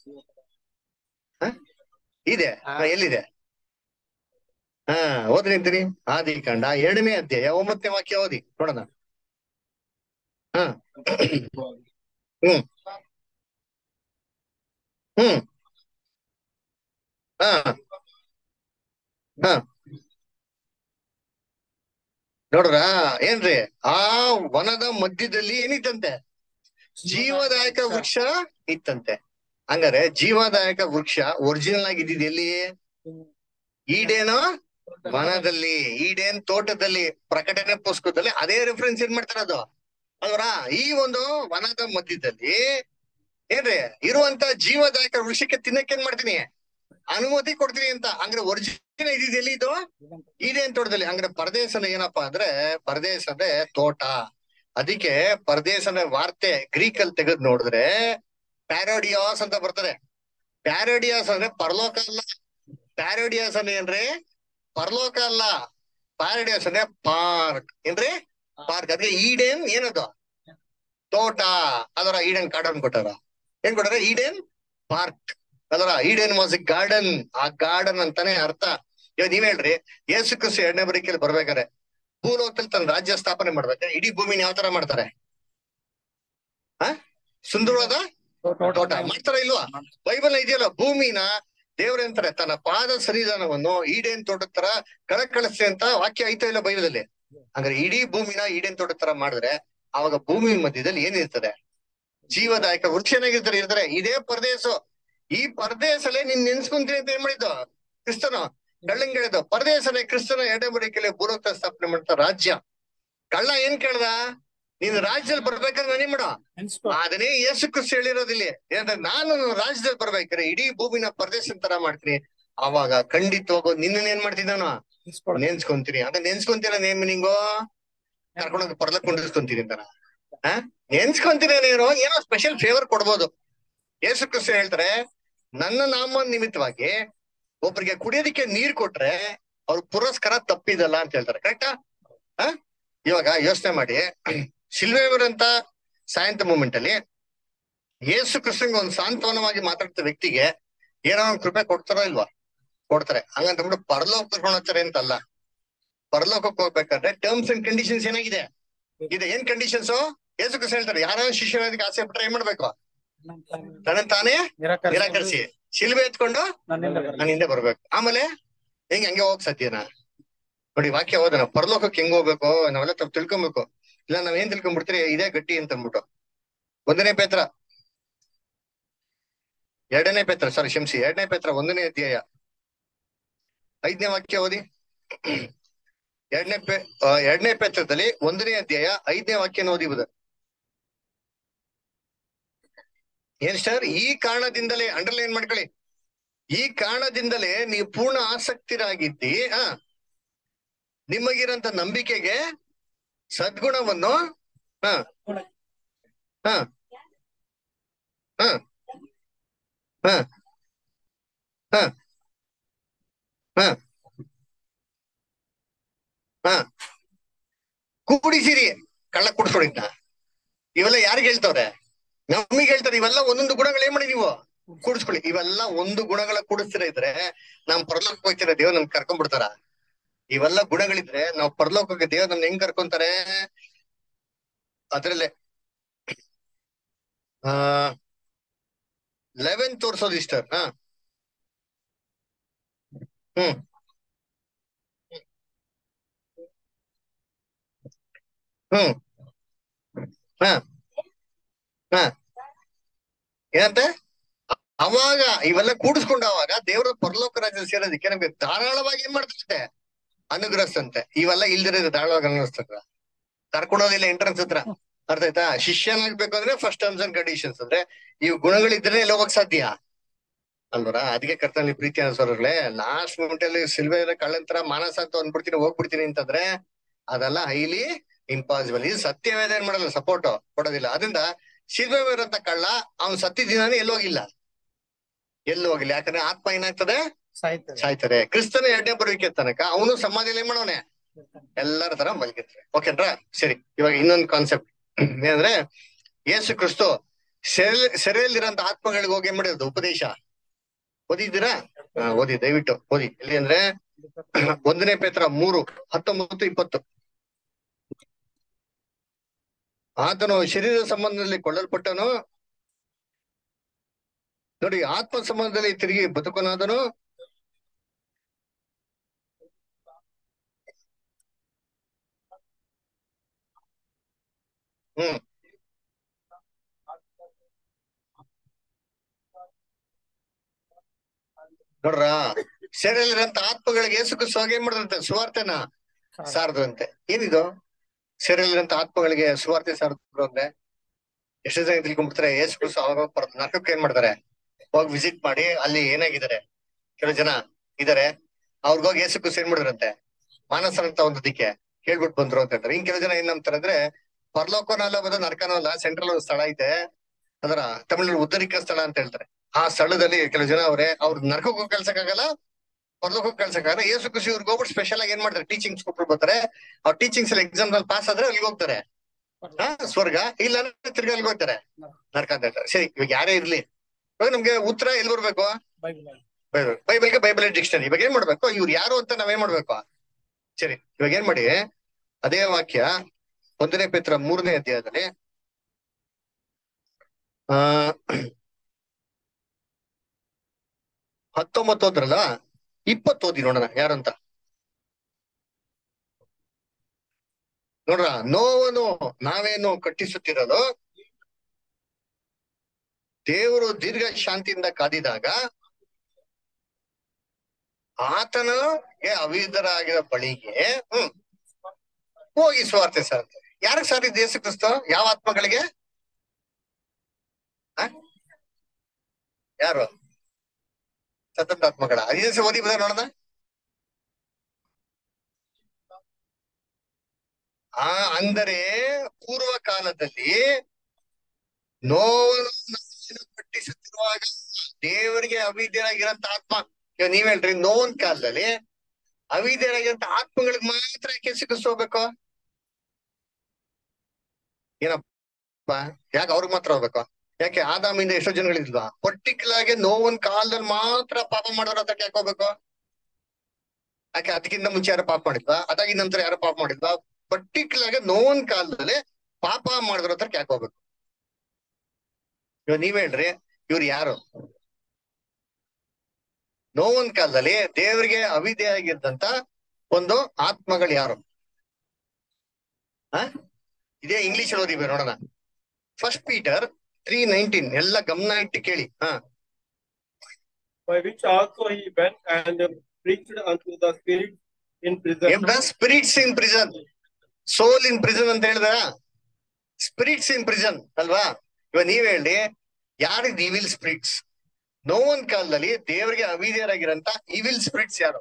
ಹ ಇದೆ. ಹ, ಎಲ್ಲಿದೆ? ಹಾ, ಓದ್ರಿ ಅಂತೀರಿ. ಆದಿಕಾಂಡ ಎರಡನೇ ಅಧ್ಯಾಯ ಒಂಬತ್ತನೇ ವಾಕ್ಯ ಓದಿ ನೋಡೋಣ. ಹ ಹ್ಮ್ ಹ್ಮ್ ಹಾ ಹಾ ನೋಡ್ರ ಏನ್ರಿ? ಆ ವನದ ಮಧ್ಯದಲ್ಲಿ ಏನಿತ್ತಂತೆ? ಜೀವದಾಯಕ ವೃಕ್ಷ ಇತ್ತಂತೆ. ಹಂಗಾರೆ ಜೀವದಾಯಕ ವೃಕ್ಷ ಒರಿಜಿನಲ್ ಆಗಿ ಇದ್ದಿದ್ದು ಎಲ್ಲಿ? ಈಡೇನೋ ವನದಲ್ಲಿ, ಈಡೇನ್ ತೋಟದಲ್ಲಿ, ಪ್ರಕಟಣೆ ಪುಸ್ತಕದಲ್ಲಿ ಅದೇ ರೆಫರೆನ್ಸ್ ಏನ್ ಮಾಡ್ತಾರದು ಅಲ್ವರ? ಈ ಒಂದು ವನದ ಮಧ್ಯದಲ್ಲಿ ಏನ್ರಿ ಇರುವಂತ ಜೀವದಾಯಕ ವೃಕ್ಷಕ್ಕೆ ತಿನ್ನಕ್ಕೆ ಏನ್ ಮಾಡ್ತೀನಿ? ಅನುಮತಿ ಕೊಡ್ತೀನಿ ಅಂತ. ಹಂಗ್ರೆ ಒರಿಜಿನಲ್ ಇದ್ದಿದ್ದು ಎಲ್ಲಿ ಇದು? ಈಡೇನ್ ತೋಟದಲ್ಲಿ. ಹಂಗ್ರೆ ಪರದೇಶನ ಏನಪ್ಪಾ ಅಂದ್ರೆ, ಪರದೇಶದೇ ತೋಟ. ಅದಕ್ಕೆ ಪರದೇಶನ ವಾರ್ತೆ ಗ್ರೀಕ್ ಅಲ್ಲಿ ತೆಗೆದ್ ನೋಡಿದ್ರೆ ಪ್ಯಾರೋಡಿಯಾಸ್ ಅಂತ ಬರ್ತದೆ. ಪ್ಯಾರೋಡಿಯಾಸ್ ಅಂದ್ರೆ ಪರಲೋಕ ಅಲ್ಲ. ಪ್ಯಾರೋಡಿಯಾಸ್ ಅಂದ್ರೆ ಏನ್ರಿ? ಪರಲೋಕ ಅಲ್ಲ. ಪ್ಯಾರೋಡಿಯಾಸ್ ಅಂದ್ರೆ ಪಾರ್ಕ್. ಏನ್ರಿ? ಪಾರ್ಕ್. ಅದಕ್ಕೆ ಈಡೇನ್ ಏನದು? ತೋಟ. ಅದರ ಈಡೇನ್ ಗಾರ್ಡನ್ ಕೊಟ್ಟಾರ. ಏನ್ ಕೊಟ್ಟಾರ? Eden park. ಅದರ ಈಡೇನ್ ವಾಸ್ ಎ ಗಾರ್ಡನ್. ಆ ಗಾರ್ಡನ್ ಅಂತಾನೆ ಅರ್ಥ. ಇವಾಗ ನೀವ್ ಹೇಳ್ರಿ, ಯೇಸು ಕ್ರಿಸ್ತ ಎರಡನೇ ಬರಿಕೆಯಲ್ಲಿ ಬರ್ಬೇಕಾರೆ ಭೂಲೋಕದಲ್ಲಿ ತನ್ನ ರಾಜ್ಯ ಸ್ಥಾಪನೆ ಮಾಡ್ಬೇಕಾದ್ರೆ ಇಡೀ ಭೂಮಿನ ಯಾವ ತರ ಮಾಡ್ತಾರೆ? ಹ ಸುಂದರವಾದ ತೋಟ ಮಾಡ್ತಾರ ಇಲ್ವಾ? ಬೈಬಲ್ ಇದೆಯಲ್ಲ, ಭೂಮಿನ ದೇವ್ರ ಅಂತಾರೆ ತನ್ನ ಪಾದ ಸನ್ನಿಧಾನವನ್ನು ಈಡೇನ್ ತೋಟದ ತರ ಕಳಕಳಿಸಿ ಅಂತ ವಾಕ್ಯ ಐತ ಇಲ್ಲ ಬೈಬಲಲ್ಲಿ? ಹಂಗಾರೆ ಇಡೀ ಭೂಮಿನ ಈಡೇನ್ ತೋಟದ ತರ ಮಾಡಿದ್ರೆ ಅವಾಗ ಭೂಮಿ ಮಧ್ಯದಲ್ಲಿ ಏನಿರ್ತದೆ? ಜೀವದಾಯಕ ವೃಕ್ಷ ಏನಾಗಿರ್ತಾರೆ ಇರ್ತಾರೆ. ಇದೇ ಪರದೇಶ. ಈ ಪರದೇಶಲ್ಲೇ ನೀನ್ ನೆನ್ಸ್ಕೊಂತೀನಿ ಅಂತ ಏನ್ ಮಾಡಿದ್ದು ಕ್ರಿಸ್ತನು? ಕಳ್ಳಂಗ್ ಹೇಳಿದ್ದು ಪರದೇಶನೇ ಕ್ರಿಸ್ತನ ಎರಡನೇ ಬರಿಕೆಯಲ್ಲಿ ಭೂಲೋಕ ಸ್ಥಾಪನೆ ಮಾಡ್ತಾ ರಾಜ್ಯ. ಕಳ್ಳ ಏನ್ ಕೇಳ್ದ? ನೀನು ರಾಜ್ಯದಲ್ಲಿ ಬರ್ಬೇಕಾದ್ರೆ ನಾನೇನ್ ಮಾಡೋ? ಅದನ್ನೇ ಯೇಸು ಕ್ರಿಸ್ತ ಹೇಳಿರೋದಿಲ್ಲಿ. ಏನಂದ್ರೆ ನಾನು ರಾಜ್ಯದಲ್ಲಿ ಬರ್ಬೇಕಾದ್ರೆ ಇಡೀ ಭೂಮಿನ ಪರದೇಶ ತರ ಮಾಡ್ತೀನಿ. ಅವಾಗ ಖಂಡಿತವಾಗೂ ನಿನ್ನ ಏನ್ ಮಾಡ್ತೀನಿ ನಾನು? ನೆನ್ಸ್ಕೊಂತೀನಿ. ಅದ ನೆನ್ಸ್ಕೊಂತೀರ ನೇಮ್ ನಿಂಗೋ ಕರ್ಕೊಂಡೋಗಿ ಪರ್ಲಕ್ ಕೊಂಡಿಸ್ಕೊಂತೀನಿ ಅಂತಾನ? ಹ ನೆನ್ಸ್ಕೊಂತೀರ ನೀನು ಏನೋ ಸ್ಪೆಷಲ್ ಫೇವರ್ ಕೊಡ್ಬೋದು. ಯೇಸು ಕ್ರಿಸ್ತ ಹೇಳ್ತಾರೆ, ನನ್ನ ನಾಮ ನಿಮಿತ್ತವಾಗಿ ಒಬ್ರಿಗೆ ಕುಡಿಯೋದಿಕ್ಕೆ ನೀರ್ ಕೊಟ್ರೆ ಅವ್ರ ಪುರಸ್ಕಾರ ತಪ್ಪಿದಲ್ಲ ಅಂತ ಹೇಳ್ತಾರೆ. ಕರೆಕ್ಟಾ? ಹ ಇವಾಗ ಯೋಚನೆ ಮಾಡಿ, ಶಿಲ್ವೆವರಂತ ಸಾಯಂತ ಮೂಮೆಂಟ್ ಅಲ್ಲಿ ಯೇಸು ಕ್ರಿಸ್ತಂಗೆ ಒಂದು ಸಾಂತ್ವನವಾಗಿ ಮಾತಾಡ್ತ ವ್ಯಕ್ತಿಗೆ ಏನೋ ಒಂದು ಕೃಪೆ ಕೊಡ್ತಾರೋ ಇಲ್ವಾ? ಕೊಡ್ತಾರೆ. ಹಂಗಂತಂದ್ಬಿಟ್ಟು ಪರಲೋಕ ಕರ್ಕೊಂಡು ಹೋಗ್ತಾರೆ ಅಂತಲ್ಲ. ಪರಲೋಕಕ್ಕೆ ಹೋಗ್ಬೇಕಾದ್ರೆ ಟರ್ಮ್ಸ್ ಅಂಡ್ ಕಂಡೀಷನ್ಸ್ ಏನಾಗಿದೆ? ಇದೆ. ಏನ್ ಕಂಡೀಷನ್ಸ್? ಯೇಸು ಕ್ರಿಸ್ತ ಹೇಳ್ತಾರೆ, ಯಾರೋ ಶಿಷ್ಯರಾದಕ್ಕೆ ಆಸೆ ಪಟ್ರೆ ಏನ್ ಮಾಡ್ಬೇಕು? ತನ್ನ ತಾನೇ ನಿರಾಕರಿಸಿ ಶಿಲ್ಬೆ ಎತ್ಕೊಂಡು ನನ್ನ ಹಿಂದೆ ಬರ್ಬೇಕು. ಆಮೇಲೆ ಹೆಂಗ್ ಹಂಗೆ ಹೋಗಕ್ ಸಾಧ್ಯನಾ? ನೋಡಿ ವಾಕ್ಯ ಹೋದನ ಪರಲೋಕಕ್ಕೆ ಹೆಂಗ್ ಹೋಗ್ಬೇಕು ನಾವೆಲ್ಲ ತಪ್ಪು ತಿಳ್ಕೊಬೇಕು. ಇಲ್ಲ ನಾವ್ ಏನ್ ತಿಳ್ಕೊಂಡ್ಬಿಡ್ತೀರಿ ಇದೇ ಗಟ್ಟಿ ಅಂತ ಅಂದ್ಬಿಟ್ಟು. ಒಂದನೇ ಪೇತ್ರ ಎರಡನೇ ಪೇತ್ರ ಸಾರಿ ಕ್ಷಮಿಸಿ ಎರಡನೇ ಪೇತ್ರ ಒಂದನೇ ಅಧ್ಯಾಯ ಐದನೇ ವಾಕ್ಯ ಓದಿ. ಎರಡನೇ ಪೇ ಎರಡನೇ ಪೇತ್ರದಲ್ಲಿ ಒಂದನೇ ಅಧ್ಯಾಯ ಐದನೇ ವಾಕ್ಯನ ಓದಿಬಹುದು. ಏನ್ ಸರ್? ಈ ಕಾರಣದಿಂದಲೇ ಅಂಡರ್ಲೈನ್ ಮಾಡ್ಕೊಳ್ಳಿ. ಈ ಕಾರಣದಿಂದಲೇ ನೀವು ಪೂರ್ಣ ಆಸಕ್ತಿರಾಗಿದ್ದಿ ಆ ನಿಮಗಿರಂತ ನಂಬಿಕೆಗೆ ಸದ್ಗುಣವನ್ನು ಹ ಹ ಹ ಹ ಹ ಹ ಹ ಕೂಡಿಸಿರಿ. ಕಳ್ಳ ಕುಡ್ಸ್ಕೊಡಿದ್ನ ಇವೆಲ್ಲ ಯಾರಿಗೆ ಹೇಳ್ತವ್ರೆ? ನಮಿಗೆ ಹೇಳ್ತಾರೆ. ಇವೆಲ್ಲ ಒಂದೊಂದು ಗುಣಗಳು ಏನ್ ಮಾಡಿ ನೀವು ಕೂಡಿಸ್ಕೊಳ್ಳಿ. ಇವೆಲ್ಲ ಒಂದು ಗುಣಗಳ ಕೂಡಿಸ್ತಿರ ಇದ್ರೆ ನಮ್ ಪರಲೋಕ ಹೋಗ್ತಿರ ದೇವ್ರ ನಮ್ ಕರ್ಕೊಂಡ್ ಬಿಡ್ತಾರ? ಇವೆಲ್ಲ ಗುಣಗಳಿದ್ರೆ ನಾವ್ ಪರಲೋಕಕ್ಕೆ ದೇವ್ರ ನಮ್ನ ಹೆಂಗ್ ಕರ್ಕೊಂತಾರೆ? ಅದ್ರಲ್ಲೇ ಆ ಲೆವೆನ್ ತೋರ್ಸೋದು ಇಷ್ಟ. ಹ ಹ್ಮ್ ಹ್ಮ್ ಹ ಹ ಏನಂತೆ? ಅವಾಗ ಇವೆಲ್ಲ ಕೂಡಿಸ್ಕೊಂಡವಾಗ ದೇವರ ಪರಲೋಕ ರಾಜ್ಯ ಸೇರೋದಕ್ಕೆ ನಮ್ಗೆ ಧಾರಾಳವಾಗಿ ಏನ್ ಮಾಡ್ತಂತೆ? ಅನುಗ್ರಹಿಸ್ತಂತೆ. ಇವೆಲ್ಲ ಇಲ್ದಿರೋದು ಧಾರಾಳವಾಗಿ ಅನುಗ್ರಹಿಸ್ತಂತ ಕರ್ಕೊಂಡೋದಿಲ್ಲ ಎಂಟ್ರೆನ್ಸ್ ಹತ್ರ. ಅರ್ಥ ಆಯ್ತಾ? ಶಿಷ್ಯನಾಗ್ಬೇಕು ಅಂದ್ರೆ ಫಸ್ಟ್ ಟರ್ಮ್ಸ್ ಅಂಡ್ ಕಂಡೀಷನ್ಸ್ ಅಂದ್ರೆ ಇವ್ ಗುಣಗಳಿದ್ರೆ ಎಲ್ಲ ಹೋಗಕ್ ಸಾಧ್ಯ? ಅಲ್ವರ. ಅದಕ್ಕೆ ಕರ್ತನಲ್ಲಿ ಪ್ರೀತಿ ಅನ್ಸೋರ್ಗಳೇ, ಲಾಸ್ಟ್ ಮೂಮೆಂಟ್ ಅಲ್ಲಿ ಸಿಲ್ವೆ ಕಳ್ಳಂತರ ಮಾನಸ ಅಂತ ಅಂದ್ಬಿಡ್ತೀನಿ ಹೋಗ್ಬಿಡ್ತೀನಿ ಅಂತಂದ್ರೆ ಅದೆಲ್ಲ ಹೈಲಿ ಇಂಪಾಸಿಬಲ್. ಇದು ಸತ್ಯವೇದ ಏನ್ ಮಾಡಲ್ಲ, ಸಪೋರ್ಟ್ ಕೊಡೋದಿಲ್ಲ. ಅದರಿಂದ ಸಿಲ್ವೆ ಇರೋಂತ ಕಳ್ಳ ಅವ್ನ್ ಸತ್ತಿದ್ದೀನಾನೆ ಎಲ್ಲೋಗಿಲ್ಲ, ಎಲ್ಲೂ ಹೋಗಿಲ್ಲ. ಯಾಕಂದ್ರೆ ಆತ್ಮ ಏನಾಗ್ತದೆ, ಸಾಯ್ತದೆ. ಸಾಯ್ತಾರೆ. ಕ್ರಿಸ್ತನ ಎರಡನೇ ಬರುವಿಕೆ ತನಕ ಅವನು ಸಮಾಧಿಯಲ್ಲಿ ಏನ್ ಮಾಡೋನೆ, ಎಲ್ಲರ ತರ ಮಲಗಿರ್ತಾರೆ. ಓಕೆನ್ರಾ? ಸರಿ, ಇವಾಗ ಇನ್ನೊಂದು ಕಾನ್ಸೆಪ್ಟ್ ಏನಂದ್ರೆ, ಯೇಸು ಕ್ರಿಸ್ತು ಸೆರೆ ಸೆರೆಯಲ್ಲಿರೋಂತ ಆತ್ಮಗಳಿಗೆ ಹೋಗಿ ಏನ್ ಮಾಡಿರೋದು ಉಪದೇಶ ಓದಿದ್ದೀರಾ? ಹಾ, ಓದಿ, ದಯವಿಟ್ಟು ಓದಿ. ಎಲ್ಲಿ ಅಂದ್ರೆ ಒಂದನೇ ಪೇತ್ರ ಮೂರು ಹತ್ತೊಂಬತ್ತು ಇಪ್ಪತ್ತು. ಆತನು ಶರೀರ ಸಂಬಂಧದಲ್ಲಿ ಕೊಳ್ಳಲ್ಪಟ್ಟನು, ನೋಡಿ ಆತ್ಮ ಸಂಬಂಧದಲ್ಲಿ ತಿರುಗಿ ಬದುಕನಾದನು. ಹ್ಮ್ ನೋಡ್ರ, ಸೆರೆಯಲ್ಲಿರಂತ ಆತ್ಮಗಳಿಗೆ ಯೇಸು ಕ್ರಿಸ್ತು ಹೋಗಿ ಏನ್ ಮಾಡಿದ್ರಂತೆ, ಸುವಾರ್ತೆನ ಸಾರದ್ರಂತೆ. ಏನಿದು ಸೆರೆಯಲ್ಲಿರಂತ ಆತ್ಮಗಳಿಗೆ ಸುವಾರ್ತೆ ಸಾರದ್ರು ಅಂದ್ರೆ ಎಷ್ಟು ಜನ ತಿಳ್ಕೊಂಡ್ಬಿಡ್ತಾರೆ, ಯೇಸು ಕ್ರಿಸ್ತು ಅವಾಗ ನರಕಕ್ಕೆ ಏನ್ ಮಾಡ್ತಾರೆ, ಹೋಗಿ ವಿಸಿಟ್ ಮಾಡಿ ಅಲ್ಲಿ ಏನಾಗಿದ್ದಾರೆ ಕೆಲವು ಜನ ಇದಾರೆ, ಅವ್ರಿಗೋಗಿ ಯೇಸು ಕ್ರಿಸ್ತು ಏನ್ ಮಾಡಿದ್ರಂತೆ, ಮಾನಸ ಅಂತ ಒಂದಕ್ಕೆ ಹೇಳ್ಬಿಟ್ಟು ಬಂದ್ರು ಅಂತ ಹೇಳ್ತಾರೆ. ಇನ್ ಕೆಲವು ಜನ ಏನ್ ನಂಬ್ತಾರೆ ಅಂದ್ರೆ ಪರಲೋಕನೂ ಅಲ್ಲ ಬಂದು ನರಕನೂ ಅಲ್ಲ, ಸೆಂಟ್ರಲ್ ಒಂದು ಸ್ಥಳ ಐತೆ, ಅದರ ತಮಿಳು ಉದ್ದರಿಕ ಸ್ಥಳ ಅಂತ ಹೇಳ್ತಾರೆ. ಆ ಸ್ಥಳದಲ್ಲಿ ಕೆಲವು ಜನ ಅವ್ರೆ, ಅವ್ರ ನರಕಕ್ಕೂ ಕಳ್ಸಕ್ಕಾಗಲ್ಲ, ಪರಲೋಕಕ್ಕೂ ಕಳ್ಸಕ್ಕಾಗಲ್ಲ. ಯೇಸು ಕ್ರಿಸ್ತು ಇವ್ರಿಗೆ ಹೋಗ್ಬಿಟ್ಟು ಸ್ಪೆಷಲ್ ಆಗಿ ಏನ್ ಮಾಡ್ತಾರೆ, ಟೀಚಿಂಗ್ಸ್ ಕೊಟ್ಟು ಬರ್ತಾರೆ. ಅವ್ರ ಟೀಚಿಂಗ್ಸ್ ಅಲ್ಲಿ ಎಕ್ಸಾಮ್ ಅಲ್ಲಿ ಪಾಸ್ ಆದ್ರೆ ಅಲ್ಲಿಗೆ ಹೋಗ್ತಾರೆ, ಹಾ ಸ್ವರ್ಗ, ಇಲ್ಲ ಅಂದ್ರೆ ತಿರ್ಗಿ ಅಲ್ಲಿಗೆ ಹೋಗ್ತಾರೆ ನರಕ ಅಂತ ಹೇಳ್ತಾರೆ. ಸರಿ, ಇವಾಗ ಯಾರೇ ಇರ್ಲಿ, ಇವಾಗ ನಮ್ಗೆ ಉತ್ತರ ಎಲ್ಲಿ ಬರ್ಬೇಕು, ಬೈಬಲ್. ಬೈಬಲ್ಗೆ Bible dictionary. ಇವಾಗ ಏನ್ ಮಾಡ್ಬೇಕು, ಇವ್ರು ಯಾರು ಅಂತ ನಾವೇನ್ ಮಾಡ್ಬೇಕು. ಸರಿ, ಇವಾಗ ಏನ್ ಮಾಡಿ, ಅದೇ ವಾಕ್ಯ ಒಂದನೇ ಪೇತ್ರ ಮೂರನೇ ಅಧ್ಯಾಯದಲ್ಲಿ ಆ ಹತ್ತೊಂಬತ್ತು ಹೋದ್ರಲ್ಲ, ಇಪ್ಪತ್ತು ಓದಿ ನೋಡೋಣ ಯಾರಂತ. ನೋಡ್ರ, ನೋವನ್ನು ನಾವೇನು ಕಟ್ಟಿಸುತ್ತಿರೋದು, ದೇವರು ದೀರ್ಘ ಶಾಂತಿಯಿಂದ ಕಾದಿದಾಗ ಆತನ ಅವಿಧರಾಗಿರೋ ಬಳಿಗೆ ಹ್ಮ್ ಹೋಗಿ ಸುವಾರ್ತೆ ಸಾರುತ್ತೆ. ಯಾರಿಗೆ ಸಾರಿದ್ದು ಯೇಸು ಕ್ರಿಸ್ತು? ಯಾವ ಆತ್ಮಗಳಿಗೆ? ಆ? ಯಾರು? ಸತತ ಆತ್ಮಗಳ. ಐದು ಓದಿ ಬದ ನೋಡೋಣ. ಆ ಅಂದರೆ ಪೂರ್ವ ಕಾಲದಲ್ಲಿ ನೋವನ್ನು ಪಟ್ಟಿಸುತ್ತಿರುವಾಗ ದೇವರಿಗೆ ಅವಿದ್ಯರಾಗಿರಂತ ಆತ್ಮ, ಇವಾಗ ನೀವ್ ಹೇಳ್ರಿ, ನೋವನ್ ಕಾಲದಲ್ಲಿ ಅವಿದ್ಯರಾಗಿರಂತ ಆತ್ಮಗಳಿಗೆ ಮಾತ್ರ ಯೇಸು ಕ್ರಿಸ್ತು ಹೋಗ್ಬೇಕು? ಏನಪ್ಪ, ಯಾಕೆ ಅವ್ರಿಗೆ ಮಾತ್ರ ಹೋಗ್ಬೇಕು? ಯಾಕೆ ಆದಾಮಿಂದ ಎಷ್ಟೋ ಜನಗಳಿಲ್ವಾ? ಪರ್ಟಿಕ್ಯುಲರ್ ಆಗಿ ನೋವನ್ ಕಾಲದಲ್ಲಿ ಮಾತ್ರ ಪಾಪ ಮಾಡೋರ ಹತ್ರ ಯಾಕೆ ಹೋಗ್ಬೇಕು? ಯಾಕೆ ಅದಕ್ಕಿಂತ ಮುಂಚೆ ಯಾರು ಪಾಪ ಮಾಡಿದ್ವಾ? ಅದಾಗಿನ ನಂತರ ಯಾರು ಪಾಪ ಮಾಡಿದ್ವಾ? ಪರ್ಟಿಕ್ಯುಲರ್ ಆಗಿ ನೋವನ್ ಕಾಲದಲ್ಲಿ ಪಾಪ ಮಾಡಿದ್ರ ಹತ್ರ ಯಾಕೆ ಹೋಗ್ಬೇಕು? ಇವಾಗ ನೀವ್ ಹೇಳ್ರಿ, ಇವ್ರು ಯಾರು? ನೋವನ್ ಕಾಲದಲ್ಲಿ ದೇವರಿಗೆ ಅವಿಧೇಯಾಗಿದ್ದಂತ ಒಂದು ಆತ್ಮಗಳು ಯಾರು? ಹ ಇದೇ ಇಂಗ್ಲಿಷ್ ಅಲ್ಲಿ ಓದಿವೆ ನೋಡೋಣ. First Peter three nineteen. ಎಲ್ಲ ಗಮನ ಇಟ್ಟು ಕೇಳಿ. ಹಾ By which also he went and preached unto the spirits in prison. The spirits in prison, soul in prison ಅಂತ ಹೇಳಿದ್ರ, ಸ್ಪಿರಿಟ್ಸ್ ಇನ್ ಪ್ರಿಸನ್ ಅಲ್ವಾ? ಇವಾಗ ನೀವ್ ಹೇಳಿ, ಯಾರಿದ್ ಇವಿಲ್ ಸ್ಪಿರಿಟ್ಸ್? ನೋವನ್ ಕಾಲದಲ್ಲಿ ದೇವರಿಗೆ ಅವಿಧೇಯರಾಗಿರಂತ ಇವಿಲ್ ಸ್ಪಿರಿಟ್ಸ್ ಯಾರು?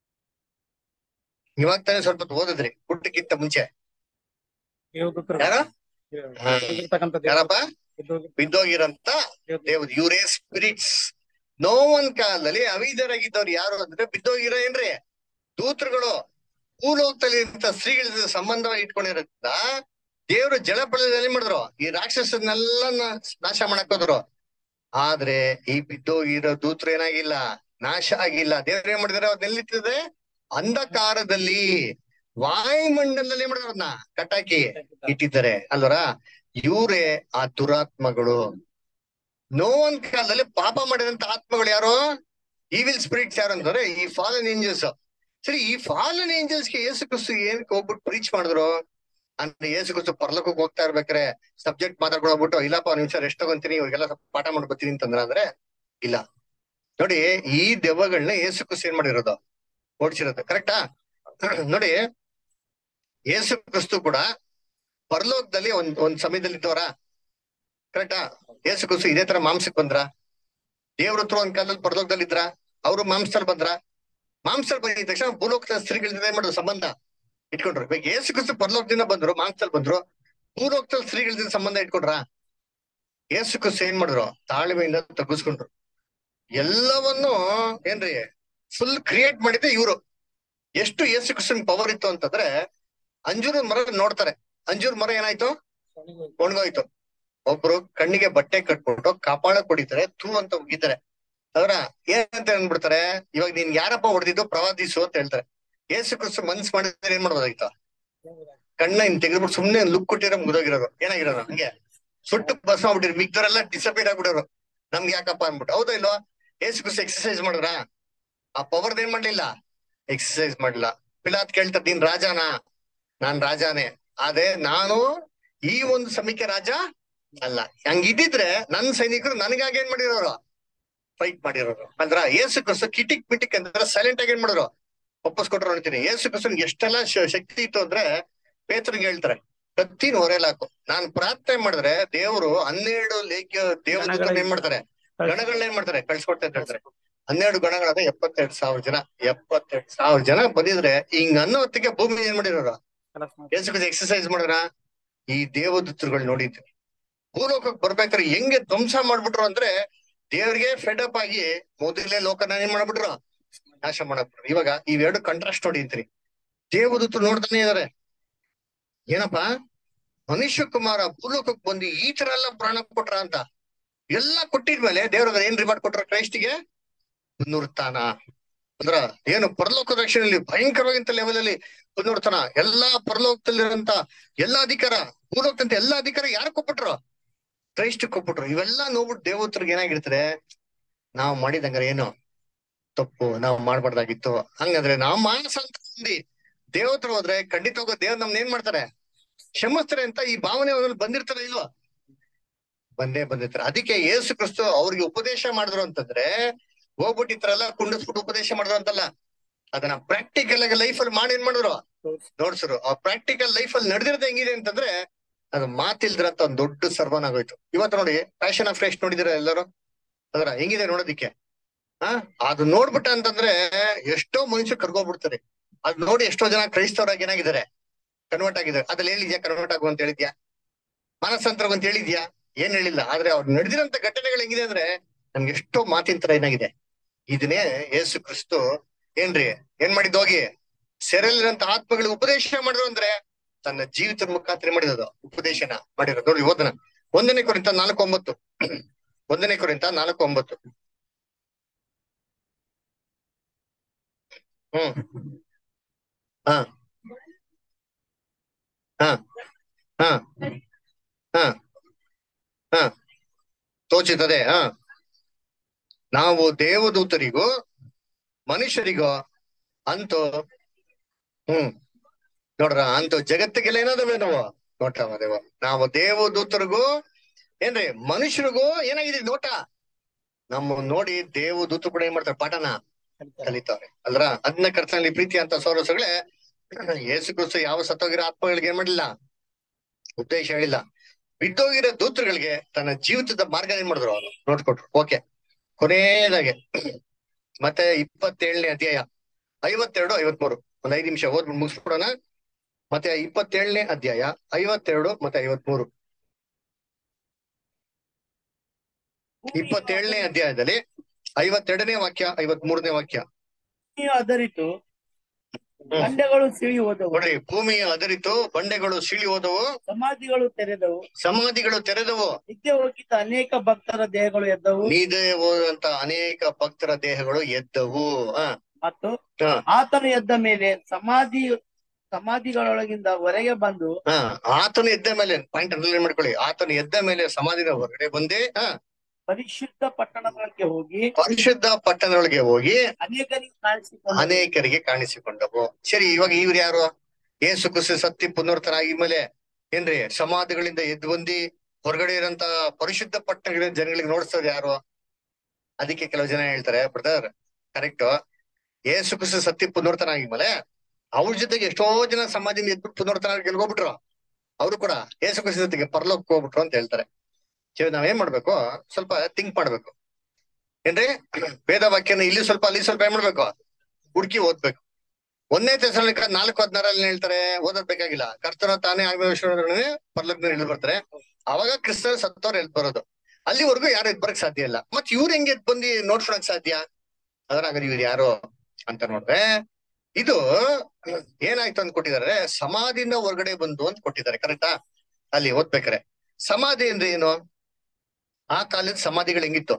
ಇವಾಗ ತಾನೇ ಸ್ವಲ್ಪ ಓದಿದ್ರಿ ಹುಟ್ಟಕ್ಕಿಂತ ಮುಂಚೆ. ಯಾರ? ಯಾರಪ್ಪ? ಬಿದ್ದೋಗಿರಂತ ದೇವ್ರು, ಇವರೇ ಸ್ಪಿರಿಟ್ಸ್. ನೋವನ್ ಕಾಲದಲ್ಲಿ ಅವಿಧೇಯರಾಗಿದ್ದವ್ರು ಯಾರು ಅಂದ್ರೆ ಬಿದ್ದೋಗಿರೋ ಏನ್ರಿ, ದೂತರುಗಳು. ಭೂಲೋಕದಲ್ಲಿ ಇರಂತ ಸ್ತ್ರೀಗಳ ಸಂಬಂಧ ಇಟ್ಕೊಂಡಿರೋದ್ರಿಂದ ದೇವ್ರು ಜಲಪ್ರಳಯದಲ್ಲಿ ಮಾಡಿದ್ರು, ಈ ರಾಕ್ಷಸನ್ನೆಲ್ಲ ನಾಶ ಮಾಡಕ್ ಹೋದ್ರು. ಆದ್ರೆ ಈ ಬಿದ್ದೋಗಿರೋ ದೂತರು ಏನಾಗಿಲ್ಲ, ನಾಶ ಆಗಿಲ್ಲ. ದೇವ್ರ ಏನ್ ಮಾಡಿದಾರೆ, ಅವ್ರು ಎಲ್ಲಿರ್ತದೆ, ಅಂಧಕಾರದಲ್ಲಿ ವಾಯುಮಂಡಲದಲ್ಲಿ ಏನ್ ಮಾಡಿದಾರೆ, ಅದನ್ನ ಕಟ್ಟಾಕಿ ಇಟ್ಟಿದ್ದಾರೆ ಅಲ್ವರ. ಇವ್ರೇ ಆ ದುರಾತ್ಮಗಳು. ನೋವನ್ ಕಾಲದಲ್ಲಿ ಪಾಪ ಮಾಡಿದಂತ ಆತ್ಮಗಳು ಯಾರು? ಈವಿಲ್ ಸ್ಪಿರಿಟ್ಸ್ ಯಾರು ಅಂತಂದ್ರೆ ಈ ಫಾಲನ್ ಏಂಜಲ್ಸ್. ಸರಿ, ಈ ಫಾಲನ್ ಏಂಜಲ್ಸ್ಗೆ ಯೇಸು ಕ್ರಿಸ್ತು ಏನಕ್ಕೆ ಹೋಗ್ಬಿಟ್ಟು ಪ್ರೀಚ್ ಮಾಡಿದ್ರು ಅಂದ್ರೆ, ಯೇಸು ಕ್ರಿಸ್ತು ಪರಲೋಕಕ್ಕೆ ಹೋಗ್ತಾ ಇರ್ಬೇಕಾರೆ ಸಬ್ಜೆಕ್ಟ್ ಮಾತಾಡ್ಕೊಂಡು ಹೋಗ್ಬಿಟ್ಟು, ಇಲ್ಲಪ್ಪ ಒಂದ್ ನಿಮಿಷ ರೆಸ್ಟ್ ತಗೊಂತೀನಿ, ಇವ್ರಿಗೆಲ್ಲ ಪಾಠ ಮಾಡಿ ಬರ್ತೀನಿ ಅಂತಂದ್ರ ಅಂದ್ರೆ ಇಲ್ಲ. ನೋಡಿ, ಈ ದೆವ್ವಗಳನ್ನ ಯೇಸು ಕ್ರಿಸ್ತು ಏನ್ ಮಾಡಿರೋದು, ಓಡಿಸಿರೋದು. ಕರೆಕ್ಟಾ? ನೋಡಿ, ಯೇಸು ಕ್ರಿಸ್ತು ಕೂಡ ಪರಲೋಕದಲ್ಲಿ ಒಂದ್ ಒಂದ್ ಸಮಯದಲ್ಲಿ ಇದ್ದವರ? ಕರೆಕ್ಟಾ? ಯೇಸು ಕ್ರಿಸ್ತು ಇದೇ ತರ ಮಾಂಸಕ್ ಬಂದ್ರ? ದೇವ್ರ ಹತ್ರ ಒಂದ್ ಕಾಲದಲ್ಲಿ ಪರಲೋಕದಲ್ಲಿ ಇದ್ರ, ಅವರು ಮಾಂಸದಲ್ಲಿ ಬಂದ್ರ, ಮಾಂಸದಲ್ಲಿ ಬಂದಿದ ತಕ್ಷಣ ಭೂಲೋಕದ ಸ್ತ್ರೀಗಳ ಏನ್ ಮಾಡೋದು ಸಂಬಂಧ ಇಟ್ಕೊಂಡ್ರು. ಇವಾಗ ಯೇಸು ಕ್ರಿಸ್ತು ಪರಲೋಕದಿಂದ ಬಂದ್ರು, ಮಾಂಸದಲ್ಲಿ ಬಂದ್ರು, ಭೂಲೋಕದ ಸ್ತ್ರೀಗಳ ಸಂಬಂಧ ಇಟ್ಕೊಂಡ್ರ? ಯೇಸು ಕ್ರಿಸ್ತು ಏನ್ ಮಾಡಿದ್ರು? ತಾಳ್ಮೆಯಿಂದ ತಗ್ಗಿಸ್ಕೊಂಡ್ರು. ಎಲ್ಲವನ್ನು ಏನ್ರಿ ಫುಲ್ ಕ್ರಿಯೇಟ್ ಮಾಡಿದ್ದೆ ಇವ್ರು. ಎಷ್ಟು ಯೇಸು ಕ್ರಿಸ್ತನ್ ಪವರ್ ಇತ್ತು ಅಂತಂದ್ರೆ, ಅಂಜೂರ ಮರ ನೋಡ್ತಾರೆ, ಅಂಜೂರ ಮರ ಏನಾಯ್ತು? ಒಣಗೋಯ್ತು. ಒಬ್ರು ಕಣ್ಣಿಗೆ ಬಟ್ಟೆ ಕಟ್ಬಿಟ್ಟು ಕಾಪಾಳ ಕೊಡಿತಾರೆ, ತೂ ಅಂತ ಉಗಿತಾರೆ. ಅದರ ಏನಂತ ಅಂದ್ಬಿಡ್ತಾರೆ, ಇವಾಗ ನೀನ್ ಯಾರಪ್ಪ ಹೊಡೆದಿದ್ದು? ಪ್ರವಾದಿಸು ಅಂತ ಹೇಳ್ತಾರೆ. ಯೇಸು ಕ್ರಿಸ್ತು ಮನ್ಸ್ ಮಾಡಿದ್ರೆ ಏನ್ ಮಾಡ್ಬೋದಾಗಿತ್ತು? ಕಣ್ಣ ಇನ್ ತೆಗೆದ್ಬಿಟ್ಟು ಸುಮ್ನೆ ಲುಕ್ ಕೊಟ್ಟಿರೋ ಮುಗಿದೋಗಿರೋರು, ಏನಾಗಿರೋರು ಹಂಗೆ ಸುಟ್ಟು ಭಸ್ಮ ಆಗ್ಬಿಟ್ಟಿರು, ಮಿಗ್ದವರೆಲ್ಲ ಡಿಸಪೇರ್ ಆಗ್ಬಿಡೋರು. ನಮ್ಗೆ ಯಾಕಪ್ಪ ಅನ್ಬಿಟ್ಟು. ಹೌದಾ ಇಲ್ವಾ? ಯೇಸು ಕ್ರಿಸ್ತು ಎಕ್ಸರ್ಸೈಸ್ ಮಾಡಿದ್ರ? ಆ ಪವರ್ದ ಏನ್ ಮಾಡ್ಲಿಲ್ಲ? ಎಕ್ಸರ್ಸೈಸ್ ಮಾಡ್ಲಿಲ್ಲ. ಪಿಲಾತ್ ಕೇಳ್ತಾರೆ, ನೀನ್ ರಾಜಾನ? ನಾನ್ ರಾಜಾನೇ, ಆದ್ರೆ ನಾನು ಈ ಒಂದು ಸಮಯಕ್ಕೆ ರಾಜ ಅಲ್ಲ. ಹಂಗಿದ್ದಿದ್ರೆ ನನ್ ಸೈನಿಕರು ನನಗಾಗಿ ಏನ್ ಮಾಡಿರೋರು? ಫೈಟ್ ಮಾಡಿರೋರು. ಅಂದ್ರ ಯೇಸು ಕ್ರಿಸ್ತು ಕಿಟಿಕ್ ಪಿಟಿಕ್ ಅಂದ್ರೆ ಸೈಲೆಂಟ್ ಆಗಿ ಏನ್ ಮಾಡಿದ್ರು? ಒಪ್ಪಿಸ್ಕೊಟ್ರು ಅಂತೀನಿ. ಯೇಸು ಕ್ರಿಸ್ತನ್ಗೆ ಎಷ್ಟೆಲ್ಲ ಶಕ್ತಿ ಇತ್ತು ಅಂದ್ರೆ, ಪೇತ್ರನ್ಗೆ ಹೇಳ್ತಾರೆ, ಕತ್ತಿನ ಹೊರೆಲಾಕು. ನಾನ್ ಪ್ರಾರ್ಥನೆ ಮಾಡಿದ್ರೆ ದೇವರು ಹನ್ನೆರಡು ಲೇಖ್ಯ ದೇವದೂತರನ್ನ ಏನ್ ಮಾಡ್ತಾರೆ? ಗಣಗಳನ್ನ ಏನ್ ಮಾಡ್ತಾರೆ? ಕಳ್ಸಿಕೊಡ್ತಾ ಅಂತ ಹೇಳ್ತಾರೆ. ಹನ್ನೆರಡು ಗಣಗಳಾದ ಎಪ್ಪತ್ತೆರಡು ಸಾವಿರ ಜನ ಎಪ್ಪತ್ತೆರಡು ಸಾವಿರ ಜನ ಬಂದಿದ್ರೆ ಹಿಂಗ್ ಅನ್ನೋ ಹೊತ್ತಿಗೆ ಭೂಮಿ ಏನ್ ಮಾಡಿರೋರು? ಯೇಸು ಕ್ರಿಸ್ತು ಎಕ್ಸರ್ಸೈಸ್ ಮಾಡಿದ್ರ? ಈ ದೇವದೂತರುಗಳು ನೋಡಿದ್ವಿ. ಭೂಲೋಕಕ್ಕೆ ಬರ್ಬೇಕಾದ್ರೆ ಹೆಂಗೆ ಧ್ವಂಸ ಮಾಡ್ಬಿಟ್ರು ಅಂದ್ರೆ, ದೇವ್ರಿಗೆ ಫೆಡಪ್ ಆಗಿ ಮೊದಲೇ ಲೋಕನ ಏನ್ ಮಾಡ್ಬಿಟ್ರು? ನಾಶ ಮಾಡಬಿಟ್ರು. ಇವಾಗ ಇವೆರಡು ಕಂಟ್ರಾಸ್ಟ್ ನೋಡಿದ್ರಿ. ದೇವದೂತರು ನೋಡ್ತಾನೆ ಇದಾರೆ, ಏನಪ್ಪಾ ಮನುಷ್ಯ ಕುಮಾರ ಭೂಲೋಕಕ್ಕೆ ಬಂದು ಈ ತರ ಎಲ್ಲ ಪ್ರಾಣ ಕೊಟ್ರ ಅಂತ. ಎಲ್ಲಾ ಕೊಟ್ಟಿದ್ಮೇಲೆ ದೇವ್ರ ಏನ್ ರಿವಾರ್ಡ್ ಕೊಟ್ರ ಕ್ರೈಸ್ಟಿಗೆ? ಪುನರುತ್ಥಾನ. ಅಂದ್ರ ಏನು ಪರಲೋಕ ರಕ್ಷಣೆಯಲ್ಲಿ ಭಯಂಕರವಾಗಿಂತ ಲೆವೆಲ್ ಅಲ್ಲಿ ಪುನರುತ್ಥಾನ. ಎಲ್ಲಾ ಪರಲೋಕದಲ್ಲಿರಂತ ಎಲ್ಲಾ ಅಧಿಕಾರ, ಭೂಲೋಕದಂತ ಎಲ್ಲಾ ಅಧಿಕಾರ ಯಾರು ಕೊಟ್ಬಿಟ್ರು? ಕ್ರೈಸ್ಟ್ ಕೊಟ್ಬಿಟ್ರು. ಇವೆಲ್ಲಾ ನೋಡ್ಬಿಟ್ಟು ದೇವತ್ರಿಗೆ ಏನಾಗಿರ್ತಾರೆ, ನಾವು ಮಾಡಿದಂಗಾರೆ ಏನು ತಪ್ಪು, ನಾವು ಮಾಡ್ಬಾರ್ದಾಗಿತ್ತು. ಹಂಗಂದ್ರೆ ನಾವು ಮಾನಸ ಅಂತ ಅಂದಿ ದೇವತ್ರ ಹೋದ್ರೆ ಖಂಡಿತವಾಗ ದೇವ್ರ ನಮ್ನ ಏನ್ ಮಾಡ್ತಾರೆ? ಕ್ಷಮಿಸ್ತಾರೆ ಅಂತ ಈ ಭಾವನೆ ಅವ್ರಲ್ಲಿ ಬಂದಿರ್ತಾರ ಇಲ್ವಾ? ಬಂದೇ ಬಂದಿರ್ತಾರೆ. ಅದಕ್ಕೆ ಯೇಸು ಕ್ರಿಸ್ತು ಅವ್ರಿಗೆ ಉಪದೇಶ ಮಾಡಿದ್ರು ಅಂತಂದ್ರೆ, ಹೋಗ್ಬಿಟ್ಟು ಈ ತರ ಎಲ್ಲ ಕುಂಡಿಸ್ಬಿಟ್ಟು ಉಪದೇಶ ಮಾಡಿದ್ರು ಅಂತಲ್ಲ, ಅದನ್ನ ಪ್ರಾಕ್ಟಿಕಲ್ ಆಗಿ ಲೈಫ್ ಅಲ್ಲಿ ಮಾಡಿ ಏನ್ ಮಾಡಿದ್ರು? ನೋಡ್ಸರು. ಆ ಪ್ರಾಕ್ಟಿಕಲ್ ಲೈಫ್ ಅಲ್ಲಿ ನಡೆದಿರೋದು ಹೆಂಗಿದೆ ಅಂತಂದ್ರೆ, ಅದು ಮಾತಿಲ್ದ್ರಂತ ಒಂದ್ ದೊಡ್ಡ ಸರ್ವನಾಗೋಯ್ತು. ಇವತ್ತು ನೋಡಿ ಪ್ಯಾಷನ್ ಆಫ್ ಕ್ರೈಸ್ಟ್ ನೋಡಿದಿರ ಎಲ್ಲರೂ? ಅದರ ಹೆಂಗಿದೆ ನೋಡೋದಿಕ್ಕೆ? ಹಾ ಅದು ನೋಡ್ಬಿಟ್ಟ ಅಂತಂದ್ರೆ ಎಷ್ಟೋ ಮನುಷ್ಯರು ಕರ್ಗೋಗ್ಬಿಡ್ತಾರೆ. ಅದ್ ನೋಡಿ ಎಷ್ಟೋ ಜನ ಕ್ರೈಸ್ತವರಾಗಿ ಏನಾಗಿದ್ದಾರೆ? ಕನ್ವರ್ಟ್ ಆಗಿದ್ದಾರೆ. ಅದ್ರಲ್ಲಿ ಹೇಳಿದ್ಯಾ ಕನ್ವರ್ಟ್ ಆಗು ಅಂತ ಹೇಳಿದ್ಯಾ? ಮಾನಸಾಂತರ ಅಂತ ಹೇಳಿದ್ಯಾ? ಏನ್ ಹೇಳಿಲ್ಲ. ಆದ್ರೆ ಅವ್ರು ನಡೆದಿರೋಂತ ಘಟನೆಗಳು ಹೆಂಗಿದೆ ಅಂದ್ರೆ, ನಮ್ಗೆ ಎಷ್ಟೋ ಮಾತಿನ ತರ ಏನಾಗಿದೆ. ಇದನ್ನೇ ಯೇಸು ಕ್ರಿಸ್ತು ಏನ್ರಿ ಏನ್ ಮಾಡಿದ್? ಹೋಗಿ ಸೆರೆಯಲ್ಲಿರಂತ ಆತ್ಮಗಳಿಗೆ ಉಪದೇಶ ಮಾಡಿದ್ರು ಅಂದ್ರೆ, ತನ್ನ ಜೀವಿತದ ಮುಖಾಂತರ ಮಾಡಿರೋದು ಉಪದೇಶನ ಮಾಡಿರೋದು. ನೋಡಿ ಓದನ ಒಂದನೇ ಕೊರಿಂಥ ನಾಲ್ಕು ಒಂಬತ್ತು ಒಂದನೇ ಕೊರಿಂಥ ನಾಲ್ಕು ಒಂಬತ್ತು ಹ್ಮ್ ಹಾ ಹಾ ಹಾ ಹಾ ಹಾ ತೋಚುತ್ತದೆ. ಹಾ ನಾವು ದೇವದೂತರಿಗೂ ಮನುಷ್ಯರಿಗೂ ಅಂತೂ ಹ್ಮ್ ನೋಡ್ರ ಅಂತೂ ಜಗತ್ತಿಗೆಲ್ಲ ಏನಾದವೆ ನಾವು ನೋಟವದೇವ. ನಾವು ದೇವದೂತರಿಗೂ ಏನ್ರಿ ಮನುಷ್ಯರಿಗೂ ಏನಾಗಿದೆ ನೋಟ. ನಮ್ಮ ನೋಡಿ ದೇವದೂತರು ಕೂಡ ಏನ್ ಮಾಡ್ತಾರೆ? ಪಾಠನ ಕಲಿತಾವ್ರೆ ಅಲ್ರ. ಅದನ್ನ ಕರ್ತನಲ್ಲಿ ಪ್ರೀತಿ ಅಂತ ಸೌರಸಗಳೇ, ಯೇಸು ಕ್ರಿಸ್ತು ಯಾವ ಸತ್ತೋಗಿರೋ ಆತ್ಮಗಳಿಗೆ ಏನ್ ಮಾಡ್ಲಿಲ್ಲ? ಉದ್ದೇಶ ಹೇಳಿಲ್ಲ. ಬಿದ್ದೋಗಿರೋ ದೂತರುಗಳಿಗೆ ತನ್ನ ಜೀವಿತದ ಮಾರ್ಗ ಏನ್ ಮಾಡಿದ್ರು? ಅವರು ನೋಡ್ಕೊಟ್ರು. ಓಕೆ, ಕೊನೆಯದಾಗೆ ಮತ್ತೆ ಇಪ್ಪತ್ತೇಳನೇ ಅಧ್ಯಾಯ ಐವತ್ತೆರಡು ಐವತ್ಮೂರು ಒಂದ್ ಐದ್ ನಿಮಿಷ ಓದ್ ಮುಗಿಸ್ಬಿಡೋಣ. ಮತ್ತೆ ಇಪ್ಪತ್ತೇಳನೇ ಅಧ್ಯಾಯ ಐವತ್ತೆರಡು ಮತ್ತೆ ಐವತ್ಮೂರು. ಇಪ್ಪತ್ತೇಳನೇ ಅಧ್ಯಾಯದಲ್ಲಿ ಐವತ್ತೆರಡನೇ ವಾಕ್ಯ ಐವತ್ಮೂರನೇ ವಾಕ್ಯ. ಅದರಿತು ಬಂಡೆಗಳು ಸಿಳಿ ಹೋದವು. ನೋಡ್ರಿ, ಭೂಮಿಯ ಅದರಿತು, ಬಂಡೆಗಳು ಸೀಳಿ ಹೋದವು, ಸಮಾಧಿಗಳು ತೆರೆದವು, ಸಮಾಧಿಗಳು ತೆರೆದವು, ನಿದ್ದೆ ಹೋಗಿದ್ದ ಅನೇಕ ಭಕ್ತರ ದೇಹಗಳು ಎದ್ದವು, ನಿದ್ದೆ ಹೋದಂತ ಅನೇಕ ಭಕ್ತರ ದೇಹಗಳು ಎದ್ದವು. ಹ ಮತ್ತು ಹ ಆತನು ಎದ್ದ ಮೇಲೆ ಸಮಾಧಿ ಸಮಾಧಿಗಳೊಳಗಿಂದ ಹೊರಗೆ ಬಂದು, ಹ ಆತನು ಎದ್ದ ಮೇಲೆ ಪಾಯಿಂಟ್ ಅಂಡರ್ಲೈನ್ ಮಾಡ್ಕೊಳ್ಳಿ. ಆತನು ಎದ್ದ ಮೇಲೆ ಸಮಾಧಿನ ಹೊರಗಡೆ ಬಂದೇ ಹ ಪರಿಶುದ್ಧ ಪಟ್ಟಣಗಳಿಗೆ ಹೋಗಿ ಪರಿಶುದ್ಧ ಪಟ್ಟಣದೊಳಗೆ ಹೋಗಿ ಅನೇಕರಿಗೆ ಕಾಣಿಸಿಕೊಂಡನು. ಅನೇಕರಿಗೆ ಕಾಣಿಸಿಕೊಂಡವು. ಸರಿ, ಇವಾಗ ಇವ್ರು ಯಾರು? ಯೇಸು ಕ್ರಿಸ್ತು ಸತ್ತಿ ಪುನರ್ತನ ಆಗಿದ್ಮೇಲೆ ಏನ್ರಿ ಸಮಾಧಿಗಳಿಂದ ಎದ್ದು ಬಂದಿ ಹೊರಗಡೆ ಇರೋಂತ ಪರಿಶುದ್ಧ ಪಟ್ಟಣಗಳ ಜನಗಳಿಗೆ ನೋಡ್ಸೋದು ಯಾರು? ಅದಕ್ಕೆ ಕೆಲವು ಜನ ಹೇಳ್ತಾರೆ, ಬ್ರದರ್ ಕರೆಕ್ಟ್, ಯೇಸು ಕ್ರಿಸ್ತು ಸತ್ತಿ ಪುನರ್ತನ ಆಗಿದ್ಮೇಲೆ ಅವ್ರ ಜೊತೆಗೆ ಎಷ್ಟೋ ಜನ ಸಮಾಧಿಯಿಂದ ಎದ್ಬಿಟ್ಟು ಪುನರ್ತನ ಗೆಲ್ಗೋಗ್ಬಿಟ್ರು. ಅವರು ಕೂಡ ಯೇಸು ಕ್ರಿಸ್ತು ಜೊತೆಗೆ ಪರಲೋಕಕ್ಕೆ ಹೋಗ್ಬಿಟ್ರು ಅಂತ ಹೇಳ್ತಾರೆ. ಸರಿ, ನಾವ್ ಏನ್ ಮಾಡ್ಬೇಕು? ಸ್ವಲ್ಪ ಥಿಂಕ್ ಮಾಡ್ಬೇಕು. ಏನ್ರಿ ವೇದ ವಾಕ್ಯನ ಇಲ್ಲಿ ಸ್ವಲ್ಪ ಅಲ್ಲಿ ಸ್ವಲ್ಪ ಏನ್ ಮಾಡ್ಬೇಕು, ಹುಡುಕಿ ಓದ್ಬೇಕು. ಒಂದನೇ ತೆಸಲೋನಿಕ ನಾಲ್ಕು ಹದಿನಾರಲ್ಲಿ ಹೇಳ್ತಾರೆ ಓದೋದ್ ಬೇಕಾಗಿಲ್ಲ, ಕರ್ತನ ತಾನೇ ಆಗಮೇ ಪರಲೋಕದಲ್ಲಿ ಇಳಿದು ಬರ್ತಾರೆ, ಅವಾಗ ಕ್ರಿಸ್ತನ ಸತ್ತವ್ರು ಎದ್ ಬರೋದು. ಅಲ್ಲಿವರೆಗೂ ಯಾರು ಎದ್ ಬರಕ್ ಸಾಧ್ಯ ಇಲ್ಲ. ಮತ್ ಇವ್ರು ಹೆಂಗೆ ಎದ್ ಬಂದು ನೋಡ್ಕೊಳಕ್ ಸಾಧ್ಯ? ಅದ್ರಾಗ ಇವ್ರು ಯಾರು ಅಂತ ನೋಡ್ರೆ, ಇದು ಏನಾಯ್ತು ಅಂತ ಕೊಟ್ಟಿದ್ದಾರೆ, ಸಮಾಧಿಯಿಂದ ಹೊರಗಡೆ ಬಂದು ಅಂತ ಕೊಟ್ಟಿದ್ದಾರೆ. ಕರೆಕ್ಟಾ? ಅಲ್ಲಿ ಓದ್ಬೇಕಾರೆ ಸಮಾಧಿ ಅಂದ್ರೆ ಏನು? ಆ ಕಾಲದ ಸಮಾಧಿಗಳು ಹೆಂಗಿತ್ತು?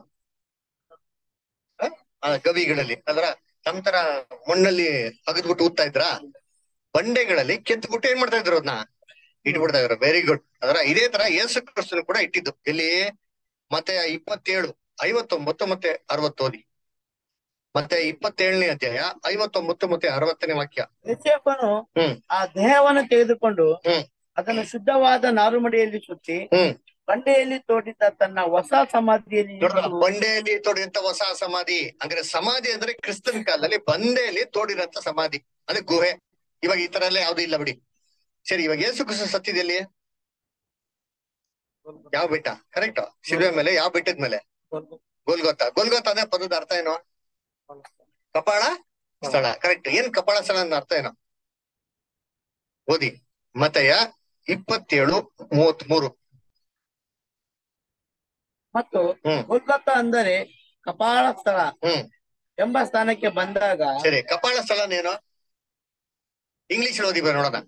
ಆ ಗವಿಗಳಲ್ಲಿ ಅದ್ರ ನಮ್ ತರ ಮಣ್ಣಲ್ಲಿ ಅಗದ್ಬಿಟ್ಟು ಊದ್ತಾ ಇದ್ರ, ಬಂಡೆಗಳಲ್ಲಿ ಕೆತ್ಬಿಟ್ಟು ಏನ್ ಮಾಡ್ತಾ ಇದ್ರು, ಅದನ್ನ ಇಟ್ಬಿಡ್ತಾ ಇದ್ರು. Very good. ಅದರ ಇದೇ ತರ ಯೇಸು ಕ್ರಿಸ್ತನು ಕೂಡ ಇಟ್ಟಿದ್ದು ಎಲ್ಲಿ? ಮತ್ತೆ ಇಪ್ಪತ್ತೇಳು ಐವತ್ತೊಂಬತ್ತು ಮತ್ತೆ ಅರವತ್ತು ಓದಿ. ಮತ್ತೆ ಇಪ್ಪತ್ತೇಳನೇ ಅಧ್ಯಾಯ ಐವತ್ತೊಂಬತ್ತು ಮತ್ತೆ ಅರವತ್ತನೇ ವಾಕ್ಯ. ಯೋಸೇಫನು ಹ್ಮ್ ಆ ದೇಹವನ್ನು ತೆಗೆದುಕೊಂಡು ಹ್ಮ್ ಅದನ್ನು ಶುದ್ಧವಾದ ನಾರುಮಡಿಯಲ್ಲಿ ಸುತ್ತಿ ಹ್ಮ್ ಬಂಡೆಯಲ್ಲಿ ತೋಡಿದ ತನ್ನ ಹೊಸ ಸಮಾಧಿಯಲ್ಲಿ ನೋಡ್ರ, ಇಟ್ಟು ಬಂಡೆಯಲ್ಲಿ ತೋಡಿರಂತ ಹೊಸ ಸಮಾಧಿ. ಅಂದ್ರೆ ಸಮಾಧಿ ಅಂದ್ರೆ ಕ್ರಿಸ್ತನ ಕಾಲದಲ್ಲಿ ಬಂಡೆಯಲ್ಲಿ ತೋಡಿರಂತ ಸಮಾಧಿ, ಅಂದ್ರೆ ಗುಹೆ. ಇವಾಗ ಈ ತರ ಎಲ್ಲ ಯಾವ್ದು ಇಲ್ಲ ಬಿಡಿ. ಸರಿ, ಇವಾಗ ಯೇಸು ಕ್ರಿಸ್ತ ಸತ್ತಿದಲ್ಲಿ ಯಾವ ಬೆಟ್ಟ? ಕರೆಕ್ಟ್, ಶಿಲ್ವೆ ಮೇಲೆ. ಯಾವ ಬೆಟ್ಟದ ಮೇಲೆ? ಗೋಲ್ಗೊತ್ತ. ಗೋಲ್ಗೊತ್ತ ಅಂದ್ರೆ ಪದದ ಅರ್ಥ ಏನು? ಕಪಾಳ ಸ್ಥಳ. ಕರೆಕ್ಟ್. ಏನ್ ಕಪಾಳ ಸ್ಥಳ ಅಂತ ಅರ್ಥ ಏನು? ಓದಿ ಮತ್ತಯ್ಯ ಇಪ್ಪತ್ತೇಳು ಮೂವತ್ ಮೂರು. ಮತ್ತು ಹ್ಮ್ ಗೋಲ್ಗೊತ್ತ ಅಂದರೆ ಕಪಾಳ ಸ್ಥಳ ಹ್ಮ್ ಎಂಬ ಸ್ಥಾನಕ್ಕೆ ಬಂದಾಗ, ಸರಿ, ಕಪಾಳ ಸ್ಥಳ ಏನು? ಇಂಗ್ಲಿಷ್ ಓದಿ ಬರ ನೋಡೋಣ.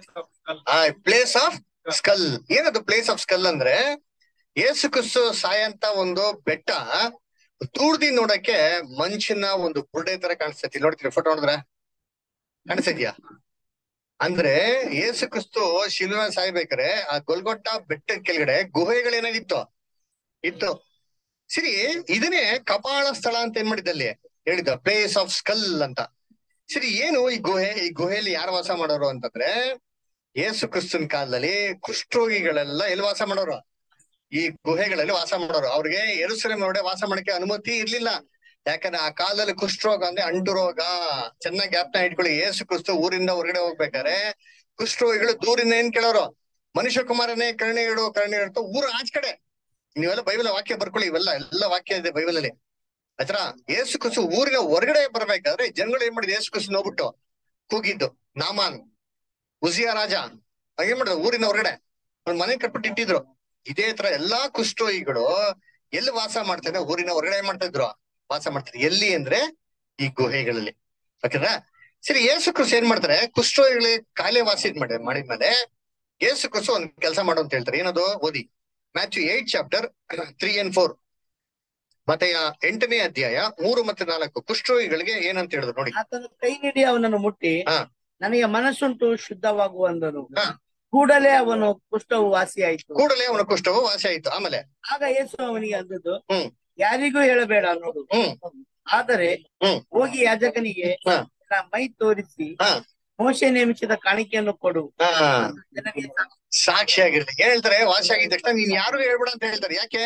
Place of skull. ಏನದು ಪ್ಲೇಸ್ ಆಫ್ ಸ್ಕಲ್ ಅಂದ್ರೆ? ಯೇಸು ಕ್ರಿಸ್ತು ಸಾಯಂತ ಒಂದು ಬೆಟ್ಟ ದೂರದಿ ನೋಡಕ್ಕೆ ಮನುಷ್ಯನ ಒಂದು ಬುರ್ಡೆ ತರ ಕಾಣಿಸ್ತೈತಿ. ನೋಡ್ತೀರಿ ಫೋಟೋ ನೋಡಿದ್ರೆ ಕಾಣಿಸ್ತಿದ್ಯಾ? ಅಂದ್ರೆ ಯೇಸು ಕ್ರಿಸ್ತು ಶಿಲುವೆ ಸಾಯ್ಬೇಕಾರೆ ಆ ಗೊಲ್ಗೊಟ್ಟ ಬೆಟ್ಟದ ಕೆಳಗಡೆ ಗುಹೆಗಳೇನಾಗಿತ್ತು ಇತ್ತು. ಸರಿ, ಇದನ್ನೇ ಕಪಾಳ ಸ್ಥಳ ಅಂತ ಏನ್ ಮಾಡಿದ್ದಲ್ಲಿ ಹೇಳಿದ, ಪ್ಲೇಸ್ ಆಫ್ ಸ್ಕಲ್ ಅಂತ. ಸರಿ, ಏನು ಈ ಗುಹೆ? ಈ ಗುಹೆಯಲ್ಲಿ ಯಾರು ವಾಸ ಮಾಡೋರು ಅಂತಂದ್ರೆ, ಯೇಸು ಕ್ರಿಸ್ತನ ಕಾಲದಲ್ಲಿ ಕುಷ್ಠರೋಗಿಗಳೆಲ್ಲ ಎಲ್ಲಿ ವಾಸ ಮಾಡೋರು? ಈ ಗುಹೆಗಳಲ್ಲಿ ವಾಸ ಮಾಡೋರು. ಅವ್ರಿಗೆ ಯೆರೂಸಲೇಮ್ ಹೊರಗಡೆ ವಾಸ ಮಾಡಕ್ಕೆ ಅನುಮತಿ ಇರ್ಲಿಲ್ಲ. ಯಾಕಂದ್ರೆ ಆ ಕಾಲದಲ್ಲಿ ಕುಷ್ಠರೋಗ ಅಂದ್ರೆ ಅಂಟು ರೋಗ. ಚೆನ್ನಾಗಿ ಜ್ಞಾಪನ ಇಟ್ಕೊಳ್ಳಿ. ಯೇಸು ಕ್ರಿಸ್ತು ಊರಿಂದ ಹೊರಗಡೆ ಹೋಗ್ಬೇಕಾರೆ ಕುಷ್ಠರೋಗಿಗಳು ದೂರಿಂದ ಏನ್ ಕೇಳೋರು? ಮನುಷ್ಯ ಕುಮಾರನೇ ಕರುಣೆ ಇಡು ಕರುಣೆ ಇಡು. ಊರ ಆಚ ಕಡೆ ನೀವೆಲ್ಲ ಬೈಬಲ್ ವಾಕ್ಯ ಬರ್ಕೊಳ್ಳಿ, ಇವೆಲ್ಲ ಎಲ್ಲ ವಾಕ್ಯ ಇದೆ ಬೈಬಲ್ ಅಲ್ಲಿ. ಆತರ ಯೇಸು ಕ್ರಿಸ್ತು ಊರಿನ ಹೊರಗಡೆ ಬರ್ಬೇಕಾದ್ರೆ ಜನಗಳು ಏನ್ ಮಾಡಿದ್ರು? ಯೇಸು ಕ್ರಿಸ್ತು ನೋಡ್ಬಿಟ್ಟು ಕೂಗಿದ್ದು ನಾಮಾನ್, ಉಜಿಯಾ ರಾಜ ಏನ್ ಮಾಡಿದ್ರು? ಊರಿನ ಹೊರಗಡೆ ಒಂದ್ ಮನೆ ಕಟ್ಬಿಟ್ಟು ಇಟ್ಟಿದ್ರು. ಇದೇ ತರ ಎಲ್ಲಾ ಕುಷ್ಠರೋಗಿಗಳು ಎಲ್ಲಿ ವಾಸ ಮಾಡ್ತಾರೆ? ಊರಿನ ಹೊರಗಡೆ ಏನ್ ಮಾಡ್ತಾ ಇದ್ರು? ವಾಸ ಮಾಡ್ತಾರೆ. ಎಲ್ಲಿ ಅಂದ್ರೆ ಈ ಗುಹೆಗಳಲ್ಲಿ. ಓಕೆನಾ? ಸರಿ, ಯೇಸು ಕ್ರಿಸ್ತು ಏನ್ ಮಾಡ್ತಾರೆ? ಕುಷ್ಠರೋಗಿಗಳಿಗೆ ಕಾಯಿಲೆ ವಾಸಿ ಮಾಡಿ ಮಾಡಿದ್ಮೇಲೆ ಯೇಸು ಕ್ರಿಸ್ತು ಒಂದ್ ಕೆಲಸ ಮಾಡು ಅಂತ ಹೇಳ್ತಾರೆ. ಏನದು? ಓದಿ Matthew eight chapter three and four. ಮತ್ತೆ ಎಂಟನೇ ಅಧ್ಯಾಯ ಮೂರು ಮತ್ತೆ ನಾಲ್ಕು. ಕುಷ್ಠರೋಗಿಗಳಿಗೆ ಏನಂತ ಹೇಳಿದ್ರು ನೋಡಿ. ಆತನು ಕೈ ನೀಡಿ ಅವನನ್ನು ಮುಟ್ಟಿ, ಹಾ ನನಗೆ ಮನಸ್ಸುಂಟು ಶುದ್ಧವಾಗು ಅಂದನು. ಹಾ ಕೂಡಲೇ ಅವನು ಕುಷ್ಠವು ವಾಸಿಯಾಯಿತು. ಕೂಡಲೇ ಅವನ ಕುಷ್ಠವು ವಾಸಿ ಆಯ್ತು. ಆಮೇಲೆ ಆಗ ಯೇಸು ಅವನಿಗೆ ಅಂದದ್ದು, ಹ್ಮ್ ಯಾರಿಗೂ ಹೇಳಬೇಡ ನೋಡು, ಹ್ಮ್ ಆದರೆ ಹ್ಮ್ ಹೋಗಿ ಯಾಜಕನಿಗೆ ಹಾ ನಿನ್ನ ಮೈ ತೋರಿಸಿ ಹಾ ಮೋಶೆ ನೇಮಿಸಿದ ಕಾಣಿಕೆಯನ್ನು ಕೊಡು. ಹಾ ಜನರಿಗೆ ಸಾಕ್ಷಿಯಾಗಿರ್ಲಿ. ಏನ್ ಹೇಳ್ತಾರೆ? ವಾಸಿ ಆಗಿದ ತಕ್ಷಣ ನೀನ್ ಯಾರಿಗೂ ಹೇಳ್ಬೇಡ ಅಂತ ಹೇಳ್ತಾರೆ. ಯಾಕೆ?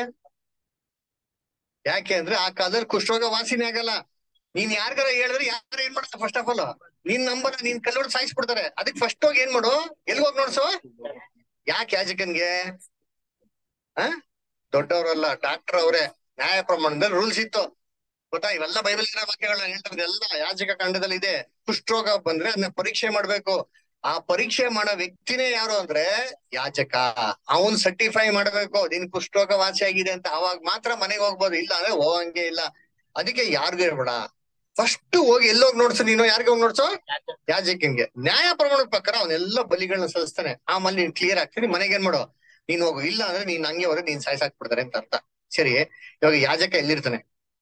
ಯಾಕೆ ಅಂದ್ರೆ ಆ ಕಾಲದಲ್ಲಿ ಕುಷ್ಠರೋಗ ವಾಸಿನೇ ಆಗಲ್ಲ. ನೀನ್ ಯಾರಿಗಾರ ಹೇಳಿದ್ರೆ ಯಾರು ಏನ್ ಮಾಡ್ತಾರೆ? ಫಸ್ಟ್ ಆಫ್ ಆಲ್ ನಿನ್ ನಂಬರ್ ನೀನ್ ಕಲ್ಲೋಡ್ ಸಾಯಿಸ್ಬಿಡ್ತಾರೆ. ಅದಕ್ಕೆ ಫಸ್ಟ್ ಹೋಗಿ ಏನ್ ಮಾಡು? ಎಲ್ಲಿ ಹೋಗಿ ನೋಡ್ಸು? ಯಾಕೆ ಯಾಜಕನ್ಗೆ? ಹ ದೊಡ್ಡವರಲ್ಲ, ಡಾಕ್ಟರ್ ಅವ್ರೆ. ನ್ಯಾಯ ಪ್ರಮಾಣದಲ್ಲಿ ರೂಲ್ಸ್ ಇತ್ತು ಗೊತ್ತಾ? ಇವೆಲ್ಲ ಬೈಬಲ್ ಇರೋ ವಾಕ್ಯಗಳನ್ನ ಹೇಳ್ತಾರೆ. ಎಲ್ಲ ಯಾಜಕ ಕಾಂಡದಲ್ಲಿ ಇದೆ. ಕುಷ್ಠರೋಗ ಬಂದ್ರೆ ಅದನ್ನ ಪರೀಕ್ಷೆ ಮಾಡ್ಬೇಕು. ಆ ಪರೀಕ್ಷೆ ಮಾಡೋ ವ್ಯಕ್ತಿನೇ ಯಾರು ಅಂದ್ರೆ ಯಾಜಕ. ಅವನ್ ಸರ್ಟಿಫೈ ಮಾಡ್ಬೇಕು ನಿನ್ ಕುಷ್ಠರೋಗ ವಾಸಿ ಆಗಿದೆ ಅಂತ. ಅವಾಗ ಮಾತ್ರ ಮನೆಗೆ ಹೋಗ್ಬೋದು, ಇಲ್ಲ ಅಂದ್ರೆ ಹೋಗಂಗೆ ಇಲ್ಲ. ಅದಕ್ಕೆ ಯಾರಿಗೂ ಹೇಳ್ಬೇಡ. ಫಸ್ಟ್ ಹೋಗಿ ಎಲ್ಲೋಗಿ ನೋಡ್ಸು ನೀನು? ಯಾರಿಗೆ ಹೋಗಿ ನೋಡ್ಸು? ಯಾಜಕನ್ಗೆ. ನ್ಯಾಯ ಪ್ರಮಾಣದ ಪ್ರಕಾರ ಅವನೆಲ್ಲ ಬಲಿಗಳನ್ನ ಸಲ್ಲಿಸ್ತಾನೆ. ಆಮೇಲೆ ನೀನ್ ಕ್ಲಿಯರ್ ಆಗ್ತೀನಿ, ಮನೆಗೆ ಏನ್ ಮಾಡು? ನೀನ್ ಹೋಗು. ಇಲ್ಲ ಅಂದ್ರೆ ನೀನ್ ಹಂಗೆ ಹೋದ್ರೆ ನೀನ್ ಸಾಯ್ಸಾಕ್ಬಿಡ್ತಾರೆ ಅಂತ ಅರ್ಥ. ಸರಿ, ಇವಾಗ ಯಾಜಕ ಎಲ್ಲಿರ್ತಾನೆ?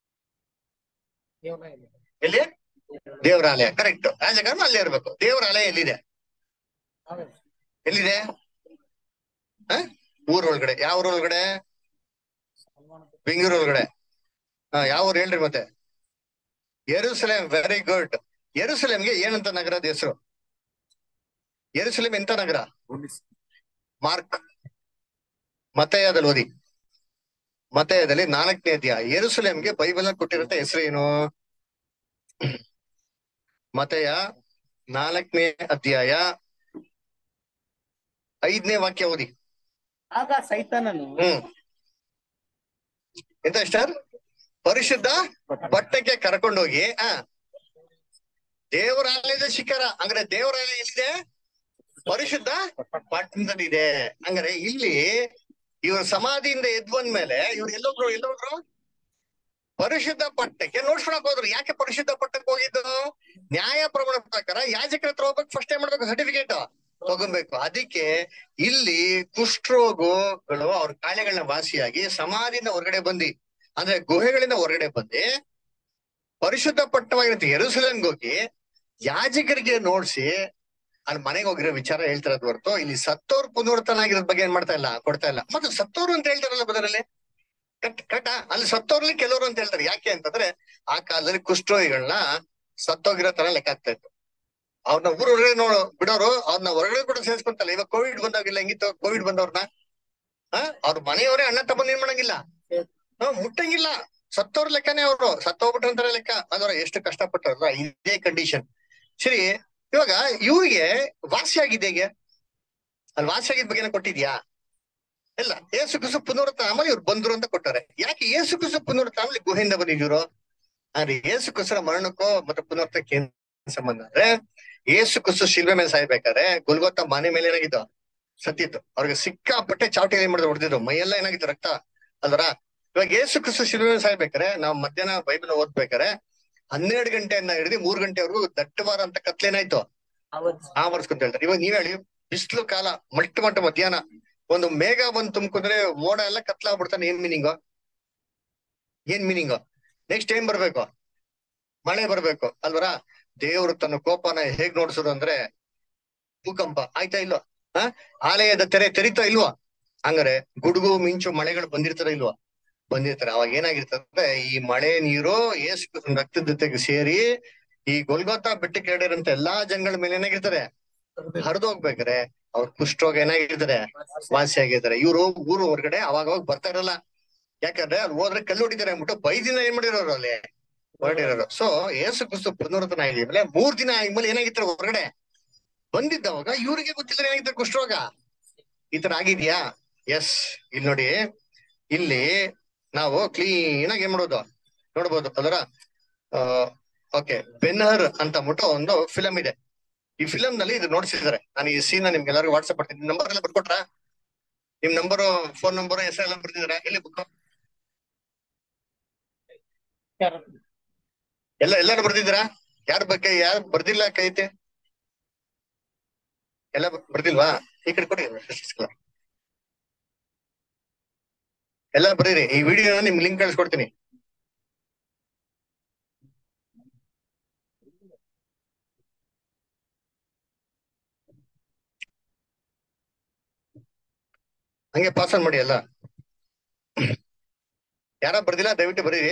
ಎಲ್ಲಿ? ದೇವರ ಆಲಯ. ಕರೆಕ್ಟ್. ಯಾಜಕ ಅಲ್ಲೇ ಇರ್ಬೇಕು. ದೇವರ ಆಲಯ ಎಲ್ಲಿದೆ? ಎಲ್ಲಿದೆ? ಹ ಊರ್ ಒಳಗಡೆ. ಯಾವ ಊರ್ ಒಳಗಡೆ? ಬೆಂಗಳೂರು ಒಳಗಡೆ. ಹ ಯಾವ ಊರ್ ಹೇಳ್ರಿ ಮತ್ತೆ? ಯೆರೂಸಲೇಮ್. Very good. ಯೆರೂಸಲೇಮ್ಗೆ ಏನಂತ ನಗರದ ಹೆಸರು? ಯೆರೂಸಲೇಮ್ ಎಂತ ನಗರ? ಮಾರ್ಕ್ ಮತ್ತಯ್ಯದಲ್ಲಿ ಓದಿ. ಮತ್ತಯ್ಯದಲ್ಲಿ ನಾಲ್ಕನೇ ಅಧ್ಯಾಯ. ಯೆರೂಸಲೇಮ್ಗೆ ಬೈಬಲ್ ಕೊಟ್ಟಿರಂತ ಹೆಸರು ಏನು? ಮತ್ತಯ್ಯ ನಾಲ್ಕನೇ ಅಧ್ಯಾಯ ಐದನೇ ವಾಕ್ಯ ಓದಿ. ಆಗ ಸೈತಾನನು ಹ್ಮ್ ಎಂತ ಸ್ಟಾರ್? ಪರಿಶುದ್ಧ ಪಟ್ಟಕ್ಕೆ ಕರ್ಕೊಂಡೋಗಿ ಆ ದೇವರಾಲಯದ ಶಿಖರ, ಅಂದ್ರೆ ದೇವರಾಲಯ ಎಲ್ಲಿದೆ? ಪರಿಶುದ್ಧ ಪಟ್ಟಣದಲ್ಲಿದೆ. ಹಂಗಾರೆ ಇಲ್ಲಿ ಇವ್ರ ಸಮಾಧಿಯಿಂದ ಎದ್ದು ಬಂದ್ಮೇಲೆ ಇವ್ರು ಎಲ್ಲೋಗ್ರು ಎಲ್ಲೋಗ್ರು ಪರಿಶುದ್ಧ ಪಟ್ಟಕ್ಕೆ ನೋಡ್ಸ್ಕೊಳಕ್ ಹೋದ್ರು. ಯಾಕೆ ಪರಿಶುದ್ಧ ಪಟ್ಟಕ್ಕೆ ಹೋಗಿದ್ದು? ನ್ಯಾಯ ಪ್ರಮಾಣ ಪ್ರಕಾರ ಯಾಜಕರ ಹತ್ರ ಹೋಗ್ಬೇಕು, ಫಸ್ಟ್ ಏನ್ ಮಾಡ್ಬೇಕು? ಸರ್ಟಿಫಿಕೇಟ್ ತಗೊಬೇಕು. ಅದಕ್ಕೆ ಇಲ್ಲಿ ಕುಷ್ಠರೋಗಗಳು ಅವ್ರ ಕಾಯಿಲೆಗಳನ್ನ ವಾಸಿಯಾಗಿ ಸಮಾಧಿಯಿಂದ ಹೊರಗಡೆ ಬಂದಿ, ಅಂದ್ರೆ ಗುಹೆಗಳಿಂದ ಹೊರಗಡೆ ಬಂದಿ ಪರಿಶುದ್ಧ ಪಟ್ಟವಾಗಿರುತ್ತೆ ಯೆರೂಸಲೇಮ್ಗೆ ಹೋಗಿ ಯಾಜಕರಿಗೆ ನೋಡ್ಸಿ ಅಲ್ಲಿ ಮನೆಗೆ ಹೋಗಿರೋ ವಿಚಾರ ಹೇಳ್ತಿರೋದು ಹೊರತು ಇಲ್ಲಿ ಸತ್ತೋರ್ ಪುನರುತ್ಥಾನ ಆಗಿರೋದ್ ಬಗ್ಗೆ ಏನ್ ಮಾಡ್ತಾ ಇಲ್ಲ, ಕೊಡ್ತಾ ಇಲ್ಲ. ಮತ್ತೆ ಸತ್ತೋರು ಅಂತ ಹೇಳ್ತಾರಲ್ಲ ಬದರಲ್ಲಿ ಕಟ್ ಕಟ ಅಲ್ಲಿ ಸತ್ತೋರ್ಲಿ ಕೆಲವರು ಅಂತ ಹೇಳ್ತಾರೆ. ಯಾಕೆ ಅಂತಂದ್ರೆ ಆ ಕಾಲದಲ್ಲಿ ಕುಷ್ಠರೋಗಿಗಳನ್ನ ಸತ್ತೋಗಿರೋ ತರ ಲೆಕ್ಕ ಆಗ್ತಾ ಇತ್ತು. ಅವ್ರನ್ನ ಊರ್ ಹೊರಗಡೆ ನೋಡು ಬಿಡೋರು, ಅವ್ರನ್ನ ಹೊರಗಡೆ ಕೂಡ ಸೇರಿಸ್ಕೊಂತಲ್ಲ. ಇವಾಗ ಕೋವಿಡ್ ಬಂದಾಗಿಲ್ಲ, ಹೆಂಗಿತ್ತು ಕೋವಿಡ್ ಬಂದವ್ರನ್ನ ಹ ಅವ್ರ ಮನೆಯವರೇ ಅಣ್ಣ ತಮ್ಮ ಏನ್ ಮಾಡಂಗಿಲ್ಲ, ಹ್ಮ್ ಮುಟ್ಟಂಗಿಲ್ಲ. ಸತ್ತೋರ್ ಲೆಕ್ಕನೇ ಅವ್ರು, ಸತ್ತೋಗ್ಬಿಟ್ರಂತಾರ ಲೆಕ್ಕ. ಅದರ ಎಷ್ಟು ಕಷ್ಟಪಟ್ಟವ್ರ ಇದೇ ಕಂಡೀಷನ್. ಸರಿ, ಇವಾಗ ಇವ್ರಿಗೆ ವಾಸಿ ಆಗಿದೆ ಹೇಗೆ? ಅಲ್ಲಿ ವಾಸಿ ಆಗಿದ್ ಬಗ್ಗೆ ಕೊಟ್ಟಿದ್ಯಾ? ಇಲ್ಲ. ಏಸು ಕುಸು ಪುನರುತ್ಥಾನ ಆಮೇಲೆ ಇವ್ರು ಬಂದ್ರು ಅಂತ ಕೊಟ್ಟಾರೆ. ಯಾಕೆ ಏಸು ಕುಸು ಪುನರುತ್ಥಾನ ಆಮೇಲೆ ಗುಹೆಯಿಂದ ಬಂದಿದ್ರು? ಅಂದ್ರೆ ಏಸು ಕುಸರ ಮರಣಕ್ಕೋ ಮತ್ತೆ ಪುನರುತ್ಥಾನಕ್ಕೆ ಏನ್ ಸಂಬಂಧ ಅಂದ್ರೆ, ಏಸು ಕುಸು ಶಿಲ್ವೆ ಮೇಲೆ ಸಾಯ್ಬೇಕಾದ್ರೆ ಗುಲ್ಗೊತ್ತ ಮನೆ ಮೇಲೆ ಏನಾಗಿತ್ತು? ಸತ್ತಿತ್ತು. ಅವ್ರಿಗೆ ಸಿಕ್ಕಾಪಟ್ಟೆ ಚಾವಟಿ ಏನ್ ಮಾಡಿದ್ರು, ಹೊಡೆದಿದ್ರು. ಮೈಯೆಲ್ಲ ಏನಾಗಿತ್ತು? ರಕ್ತ ಅಲ್ವರ. ಇವಾಗ ಏಸು ಕುಸು ಶಿಲ್ವೆ ಮೇಲೆ ಸಾಯ್ಬೇಕಾರೆ ನಾವು ಮಧ್ಯಾಹ್ನ ಬೈಬಲ್ ಓದ್ಬೇಕಾರೆ ಹನ್ನೆರಡು ಗಂಟೆಯನ್ನ ಹಿಡಿದು ಮೂರ್ ಗಂಟೆವರೆಗೂ ದಟ್ಟವಾರ ಅಂತ ಕತ್ಲೇನಾಯ್ತು ಆವರ್ಸ್ಕೊಂತ ಹೇಳ್ತಾರೆ. ಇವಾಗ ನೀವ್ ಹೇಳಿ, ಬಿಸಿಲು ಕಾಲ ಮಟ್ಟ ಮಟ್ಟ ಮಧ್ಯಾಹ್ನ ಒಂದು ಮೇಘ ಬಂದು ತುಂಬ್ಕೊಂಡ್ರೆ ಮೋಡ ಎಲ್ಲ ಕತ್ಲಾಗ್ಬಿಡ್ತಾನೆ. ಏನ್ ಮೀನಿಂಗು? ಏನ್ ಮೀನಿಂಗು? ನೆಕ್ಸ್ಟ್ ಏನ್ ಬರ್ಬೇಕು? ಮಳೆ ಬರ್ಬೇಕು ಅಲ್ವರ. ದೇವ್ರು ತನ್ನ ಕೋಪನ ಹೇಗ್ ನೋಡ್ಸೋದು ಅಂದ್ರೆ ಭೂಕಂಪ ಆಯ್ತಾ ಇಲ್ವಾ? ಹ ಆಲಯದ ತೆರೆ ತೆರಿತಾ ಇಲ್ವಾ? ಹಂಗಾರೆ ಗುಡುಗು ಮಿಂಚು ಮಳೆಗಳು ಬಂದಿರ್ತಾರ ಇಲ್ವಾ? ಬಂದಿರ್ತಾರೆ. ಅವಾಗ ಏನಾಗಿರ್ತದೆ, ಈ ಮಳೆ ನೀರು ಏಸು ರಕ್ತದ ಜೊತೆಗೆ ಸೇರಿ ಈ ಗೊಲ್ಗೊತ್ತಾ ಬೆಟ್ಟಕ್ಕೆ ಎರಡಿರಂತ ಎಲ್ಲಾ ಜನಗಳ ಮೇಲೆ ಏನಾಗಿರ್ತಾರೆ, ಹರಿದು ಹೋಗ್ಬೇಕಾರೆ ಅವ್ರ ಕುಷ್ಠರೋಗ ಏನಾಗಿರ್ತಾರೆ, ವಾಸಿ ಆಗಿರ್ತಾರೆ. ಇವ್ರು ಊರು ಹೊರಗಡೆ ಅವಾಗ ಅವಾಗ ಬರ್ತಾ ಇರಲ್ಲ. ಯಾಕಂದ್ರೆ ಅಲ್ಲಿ ಹೋದ್ರೆ ಕಲ್ಲು ಹೊಡಿತಾರೆ ಅಂದ್ಬಿಟ್ಟು ಬೈದಿನ ಏನ್ ಮಾಡಿರೋರು ಅಲ್ಲಿ ಹೊರಟಿರೋರು. ಸೊ ಏಸು ಕ್ರಿಸ್ತು ಪುನರುತ್ಥಾನ ಆಗಿದ್ಮೇಲೆ ಮೂರ್ ದಿನ ಆದ್ಮೇಲೆ ಏನಾಗಿರ್ತಾರೆ ಹೊರಗಡೆ ಬಂದಿದ್ದವಾಗ ಇವ್ರಿಗೆ ಗೊತ್ತಿಲ್ಲ ಏನಾಗಿರ್ತಾರೆ ಕುಷ್ಠರೋಗ ಈ ತರ ಆಗಿದ್ಯಾ? ಎಸ್. ಇಲ್ಲಿ ನೋಡಿ, ಇಲ್ಲಿ ನಾವು ಕ್ಲೀನ್ ಆಗಿ ಏನ್ ಮಾಡೋದು ನೋಡ್ಬೋದು ಅದರ ಅಹ್ ಓಕೆ ಬೆನ್ಹರ್ ಅಂತ ಅಂದ್ಬಿಟ್ಟು ಒಂದು ಫಿಲಂ ಇದೆ. ಈ ಫಿಲಂ ನಲ್ಲಿ ಇದು ನೋಡ್ಸಿದ್ದಾರೆ. ನಾನು ಈ ಸೀನ್ ನಿಮ್ಗೆ ಎಲ್ಲರಿಗೂ ವಾಟ್ಸ್ಆಪ್ ಮಾಡ್ತೀನಿ. ನಂಬರ್ ಎಲ್ಲ ಬರ್ಕೊಟ್ರಾ? ನಿಮ್ ನಂಬರು, ಫೋನ್ ನಂಬರ್, ಹೆಸರು ಎಲ್ಲ ಬರ್ತಿದಾರ? ಎಲ್ಲಿ ಬುಕ್ ಎಲ್ಲ ಎಲ್ಲಾರು ಬರ್ದಿದ್ದೀರಾ? ಯಾರ ಬಗ್ಗೆ ಯಾರು ಬರ್ದಿಲ್ಲ ಕೈ ಐತೆ? ಎಲ್ಲ ಬರ್ದಿಲ್ವಾ? ಈ ಕಡೆ ಕೊಡಿ. ಎಲ್ಲ ಬರೀರಿ. ಈ ವಿಡಿಯೋ ನಿಮ್ಗೆ ಲಿಂಕ್ ಕಳಿಸ್ಕೊಡ್ತೀನಿ. ಹಂಗೆ ಪಾಸ್ ಆನ್ ಮಾಡಿ. ಎಲ್ಲ ಯಾರ ಬರ್ದಿಲ್ಲ ದಯವಿಟ್ಟು ಬರೀರಿ.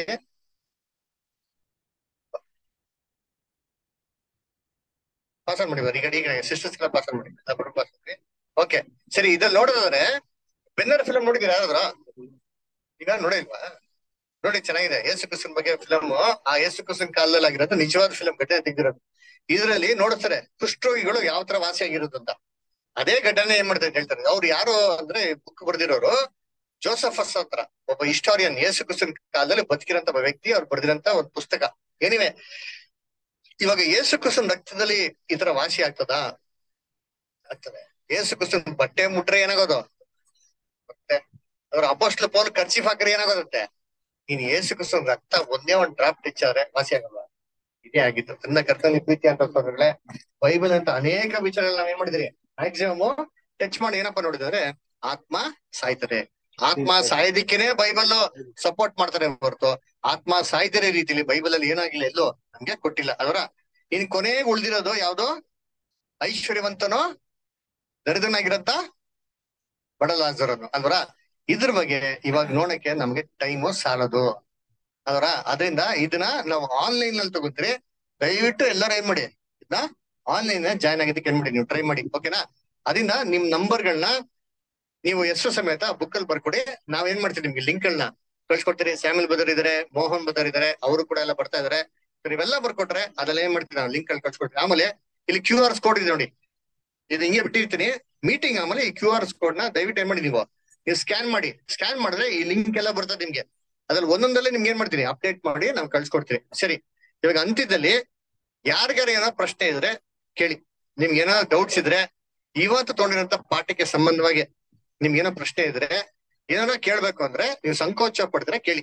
ಪಾಸ್ ಆನ್ ಮಾಡಿ ಬರೀ. ಈಗ ಈಗ ಸಿಸ್ಟರ್ಸ್ ಎಲ್ಲ ಪಾಸ್ ಆನ್ ಮಾಡಿ. ಪಾಸ್ ಮಾಡಿ. ಓಕೆ ಸರಿ. ಇದ್ರಲ್ಲಿ ನೋಡೋದಾದ್ರೆ ಬೆನ್ನರ್ ಫಿಲಂ ನೋಡಿದೀರಾ ಯಾರಾದ್ರ? ಈಗ ನೋಡಿಲ್ವಾ? ನೋಡಿ, ಚೆನ್ನಾಗಿದೆ. ಯೇಸು ಕ್ರಿಸ್ತನ ಬಗ್ಗೆ ಫಿಲಮ್. ಆ ಯೇಸು ಕ್ರಿಸ್ತನ ಕಾಲದಲ್ಲಿ ಆಗಿರೋದು ನಿಜವಾದ ಫಿಲಂ, ಘಟನೆ ತೆಗ್ದಿರೋದು. ಇದ್ರಲ್ಲಿ ನೋಡ್ತಾರೆ ಕುಷ್ಠರೋಗಿಗಳು ಯಾವ ತರ ವಾಸಿ ಆಗಿರೋದಂತ. ಅದೇ ಘಟನೆ ಏನ್ ಮಾಡ್ತಾರೆ ಹೇಳ್ತಾರೆ. ಅವ್ರು ಯಾರು ಅಂದ್ರೆ ಬುಕ್ ಬರ್ದಿರೋರು ಜೋಸಫಸ್ ಹತ್ರ, ಒಬ್ಬ ಹಿಸ್ಟೋರಿಯನ್. ಯೇಸು ಕ್ರಿಸ್ತನ ಕಾಲದಲ್ಲಿ ಬದುಕಿರಂತ ಒಬ್ಬ ವ್ಯಕ್ತಿ, ಅವ್ರು ಬರ್ದಿರಂತ ಒಂದು ಪುಸ್ತಕ. ಏನಿವೆ, ಇವಾಗ ಯೇಸು ಕ್ರಿಸ್ತನ ರಕ್ತದಲ್ಲಿ ಈ ತರ ವಾಸಿ ಆಗ್ತದಾ? ಆಗ್ತದೆ. ಯೇಸು ಕ್ರಿಸ್ತನ ಬಟ್ಟೆ ಮುಟ್ರೆ ಏನಾಗೋದು? ಮತ್ತೆ ಅವ್ರ ಅಪೋಸ್ಟ್ಲ ಪೌಲ್ ಕರ್ಚಿಫ್ ಹಾಕ್ರೆ ಏನಾಗೋದಂತೆ? ನೀನ್ ಯೇಸು ಕ್ರಿಸ್ತನ ರಕ್ತ ಒಂದೇ ಒಂದ್ ಡ್ರಾಪ್ ಟೆಚ್ಚಾದ್ರೆ ವಾಸಿ ಆಗಲ್ಲ. ಇದೇ ಆಗಿತ್ತು. ತನ್ನ ಕರ್ತವ್ಯ ಪ್ರೀತಿ ಅಂತ ಬೈಬಲ್ ಅಂತ ಅನೇಕ ವಿಚಾರಗಳು ನಾವ್ ಏನ್ ಮಾಡಿದ್ರಿ ಮ್ಯಾಕ್ಸಿಮಮ್ ಟಚ್ ಮಾಡಿ ಏನಪ್ಪಾ ನೋಡಿದ್ರೆ ಆತ್ಮ ಸಾಯ್ತಾರೆ. ಆತ್ಮ ಸಾಯೋದಿಕ್ಕೇನೆ ಬೈಬಲ್ ಸಪೋರ್ಟ್ ಮಾಡ್ತಾರೆ ಹೊರತು ಆತ್ಮ ಸಾಯ್ತಿರೋ ರೀತಿಲಿ ಬೈಬಲ್ ಅಲ್ಲಿ ಏನಾಗಿಲ್ಲ, ಎಲ್ಲೋ ನಮ್ಗೆ ಕೊಟ್ಟಿಲ್ಲ ಅಲ್ವರ. ಇನ್ ಕೊನೆಗೆ ಉಳ್ದಿರೋದು ಯಾವ್ದೋ ಐಶ್ವರ್ಯವಂತನೋ ದರಿದ್ರನಾಗಿರಂತ ಬಡಲಾಜರನು ಅಲ್ವರ. ಇದ್ರ ಬಗ್ಗೆ ಇವಾಗ ನೋಡಕ್ಕೆ ನಮ್ಗೆ ಟೈಮು ಸಾಲದು ಅಲ್ವರ. ಅದರಿಂದ ಇದನ್ನ ನಾವು ಆನ್ಲೈನ್ ನಲ್ಲಿ ತಗೋತೀರಿ. ದಯವಿಟ್ಟು ಎಲ್ಲರೂ ಏನ್ ಮಾಡಿ, ಇದನ್ನ ಆನ್ಲೈನ್ ಜಾಯ್ನ್ ಆಗಿದ್ದಕ್ಕೆ ಏನ್ ಮಾಡಿ ನೀವು ಟ್ರೈ ಮಾಡಿ. ಓಕೆನಾ? ಅದರಿಂದ ನಿಮ್ ನಂಬರ್ಗಳನ್ನ ನೀವು ಎಷ್ಟು ಸಮೇತ ಬುಕ್ ಅಲ್ಲಿ ಬರ್ಕೊಡಿ. ನಾವ್ ಏನ್ ಮಾಡ್ತೀವಿ, ನಿಮ್ಗೆ ಲಿಂಕ್ ಗಳನ್ನ ಕಳ್ಸಿಕೊಡ್ತೀರಿ. ಸ್ಯಾಮಿಲ್ ಬದರ್ ಇದಾರೆ, ಮೋಹನ್ ಬದರ್ ಇದಾರೆ, ಅವರು ಕೂಡ ಎಲ್ಲ ಬರ್ತಾ ಇದಾರೆ. ನೀವೆಲ್ಲ ಬರ್ಕೊಟ್ರೆ ಅದೆಲ್ಲ ಏನ್ ಮಾಡ್ತೀವಿ ನಾವು ಲಿಂಕ್ ಅಲ್ಲಿ ಕಳ್ಸಿಕೊಡ್ತೀವಿ. ಆಮೇಲೆ ಇಲ್ಲಿ ಕ್ಯೂ ಆರ್ ಕೋಡ್ ಇದೆ ನೋಡಿ, ಇದು ಹಿಂಗೆ ಬಿಟ್ಟಿರ್ತೀನಿ. ಮೀಟಿಂಗ್ ಆಮೇಲೆ ಈ ಕ್ಯೂ ಆರ್ ಕೋಡ್ ನ ದಯವಿಟ್ಟು ಏನ್ ಮಾಡಿ ನೀವು ನೀವು ಸ್ಕ್ಯಾನ್ ಮಾಡಿ. ಸ್ಕ್ಯಾನ್ ಮಾಡಿದ್ರೆ ಈ ಲಿಂಕ್ ಎಲ್ಲ ಬರ್ತದೆ ನಿಮ್ಗೆ. ಅದ್ರಲ್ಲಿ ಒಂದೊಂದಲ್ಲೇ ನಿಮ್ಗೆ ಏನ್ ಮಾಡ್ತೀನಿ ಅಪ್ಡೇಟ್ ಮಾಡಿ ನಾವು ಕಳ್ಸ್ಕೊಡ್ತೀನಿ. ಸರಿ, ಇವಾಗ ಅಂತ್ಯದಲ್ಲಿ ಯಾರಿಗಾರ ಏನೋ ಪ್ರಶ್ನೆ ಇದ್ರೆ ಕೇಳಿ. ನಿಮ್ಗೆ ಏನೋ ಡೌಟ್ಸ್ ಇದ್ರೆ ಇವತ್ತು ತಗೊಂಡಿರೋಂತ ಪಾಠಕ್ಕೆ ಸಂಬಂಧವಾಗಿ ನಿಮ್ಗೇನೋ ಪ್ರಶ್ನೆ ಇದ್ರೆ ಏನೋ ಕೇಳ್ಬೇಕು ಅಂದ್ರೆ ನೀವು ಸಂಕೋಚ ಪಡ್ತಾರೆ ಕೇಳಿ.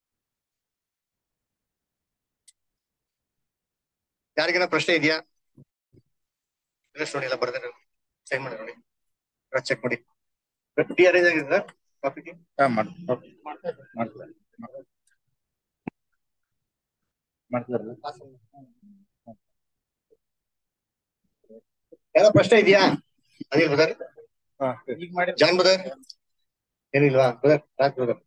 ಯಾರಿಗೇನೋ ಪ್ರಶ್ನೆ ಇದೆಯಾ? ನೋಡಿ ಎಲ್ಲ ಬರ್ತಾರೆ, ಸೈನ್ ಮಾಡಿ ನೋಡಿ, ಚೆಕ್ ಮಾಡಿ. ಟೀ ಅರೇಂಜ್ ಆಗಿದೆ ಸರ್, ಕಾಫಿ ಟೀ ಏನೋ ಪ್ರಶ್ನೆ ಇದೆಯಾ? ಅನಿಲ್ ಬ್ರದರ್, ಜಾನ್ ಬ್ರದರ್ ಏನಿಲ್ವಾ? ಬ್ರದರ್ ರಾಜ್ ಬ್ರದರ್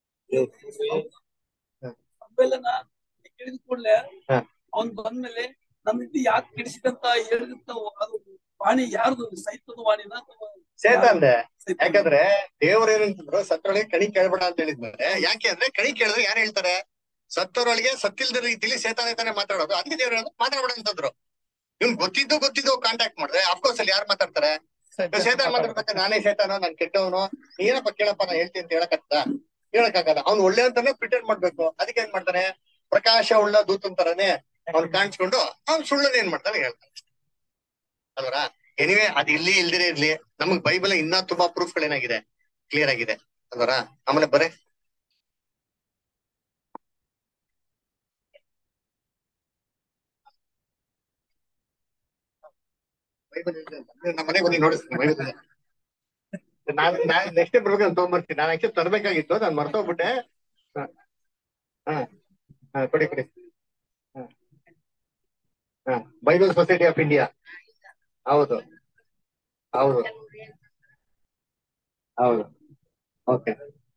ಕೇಳಿದ ಕೂಡಲೇ ಅವ್ನ್ ಬಂದ್ಮೇಲೆ ನಮ್ಮಿಂದ ಯಾಕೆ ಕೆಡಿಸಿದಂತ ಹೇಳಿದಂತ ಅದು ವಾಣಿ ಯಾರ್ದು? ಸೈತದ ವಾಣಿನ ಸೇತಾಂದೆ. ಯಾಕಂದ್ರೆ ದೇವ್ರು ಏನಂತಂದ್ರು, ಸತ್ತರೊಳಗೆ ಕಣಿ ಕೇಳ್ಬೇಡ ಅಂತ ಹೇಳಿದ್ಮೇಲೆ, ಯಾಕೆ ಅಂದ್ರೆ ಕಣಿ ಕೇಳಿದ್ರೆ ಯಾರು ಹೇಳ್ತಾರೆ? ಸತ್ತರೊಳಗೆ ಸತ್ತಿಲ್ದ ರೀತಿಲಿ ಸೇತಾನೆ ತಾನೇ ಮಾತಾಡೋದು, ಅದಕ್ಕೆ ದೇವ್ರು ಹೇಳೋದು ಮಾತಾಡ್ಬೇಡ ಅಂತಂದ್ರು. ಇವ್ನ್ ಗೊತ್ತಿದ್ದು ಗೊತ್ತಿದ್ದು ಕಾಂಟ್ಯಾಕ್ಟ್ ಮಾಡಿದ್ರೆ ಅಫ್ಕೋರ್ಸ್ ಅಲ್ಲಿ ಯಾರು ಮಾತಾಡ್ತಾರೆ? ಸೇತಾನ್ ಮಾತಾಡ್ಬೇಕು, ನಾನೇ ಸೇತಾನೋ, ನಾನ್ ಕೆಟ್ಟವನು, ಏನಪ್ಪ ಕೇಳಪ್ಪ ನಾ ಹೇಳ್ತೀನಿ ಅಂತ ಹೇಳಕ್ಕಾಗ್ತದ? ಹೇಳಕ್ಕಾಗಲ್ಲ. ಅವ್ನು ಒಳ್ಳೆ ಅಂತಾನೆ ಪ್ರಿಟೆಂಡ್ ಮಾಡ್ಬೇಕು. ಅದಕ್ಕೆ ಏನ್ ಮಾಡ್ತಾನೆ? ಪ್ರಕಾಶ ಉಳ್ಳ ದೂತನ್ ತರಾನೇ ಅವ್ನ್ ಕಾಣಿಸ್ಕೊಂಡು ಅವ್ನ್ ಸುಳ್ಳನ್ ಏನ್ ಮಾಡ್ತಾನೆ ಹೇಳ್ತಾನೆ ಅಲ್ವರ. ಎನಿವೆ, ಅದ್ ಇಲ್ಲಿ ಇಲ್ದಿರೇ ಇರ್ಲಿ, ನಮಗ್ ಬೈಬಲ್ ಇನ್ನ ತುಂಬಾ ಪ್ರೂಫ್ ಗಳೇನಾಗಿದೆ, ಕ್ಲಿಯರ್ ಆಗಿದೆ ಅಲ್ವರ. ಆಮೇಲೆ ಬರೇ ನಮ್ಮ ಮನೆಗೆ ಬಂದು ನೋಡಿಸ್ತೀನಿ ಬೈಬಲ್. ನಾನ್ ನಾನ್ ನೆಕ್ಸ್ಟ್ ಟೈಮ್ ಬರ್ಬೇಕು ತಗೊಂಡ್ಬರ್ತೀನಿ. ನಾನು ಆಕ್ಚುಲಿ ತರಬೇಕಾಗಿತ್ತು, ನಾನ್ ಮರ್ತೋಗ್ಬಿಟ್ಟೆ. ಹಾ ಹಾ ಕೊಡಿ ಕೊಡಿ. ಹಾ ಹಾ ಬೈಬಲ್ ಸೊಸೈಟಿ ಆಫ್ ಇಂಡಿಯಾ. ಹೌದು ಹೌದು ಹೌದು ಓಕೆ.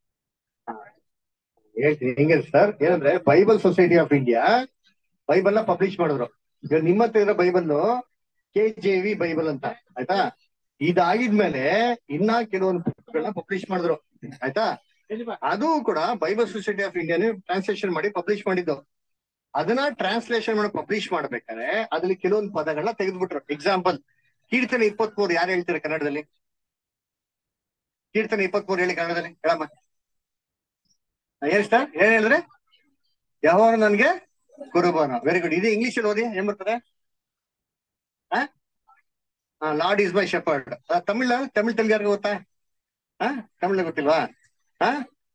ಹೇಳ್ತೀನಿ ಹೆಂಗೆ ಸರ್, ಏನಂದ್ರೆ Bible Society of India Bible ನ ಪಬ್ಲಿಷ್ ಮಾಡಿದ್ರು. ಈಗ ನಿಮ್ಮ ಹತ್ರ ಇರೋ Bible K J V Bible ಅಂತ, ಆಯ್ತಾ? ಇದಾಗಿದ್ಮೇಲೆ ಇನ್ನ ಕೆಲವೊಂದು ಪುಸ್ತಕಗಳನ್ನ ಪಬ್ಲಿಷ್ ಮಾಡಿದ್ರು, ಆಯ್ತಾ? ಅದು ಕೂಡ ಬೈಬಲ್ ಸೊಸೈಟಿ ಆಫ್ ಇಂಡಿಯಾನೇ ಟ್ರಾನ್ಸ್ಲೇಷನ್ ಮಾಡಿ ಪಬ್ಲಿಷ್ ಮಾಡಿದ್ದು. ಅದನ್ನ ಟ್ರಾನ್ಸ್ಲೇಷನ್ ಮಾಡಿ ಪಬ್ಲಿಷ್ ಮಾಡ್ಬೇಕಾದ್ರೆ ಅದ್ರಲ್ಲಿ ಕೆಲವೊಂದು ಪದಗಳನ್ನ ತೆಗೆದ್ಬಿಟ್ರು. ಎಕ್ಸಾಂಪಲ್, ಕೀರ್ತನೆ ಇಪ್ಪತ್ತ್ ಮೂರು ಯಾರು ಹೇಳ್ತಾರೆ ಕನ್ನಡದಲ್ಲಿ? ಕೀರ್ತನೆ ಇಪ್ಪತ್ತ್ ಮೂರು ಹೇಳಿ ಕನ್ನಡದಲ್ಲಿ, ಹೇಳಮ್ಮ. ಏನ್ ಸರ್ ಏನ್ ಹೇಳಿದ್ರೆ? ಯೆಹೋವನು ನನ್ಗೆ ಕುರುಬನು. Very good. ಇದು ಇಂಗ್ಲಿಷ್ ಅಲ್ಲಿ ಓದಿ ಏನ್ ಬರ್ತದೆ? Lord is my shepherd. Tamil Tamil Telugu ಯಾರಿಗೂ ಗೊತ್ತಾ? ಹ ತಮಿಳ್ ಗೊತ್ತಿಲ್ವಾ? ಹ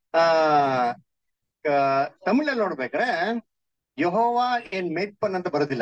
ತಮಿಳಲ್ಲಿ ನೋಡ್ಬೇಕ್ರೆ ಯೆಹೋವ ಏನ್ ಮೇಟ್ಪನ್ ಅಂತ ಬರೋದಿಲ್ಲ.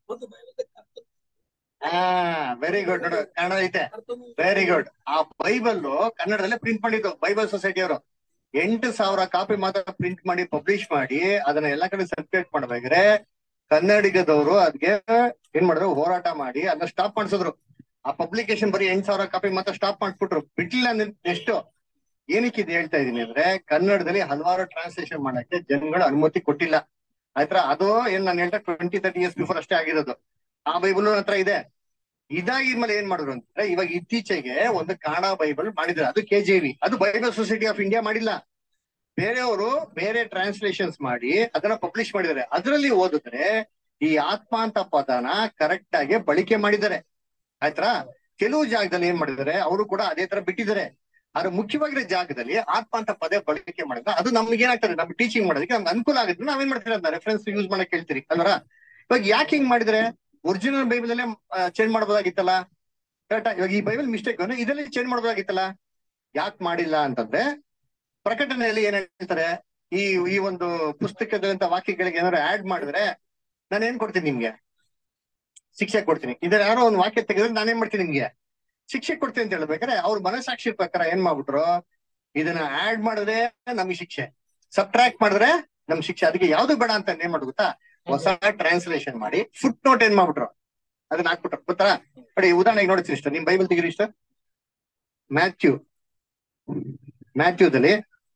ಹಾ ವೆರಿ ಗುಡ್. ನೋಡು ಕನ್ನಡ ಐತೆ, ವೆರಿ ಗುಡ್. ಆ ಬೈಬಲ್ ಕನ್ನಡದಲ್ಲೇ ಪ್ರಿಂಟ್ ಮಾಡಿದ್ದು ಬೈಬಲ್ ಸೊಸೈಟಿ ಅವರು. ಎಂಟು ಸಾವಿರ ಕಾಪಿ ಮಾತ್ರ ಪ್ರಿಂಟ್ ಮಾಡಿ ಪಬ್ಲಿಷ್ ಮಾಡಿ ಅದನ್ನ ಎಲ್ಲಾ ಕಡೆ ಸರ್ಕ್ಯುಲೇಟ್ ಮಾಡ್ಬೇಕಾದ್ರೆ ಕನ್ನಡಿಗದವರು ಅದ್ಗೆ ಏನ್ ಮಾಡಿದ್ರು? ಹೋರಾಟ ಮಾಡಿ ಅದನ್ನ ಸ್ಟಾಪ್ ಮಾಡಿಸಿದ್ರು. ಆ ಪಬ್ಲಿಕೇಶನ್ ಬರೀ ಎಂಟ್ ಸಾವಿರ ಕಾಪಿ ಮಾತ್ರ ಸ್ಟಾಪ್ ಮಾಡ್ಬಿಟ್ರು, ಬಿಡ್ಲಿಲ್ಲ. ಎಷ್ಟು ಏನಕ್ಕೆ ಇದು ಹೇಳ್ತಾ ಇದೀನಿ ಅಂದ್ರೆ, ಕನ್ನಡದಲ್ಲಿ ಹಲವಾರು ಟ್ರಾನ್ಸ್ಲೇಷನ್ ಮಾಡಕ್ಕೆ ಜನಗಳು ಅನುಮತಿ ಕೊಟ್ಟಿಲ್ಲ, ಆಯ್ತಾ? ಅದು ಏನ್ ನಾನು ಹೇಳ್ತಾ ಟ್ವೆಂಟಿ ತರ್ಟಿ ಇಯರ್ಸ್ ಬಿಫೋರ್ ಅಷ್ಟೇ ಆಗಿರೋದು. ಆ ಬೈಬಲ್ ಹತ್ರ ಇದೆ. ಇದಾಗಿದ್ಮೇಲೆ ಏನ್ ಮಾಡಿದ್ರು ಅಂದ್ರೆ, ಇವಾಗ ಇತ್ತೀಚೆಗೆ ಒಂದು ಕನ್ನಡ ಬೈಬಲ್ ಮಾಡಿದ್ರು, ಅದು ಕೆ ಜೆ ವಿ. ಅದು ಬೈಬಲ್ ಸೊಸೈಟಿ ಆಫ್ ಇಂಡಿಯಾ ಮಾಡಿಲ್ಲ, ಬೇರೆಯವರು ಬೇರೆ ಟ್ರಾನ್ಸ್ಲೇಷನ್ಸ್ ಮಾಡಿ ಅದನ್ನ ಪಬ್ಲಿಷ್ ಮಾಡಿದ್ದಾರೆ. ಅದರಲ್ಲಿ ಓದಿದ್ರೆ ಈ ಆತ್ಮ ಅಂತ ಪದನ ಕರೆಕ್ಟ್ ಆಗಿ ಬಳಕೆ ಮಾಡಿದ್ದಾರೆ, ಆಯ್ತಾ? ಕೆಲವು ಜಾಗದಲ್ಲಿ ಏನ್ ಮಾಡಿದ್ದಾರೆ, ಅವರು ಕೂಡ ಅದೇ ತರ ಬಿಟ್ಟಿದ್ದಾರೆ. ಆದ್ರೆ ಮುಖ್ಯವಾಗಿರೋ ಜಾಗದಲ್ಲಿ ಆತ್ಮ ಅಂತ ಪದ ಬಳಕೆ ಮಾಡಿದ್ರೆ ಅದು ನಮ್ಗೆ ಏನಾಗ್ತದೆ, ನಮ್ಗೆ ಟೀಚಿಂಗ್ ಮಾಡೋದಕ್ಕೆ ನಮ್ಗೆ ಅನುಕೂಲ ಆಗುತ್ತೆ. ನಾವೇನ್ ಮಾಡ್ತೀವಿ ಅಂತ ರೆಫರೆನ್ಸ್ ಯೂಸ್ ಮಾಡಕ್ ಹೇಳ್ತೀರಿ ಅಲ್ವರ. ಇವಾಗ ಯಾಕೆ ಹಿಂಗ್ ಮಾಡಿದ್ರೆ? ಒರಿಜಿನಲ್ ಬೈಬಲ್ ಅಲ್ಲೇ ಚೇಂಜ್ ಮಾಡ್ಬೋದಾಗಿತ್ತಲ್ಲ, ಕರೆಕ್ಟಾ? ಇವಾಗ ಈ ಬೈಬಲ್ ಮಿಸ್ಟೇಕ್ ಅಂದ್ರೆ ಇದರಲ್ಲಿ ಚೇಂಜ್ ಮಾಡ್ಬೋದಾಗಿತ್ತಲ್ಲ, ಯಾಕೆ ಮಾಡಿಲ್ಲ ಅಂತಂದ್ರೆ, ಪ್ರಕಟಣೆಯಲ್ಲಿ ಏನ್ ಹೇಳ್ತಾರೆ, ಈ ಈ ಒಂದು ಪುಸ್ತಕದಂತ ವಾಕ್ಯಗಳಿಗೆ ಏನಾದ್ರು ಆಡ್ ಮಾಡಿದ್ರೆ ನಾನು ಏನ್ ಕೊಡ್ತೀನಿ ನಿಮ್ಗೆ? ಶಿಕ್ಷೆ ಕೊಡ್ತೀನಿ. ಇದ್ರ ಯಾರೋ ಒಂದು ವಾಕ್ಯ ತೆಗೆದ್ರೆ ನಾನೇನ್ ಮಾಡ್ತೀನಿ? ನಿಮ್ಗೆ ಶಿಕ್ಷೆ ಕೊಡ್ತೀನಿ ಅಂತ ಹೇಳ್ಬೇಕಾರೆ ಅವ್ರ ಮನಸ್ಸಾಕ್ಷಿ ಪ್ರಕಾರ ಏನ್ ಮಾಡ್ಬಿಟ್ರು, ಇದನ್ನ ಆಡ್ ಮಾಡಿದ್ರೆ ನಮ್ಗೆ ಶಿಕ್ಷೆ, ಸಬ್ಟ್ರಾಕ್ಟ್ ಮಾಡಿದ್ರೆ ನಮ್ ಶಿಕ್ಷೆ. ಅದಕ್ಕೆ ಯಾವ್ದು ಬೇಡ ಅಂತ ಏನ್ ಮಾಡ್ ಗೊತ್ತಾ, ಹೊಸ ಟ್ರಾನ್ಸ್ಲೇಷನ್ ಮಾಡಿ ಫುಟ್ ನೋಟ್ ಏನ್ ಮಾಡ್ಬಿಟ್ರು, ಅದನ್ನ ಹಾಕ್ಬಿಟ್ರು. ಗೊತ್ತಾ? ನೋಡಿ ಉದಾಹರಣೆಗೆ ನೋಡ್ತೀನಿ ಇಷ್ಟ, ನಿಮ್ ಬೈಬಲ್ ತೆಗೀರಿ ಇಷ್ಟ. ಮ್ಯಾಥ್ಯೂ ಮ್ಯಾಥ್ಯೂದಲ್ಲಿ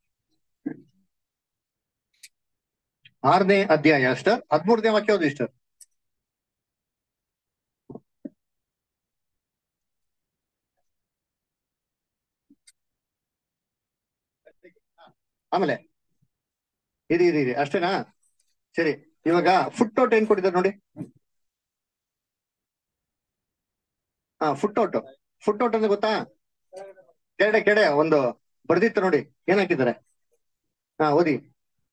ಆರನೇ ಅಧ್ಯಾಯ ಅಷ್ಟರ್ ಹದ್ಮೂರನೇ ವಾಕ್ಯ ಓದಿ ಇಷ್ಟ. ಆಮೇಲೆ ಇರಿ ಇರಿ ಇರಿ ಅಷ್ಟೇನಾ? ಸರಿ, ಇವಾಗ ಫುಟ್ ನೋಟ್ ಏನ್ ಕೊಟ್ಟಿದ್ದಾರೆ ನೋಡಿ. ಹಾ ಫುಟ್ ನೋಟ್ ಫುಟ್ ನೋಟ್ ಅಂದ್ರೆ ಗೊತ್ತಾ? ಕೆಡೆ ಕೆಡೆ ಒಂದು ಬರ್ದಿತ್ತು ನೋಡಿ, ಏನ್ ಹಾಕಿದ್ದಾರೆ? ಹಾ ಓದಿ.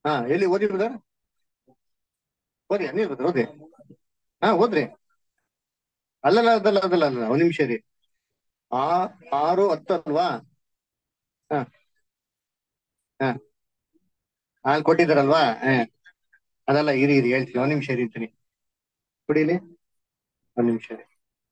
ಹಾ ಎಲ್ಲಿ ಓದಿ ಬ್ರದರ್? ಓದಿ ಅನಿಲ್ ಬ್ರದರ್ ಓದಿ. ಹಾ ಓದ್ರಿ. ಅಲ್ಲಲ್ಲ ಅದಲ್ಲ ಅದಲ್ಲ ಅಲ್ಲ ಒಂದ್ ನಿಮಿಷ ರೀ. ಆ ಆರು ಹತ್ತು ಅಲ್ವಾ? ಹಾ ಹಾ ಅಲ್ಲಿ ಕೊಟ್ಟಿದ್ದಾರಲ್ವಾ? ಹ ಅದಲ್ಲ, ಇರಿ ಇರಿ ಹೇಳ್ತೀನಿ, ಒಂದ್ ನಿಮಿಷ ಇರಿತೀನಿ. ಕುಡೀಲಿ ಒಂದ್ ನಿಮಿಷ ರೀ.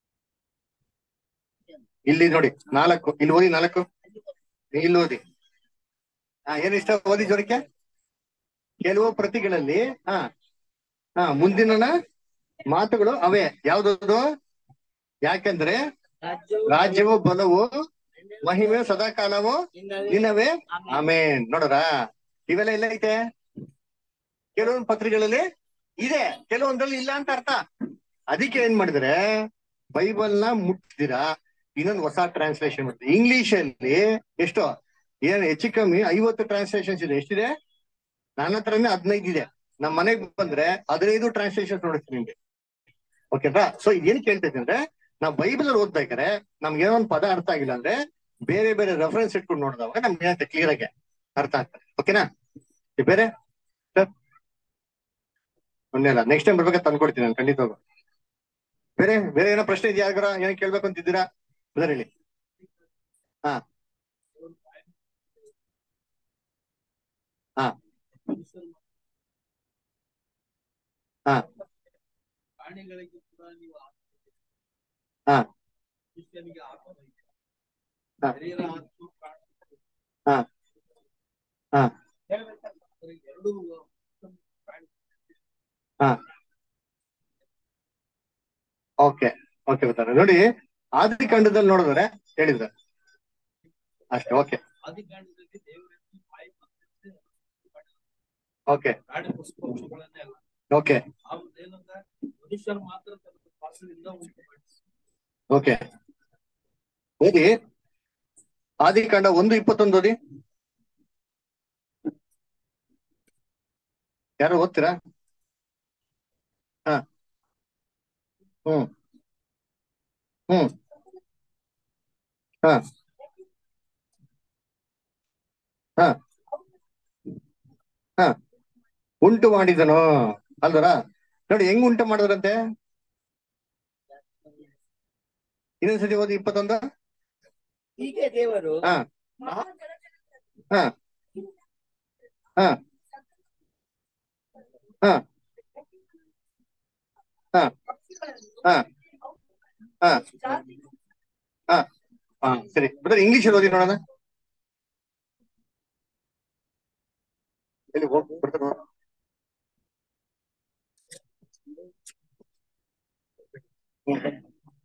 ಇಲ್ಲಿ ನೋಡಿ ನಾಲ್ಕು, ಇಲ್ಲಿ ಓದಿ ನಾಲ್ಕು, ಇಲ್ಲಿ ಓದಿ. ಹಾ ಏನ್ ಇಷ್ಟ ಓದಿ ಜೋರಕ್ಕೆ? ಕೆಲವು ಪ್ರತಿಗಳಲ್ಲಿ ಹಾ ಹಾ ಮುಂದಿನ ಮಾತುಗಳು ಅವೇ. ಯಾವ್ದು? ಯಾಕೆಂದ್ರೆ ರಾಜ್ಯವು ಬಲವು ಮಹಿಮೆ ಸದಾ ಕಾಲವು ನಿನ್ನವೇ. ಆಮೇನ್. ನೋಡ್ರ ಇವೆಲ್ಲ ಎಲ್ಲ ಐತೆ? ಕೆಲವೊಂದು ಪತ್ರಿಕೆಗಳಲ್ಲಿ ಇದೆ, ಕೆಲವೊಂದ್ರಲ್ಲಿ ಇಲ್ಲ ಅಂತ ಅರ್ಥ. ಅದಕ್ಕೆ ಏನ್ ಮಾಡಿದ್ರೆ ಬೈಬಲ್ ನ ಮುಟ್ಟಿದಿರಾ ಇನ್ನೊಂದು ಹೊಸ ಟ್ರಾನ್ಸ್ಲೇಷನ್ ಮಾಡ್ತೀವಿ. ಇಂಗ್ಲಿಷ್ ಅಲ್ಲಿ ಎಷ್ಟು ಏನ್ ಹೆಚ್ಚು ಕಮ್ಮಿ ಐವತ್ತು ಟ್ರಾನ್ಸ್ಲೇಷನ್ಸ್ ಇದೆ. ಎಷ್ಟಿದೆ? ನನ್ನ ಹತ್ರನೇ ಹದಿನೈದು ಇದೆ. ನಮ್ ಮನೆಗ್ ಬಂದ್ರೆ ಹದಿನೈದು ಟ್ರಾನ್ಸ್ಲೇಷನ್ ನೋಡ್ತೀನಿ ನಿಮ್ಗೆ. ಓಕೆನಾ? ಸೊ ಏನ್ ಕೇಳ್ತಾ ಇದ್ದೀನಿ ಅಂದ್ರೆ, ನಾವ್ ಬೈಬಲ್ ಅಲ್ಲಿ ಓದ್ಬೇಕಾದ್ರೆ ನಮ್ಗೆ ಏನೋ ಒಂದು ಪದ ಅರ್ಥ ಆಗಿಲ್ಲ ಅಂದ್ರೆ ಬೇರೆ ಬೇರೆ ರೆಫರೆನ್ಸ್ ಇಟ್ಕೊಂಡು ನೋಡಿದವಾಗ ನಮ್ಗೆ ಏನಂತ ಕ್ಲಿಯರ್ ಆಗಿ ಅರ್ಥ ಆಗ್ತದೆ. ಓಕೆನಾ? ಬೇರೆ ಸರ್ ಒಂದೇ ಅಲ್ಲ, ನೆಕ್ಸ್ಟ್ ಟೈಮ್ ಬರ್ಬೇಕಾದ್ರೆ ತಂದ್ಕೊಡ್ತೀನಿ ನಾನು ಖಂಡಿತವಾಗ. ಬೇರೆ ಬೇರೆ ಏನೋ ಪ್ರಶ್ನೆ ಇದೆಯಾ? ಯಾರಿಗಾರ ಏನೋ ಕೇಳ್ಬೇಕು ಅಂತಿದ್ದೀರಾ? ಬದರ್ ಹೇಳಿ. ಹಾ ಹಾ ಹಾ ಪ್ರಾಣಿಗಳಿಗೆ ಕೂಡ ನೀವು ಹಾ ಮನುಷ್ಯನಿಗೆ ಆತ್ಮ ಇದೆ. ಹಾ ಶರೀರ ಆತ್ಮ ಪ್ರಾಣ ಹಾ ಹಾ ಹೇಳ್ಬೇಕಂದ್ರೆ ಎರಡು ಪ್ರಾಣಿ. ಹಾ ಓಕೆ ಓಕೆ ಬರ್ತಾರೆ ನೋಡಿ. ಆದಿಕಾಂಡದಲ್ಲಿ ನೋಡಿದ್ರೆ ಹೇಳಿದ್ರೆ ಅಷ್ಟೇ. ಓಕೆ ಆದಿಕಾಂಡದಲ್ಲಿ ದೇವರನ್ನು ಬಾಯಿ ಮತ್ತೆ ಓಕೆ ಪ್ರಾಣಿ ಪಶು ಪಕ್ಷಿಗಳನ್ನೆಲ್ಲ ಓಕೆ ಏನಂದ್ರೆ ಮನುಷ್ಯರು ಮಾತ್ರ ತನ್ನ ಪಾಸದಿಂದ ಉಂಟು ಮಾಡಿ. ಓಕೆ ಓದಿ ಆದಿಕಾಂಡ ಒಂದು ಇಪ್ಪತ್ತೊಂದು ಓದಿ. ಯಾರು ಓದ್ತೀರಾ? ಹಾ ಹ್ಮ್ ಹ್ಮ್ ಹಾ ಹಾ ಹಾ ಉಂಟು ಮಾಡಿದನು ಅಲ್ವರ? ನೋಡಿ ಹೆಂಗ್ ಉಂಟು ಮಾಡಿದ್ರಂತೆ. ಇನ್ನೊಂದ್ಸತಿ ಓದಿ ಇಪ್ಪತ್ತೊಂದು. ಹೀಗೆ ದೇವರು ಹಾ ಹಾ ಹಾ ಹಾ ಹಾ ಹಾ ಹಾ ಹಾ ಹಾ ಸರಿ ಬ್ರದರ್ ಇಂಗ್ಲಿಷ್ ಅಲ್ಲಿ ಓದಿ ನೋಡೋಣ. ಎಲ್ಲಿ ಹೋಗ್ ಬರ್ತಾರೆ ನೋಡೋಣ. ಹ್ಮ್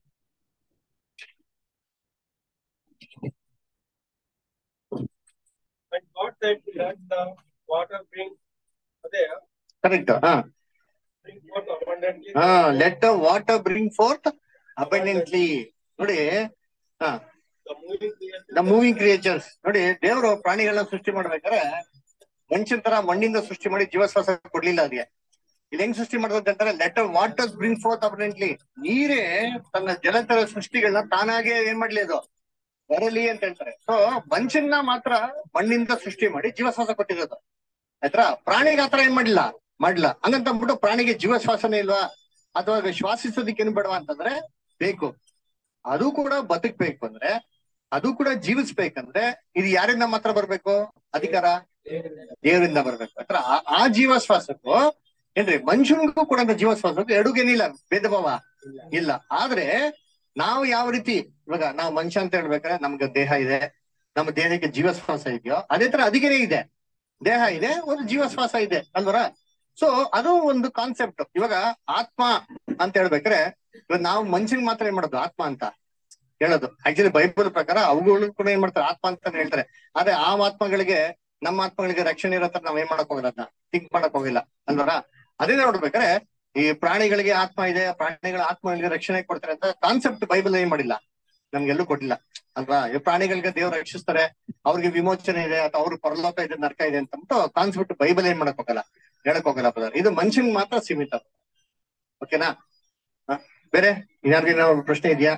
And God said, let the water bring ಅದೇ ಕರೆಕ್ಟ್. ಹಾ bring forth abundantly ಹಾ the let the water bring forth abundantly. ನೋಡಿ ಹಾ the moving creatures the moving creatures. ನೋಡಿ ದೇವರು ಪ್ರಾಣಿಗಳನ್ನ ಸೃಷ್ಟಿ ಮಾಡ್ಬೇಕಾದ್ರೆ ಮನುಷ್ಯನ ತರ ಮಣ್ಣಿಂದ ಸೃಷ್ಟಿ ಮಾಡಿ ಜೀವಶ್ವಾಸ ಕೊಡ್ಲಿಲ್ಲ ಅದಕ್ಕೆ. ಇಲ್ಲಿ ಹೆಂಗ್ ಸೃಷ್ಟಿ ಮಾಡೋದು ಅಂತಾರೆ, let waters bring forth abundantly. ನೀರೇ ತನ್ನ ಜಲಚರ ಸೃಷ್ಟಿಗಳನ್ನ ತಾನಾಗೆ ಏನ್ ಮಾಡ್ಲಿ ಅದು ಬರಲಿ ಅಂತ ಹೇಳ್ತಾರೆ. ಸೊ ಮನುಷ್ಯನ ಮಾತ್ರ ಮಣ್ಣಿಂದ ಸೃಷ್ಟಿ ಮಾಡಿ ಜೀವಶ್ವಾಸ ಕೊಟ್ಟಿರೋದು ಆಯ್ತಾ. ಪ್ರಾಣಿಗೆ ಆತರ ಏನ್ ಮಾಡ್ಲಿಲ್ಲ ಮಾಡ್ಲಿಲ್ಲ. ಹಂಗಂತ ಅಂದ್ಬಿಟ್ಟು ಪ್ರಾಣಿಗೆ ಜೀವಶ್ವಾಸನೇ ಇಲ್ವಾ ಅಥವಾ ಶ್ವಾಸಿಸೋದಿಕ್ಕೆ ಏನ್ ಬೇಡವಾ ಅಂತಂದ್ರೆ ಬೇಕು. ಅದು ಕೂಡ ಬದುಕ್ಬೇಕು ಅಂದ್ರೆ, ಅದು ಕೂಡ ಜೀವಿಸ್ಬೇಕಂದ್ರೆ ಇದು ಯಾರಿಂದ ಮಾತ್ರ ಬರ್ಬೇಕು ಅಧಿಕಾರ? ದೇವರಿಂದ ಬರ್ಬೇಕು. ಆತರ ಆ ಜೀವಶ್ವಾಸಕ್ಕೂ ಏನ್ರಿ ಮನುಷ್ಯನಿಗೂ ಕೂಡ ಜೀವಶ್ವಾಸಕ್ಕೂ ಎರಡುಗೇನಿಲ್ಲ, ಭೇದ ಭಾವ ಇಲ್ಲ. ಆದ್ರೆ ನಾವು ಯಾವ ರೀತಿ ಇವಾಗ ನಾವು ಮನುಷ್ಯ ಅಂತ ಹೇಳ್ಬೇಕಾದ್ರೆ ನಮ್ಗೆ ದೇಹ ಇದೆ, ನಮ್ಮ ದೇಹಕ್ಕೆ ಜೀವಶ್ವಾಸ ಇದೆಯೋ ಅದೇ ತರ ಅದಕ್ಕೇನೆ ಇದೆ. ದೇಹ ಇದೆ, ಒಂದು ಜೀವಶ್ವಾಸ ಇದೆ ಅಲ್ವರ? ಸೊ ಅದು ಒಂದು ಕಾನ್ಸೆಪ್ಟ್. ಇವಾಗ ಆತ್ಮ ಅಂತ ಹೇಳ್ಬೇಕ್ರೆ ಇವಾಗ ನಾವು ಮನುಷ್ಯನ್ ಮಾತ್ರ ಏನ್ ಮಾಡೋದು ಆತ್ಮ ಅಂತ ಹೇಳೋದು. ಆಕ್ಚುಲಿ ಬೈಬಲ್ ಪ್ರಕಾರ ಅವುಗಳು ಕೂಡ ಏನ್ ಮಾಡ್ತಾರೆ ಆತ್ಮ ಅಂತ ಹೇಳ್ತಾರೆ. ಆದ್ರೆ ಆ ಆತ್ಮಗಳಿಗೆ ನಮ್ಮ ಆತ್ಮಗಳಿಗೆ ರಕ್ಷಣೆ ಇರೋ ತರ ನಾವ್ ಏನ್ ಮಾಡಕ್ ಹೋಗಿಲ್ಲ, ಅದನ್ನ ಥಿಂಕ್ ಮಾಡಕ್ ಹೋಗಿಲ್ಲ ಅಲ್ವರ? ಅದೇ ನೋಡ್ಬೇಕಾದ್ರೆ ಈ ಪ್ರಾಣಿಗಳಿಗೆ ಆತ್ಮ ಇದೆ, ಪ್ರಾಣಿಗಳ ಆತ್ಮಗಳಿಗೆ ರಕ್ಷಣೆ ಕೊಡ್ತಾರೆ ಅಂತ ಕಾನ್ಸೆಪ್ಟ್ ಬೈಬಲ್ ಏನ್ ಮಾಡಿಲ್ಲ, ನಮ್ಗೆಲ್ಲೂ ಕೊಟ್ಟಿಲ್ಲ ಅಲ್ವಾ? ಈ ಪ್ರಾಣಿಗಳಿಗೆ ದೇವ್ರು ರಕ್ಷಿಸ್ತಾರೆ, ಅವ್ರಿಗೆ ವಿಮೋಚನೆ ಇದೆ ಅಥವಾ ಅವ್ರಿಗೆ ಪರಲೋಕ ಇದೆ ನರಕ ಇದೆ ಅಂತ ಕಾನ್ಸೆಪ್ಟ್ ಬೈಬಲ್ ಏನ್ ಮಾಡಕ್ ಹೋಗಲ್ಲ, ಹೇಳಕ್ ಹೋಗಲ್ಲ ಬ್ರದರ್. ಇದು ಮನುಷ್ಯನ್ ಮಾತ್ರ ಸೀಮಿತ. ಓಕೆನಾ? ಬೇರೆ ಇನ್ಯಾರಿಗೇನೋ ಪ್ರಶ್ನೆ ಇದೆಯಾ?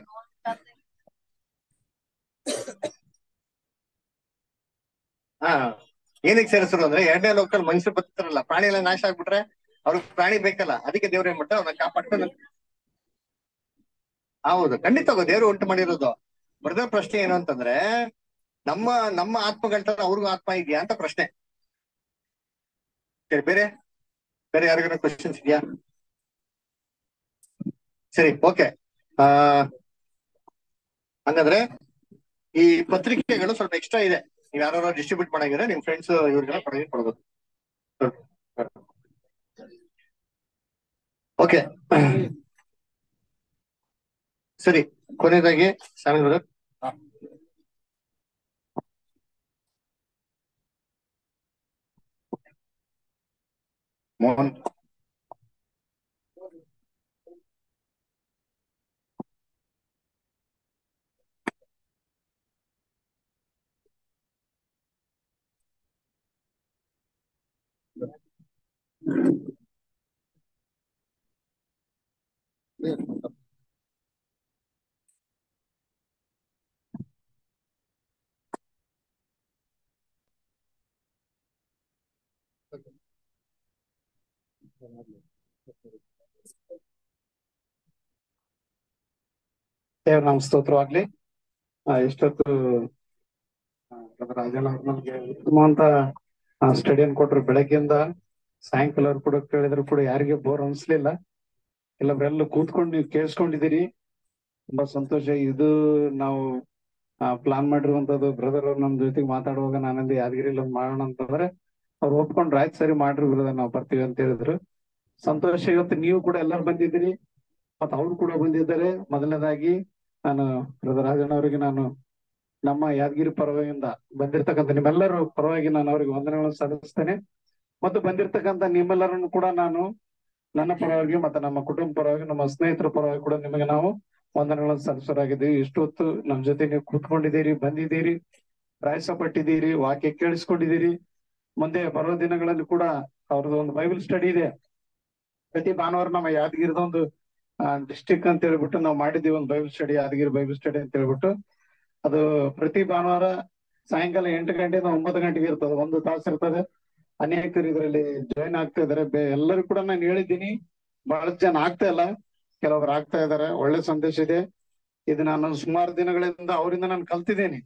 ಹಾ ಏನಕ್ಕೆ ಸೇರಿಸ್ರು ಅಂದ್ರೆ ಎರಡನೇ ಲೋಕದಲ್ಲಿ ಮನುಷ್ಯರು ಬದುಕ್ತಾರಲ್ಲ, ಪ್ರಾಣಿ ಎಲ್ಲ ನಾಶ ಆಗ್ಬಿಟ್ರೆ ಅವ್ರಿಗೆ ಪ್ರಾಣಿ ಬೇಕಲ್ಲ, ಅದಕ್ಕೆ ದೇವ್ರ ಏನ್ ಮಾಡ್ತಾರೆ ಅವ್ರನ್ನ ಕಾಪಾಡ್ಕೊಂಡು. ಹೌದು, ಖಂಡಿತ ದೇವ್ರು ಉಂಟು ಮಾಡಿರೋದು. ಬರೆದ ಪ್ರಶ್ನೆ ಏನು ಅಂತಂದ್ರೆ, ನಮ್ಮ ನಮ್ಮ ಆತ್ಮಗಳ ಅವ್ರಿಗೂ ಆತ್ಮ ಇದೆಯಾ ಅಂತ ಪ್ರಶ್ನೆ. ಸರಿ, ಬೇರೆ ಬೇರೆ ಯಾರಿಗಾರ ಕ್ವಶನ್ಸ್ ಇದೆಯಾ? ಸರಿ, ಓಕೆ. ಆ ಹಂಗಂದ್ರೆ ಈ ಪತ್ರಿಕೆಗಳು ಸ್ವಲ್ಪ ಎಕ್ಸ್ಟ್ರಾ ಇದೆ, ನೀವ್ ಯಾರು ಡಿಸ್ಟ್ರಿಬ್ಯೂಟ್ ಮಾಡಂಗಿದ್ರೆ ನಿಮ್ ಫ್ರೆಂಡ್ಸ್ ಇವ್ರಿಗೆಲ್ಲ ಕೊಡೋದು ಕೊಡ್ಬೋದು. ಓಕೆ, ಸರಿ. ಕೊನೆಯದಾಗಿ ಸ್ವಾಮಿ ಬ್ರದರ್, ಮೋಹನ್ ದೇವ್ರ ನಾಮ ಸ್ತೋತ್ರವಾಗ್ಲಿ. ಆ ಇಷ್ಟೊತ್ತು ರಾಜಣ್ಣ ಅವ್ರು ನಮ್ಗೆ ಉತ್ತಮವಂತ ಸ್ಟಡಿಯನ್ನು ಕೊಟ್ರು. ಬೆಳಗ್ಗೆಯಿಂದ ಸಾಯಂಕಾಲ ಕೂಡ ಕೇಳಿದ್ರು ಕೂಡ ಯಾರಿಗೆ ಬೋರ್ ಅನ್ಸ್ಲಿಲ್ಲ. ಕೆಲವರೆಲ್ಲ ಕೂತ್ಕೊಂಡು ನೀವು ಕೇಳಿಸ್ಕೊಂಡಿದ್ದೀರಿ, ತುಂಬಾ ಸಂತೋಷ. ಇದು ನಾವು ಪ್ಲಾನ್ ಮಾಡಿರುವಂತದ್ದು. ಬ್ರದರ್ ಅವ್ರು ನಮ್ ಜೊತೆಗೆ ಮಾತಾಡುವಾಗ ನಾನಂದು ಯಾದಗಿರಿಲಿ ಒಂದು ಮಾಡೋಣ ಅಂತಂದ್ರೆ ಅವ್ರು ಒಪ್ಕೊಂಡ್ರು. ಆಯ್ತು ಸರಿ ಮಾಡ್ರಿ ಬ್ರದರ್, ನಾವು ಬರ್ತೀವಿ ಅಂತ ಹೇಳಿದ್ರು. ಸಂತೋಷ. ಇವತ್ತು ನೀವು ಕೂಡ ಎಲ್ಲರೂ ಬಂದಿದ್ದೀರಿ, ಮತ್ತ ಅವ್ರು ಕೂಡ ಬಂದಿದ್ದಾರೆ. ಮೊದಲನೇದಾಗಿ ನಾನು ಬ್ರದರ್ ರಾಜಣ್ಣ ಅವರಿಗೆ ನಾನು ನಮ್ಮ ಯಾದಗಿರಿ ಪರವಾಗಿಂದ ಬಂದಿರ್ತಕ್ಕಂಥ ನಿಮ್ಮೆಲ್ಲರ ಪರವಾಗಿ ನಾನು ಅವರಿಗೆ ವಂದನೆಗಳನ್ನು ಸಲ್ಲಿಸ್ತೇನೆ. ಮತ್ತು ಬಂದಿರ್ತಕ್ಕಂಥ ನಿಮ್ಮೆಲ್ಲರನ್ನು ಕೂಡ ನಾನು ನನ್ನ ಪರವಾಗಿ ಮತ್ತೆ ನಮ್ಮ ಕುಟುಂಬ ಪರವಾಗಿ ನಮ್ಮ ಸ್ನೇಹಿತರ ಪರವಾಗಿ ಕೂಡ ನಿಮಗೆ ನಾವು ವಂದನೆಗಳನ್ನು ಸಲ್ಲಿಸೋರಾಗಿದ್ದೀವಿ. ಇಷ್ಟೊತ್ತು ನಮ್ ಜೊತೆ ನೀವು ಕೂತ್ಕೊಂಡಿದ್ದೀರಿ, ಬಂದಿದ್ದೀರಿ, ಪ್ರಯಾಸ ಪಟ್ಟಿದ್ದೀರಿ, ವಾಕ್ಯ ಕೇಳಿಸ್ಕೊಂಡಿದ್ದೀರಿ. ಮುಂದೆ ಬರೋ ದಿನಗಳಲ್ಲಿ ಕೂಡ ಅವ್ರದ್ದು ಒಂದು ಬೈಬಲ್ ಸ್ಟಡಿ ಇದೆ. ಪ್ರತಿ ಭಾನುವಾರ ನಮ್ಮ ಯಾದಗಿರಿದೊಂದು ಡಿಸ್ಟಿಕ್ ಅಂತ ಹೇಳ್ಬಿಟ್ಟು ನಾವು ಮಾಡಿದ್ದೀವಿ ಒಂದು Bible study, Yadgiri Bible study ಅಂತ ಹೇಳ್ಬಿಟ್ಟು. ಅದು ಪ್ರತಿ ಭಾನುವಾರ ಸಾಯಂಕಾಲ ಎಂಟು ಗಂಟೆಯಿಂದ ಒಂಬತ್ತು ಗಂಟೆಗೆ ಇರ್ತದೆ, ಒಂದು ತಾಸು ಇರ್ತದೆ. ಅನೇಕರು ಇದರಲ್ಲಿ ಜಾಯಿನ್ ಆಗ್ತಾ ಇದಾರೆ. ಎಲ್ಲರೂ ಕೂಡ ನಾನು ಹೇಳಿದ್ದೀನಿ, ಬಹಳಷ್ಟು ಜನ ಆಗ್ತಾ ಇಲ್ಲ, ಕೆಲವೊಬ್ರು ಆಗ್ತಾ ಇದಾರೆ. ಒಳ್ಳೆ ಸಂದೇಶ ಇದೆ ಇದು. ನಾನು ಸುಮಾರು ದಿನಗಳಿಂದ ಅವರಿಂದ ನಾನು ಕಲ್ತಿದ್ದೇನೆ.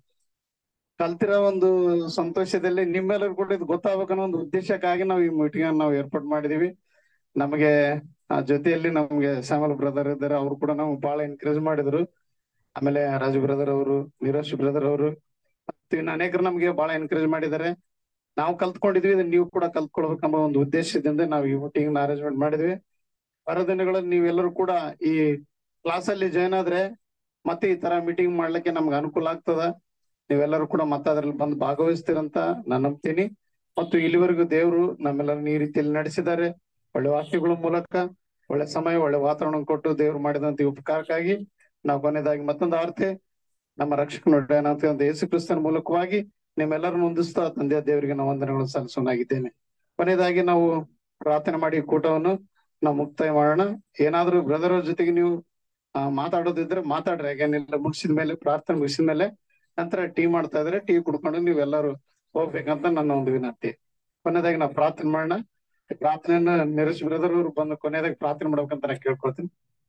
ಕಲ್ತಿರೋ ಒಂದು ಸಂತೋಷದಲ್ಲಿ ನಿಮ್ಮೆಲ್ಲರೂ ಕೂಡ ಇದು ಗೊತ್ತಾಗಬೇಕನ್ನೋ ಒಂದು ಉದ್ದೇಶಕ್ಕಾಗಿ ನಾವು ಈ ಮೀಟಿಂಗ್ ಅನ್ನು ನಾವು ಏರ್ಪಾಡು ಮಾಡಿದೀವಿ. ನಮಗೆ ಆ ಜೊತೆಯಲ್ಲಿ ನಮ್ಗೆ ಶ್ಯಾಮಲ್ ಬ್ರದರ್ ಇದ್ದಾರೆ, ಅವ್ರು ಕೂಡ ನಾವು ಬಹಳ ಎನ್ಕರೇಜ್ ಮಾಡಿದ್ರು. ಆಮೇಲೆ ರಾಜು ಬ್ರದರ್ ಅವರು, ನೀರಜ್ ಬ್ರದರ್ ಅವರು, ಇನ್ನು ಅನೇಕರು ನಮ್ಗೆ ಬಹಳ ಎನ್ಕರೇಜ್ ಮಾಡಿದ್ದಾರೆ. ನಾವು ಕಲ್ತ್ಕೊಂಡಿದ್ವಿ, ನೀವು ಕೂಡ ಕಲ್ತ್ಕೊಳ್ಬೇಕೆಂಬ ಒಂದು ಉದ್ದೇಶದಿಂದ ನಾವು ಈ ಮೀಟಿಂಗ್ ಅರೇಂಜ್ಮೆಂಟ್ ಮಾಡಿದ್ವಿ. ಬರೋ ದಿನಗಳಲ್ಲಿ ನೀವೆಲ್ಲರೂ ಕೂಡ ಈ ಕ್ಲಾಸ್ ಅಲ್ಲಿ ಜಾಯ್ನ್ ಆದ್ರೆ ಮತ್ತೆ ಈ ತರ ಮೀಟಿಂಗ್ ಮಾಡ್ಲಿಕ್ಕೆ ನಮ್ಗೆ ಅನುಕೂಲ ಆಗ್ತದ. ನೀವೆಲ್ಲರೂ ಕೂಡ ಮತ್ತೆ ಅದ್ರಲ್ಲಿ ಬಂದು ಭಾಗವಹಿಸ್ತೀರಂತ ನಾನು ನಂಬ್ತೀನಿ. ಮತ್ತು ಇಲ್ಲಿವರೆಗೂ ದೇವರು ನಮ್ಮೆಲ್ಲರನ್ನ ಈ ರೀತಿಯಲ್ಲಿ ನಡೆಸಿದ್ದಾರೆ. ಒಳ್ಳೆ ವಾಕ್ಯಗಳ ಮೂಲಕ ಒಳ್ಳೆ ಸಮಯ, ಒಳ್ಳೆ ವಾತಾವರಣ ಕೊಟ್ಟು ದೇವ್ರು ಮಾಡಿದಂತ ಈ ಉಪಕಾರಕ್ಕಾಗಿ ನಾವು ಕೊನೆಯದಾಗಿ ಮತ್ತೊಂದು ಆರ್ತೆ ನಮ್ಮ ರಕ್ಷಕನ ಯೇಸು ಕ್ರಿಸ್ತನ ಮೂಲಕವಾಗಿ ನಿಮ್ಮೆಲ್ಲರನ್ನು ಹೊಂದಿಸ್ತಾ ತಂದೆಯ ದೇವರಿಗೆ ನಾವು ವಂದನೆಗಳನ್ನು ಸಲ್ಲಿಸೋನಾಗಿದ್ದೇನೆ. ಕೊನೆಯದಾಗಿ ನಾವು ಪ್ರಾರ್ಥನೆ ಮಾಡಿ ಕೂಟವನ್ನು ನಾವು ಮುಕ್ತಾಯ ಮಾಡೋಣ. ಏನಾದ್ರೂ ಬ್ರದರ್ ಅವ್ರ ಜೊತೆಗೆ ನೀವು ಆ ಮಾತಾಡೋದಿದ್ರೆ ಮಾತಾಡ್ರಿ. ಯಾಕೇನಿಲ್ಲ, ಮುಗಿಸಿದ ಮೇಲೆ ಪ್ರಾರ್ಥನೆ ಮುಗಿಸಿದ ಮೇಲೆ ನಂತರ ಟೀ ಮಾಡ್ತಾ ಇದ್ರೆ ಟೀ ಕುಡ್ಕೊಂಡು ನೀವೆಲ್ಲರೂ ಹೋಗ್ಬೇಕಂತ ನನ್ನ ಒಂದು ವಿನಂತಿ. ಕೊನೆಯದಾಗಿ ನಾವು ಪ್ರಾರ್ಥನೆ ಮಾಡೋಣ. ಪ್ರಾರ್ಥನೆಯನ್ನ ನಿರಶ್ ಬ್ರದರ್ ಅವರು ಬಂದು ಕೊನೆಯದಾಗಿ ಪ್ರಾರ್ಥನೆ ಮಾಡ್ಬೇಕಂತ ನಾನು ಕೇಳ್ಕೊಳ್ತೀನಿ.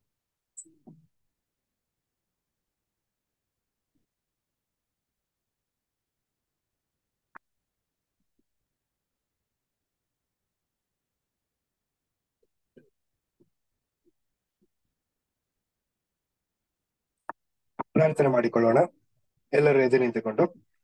ಪ್ರಾರ್ಥನೆ ಮಾಡಿಕೊಳ್ಳೋಣ. ಎಲ್ಲರೂ ಎದ್ದು ನಿಂತುಕೊಂಡು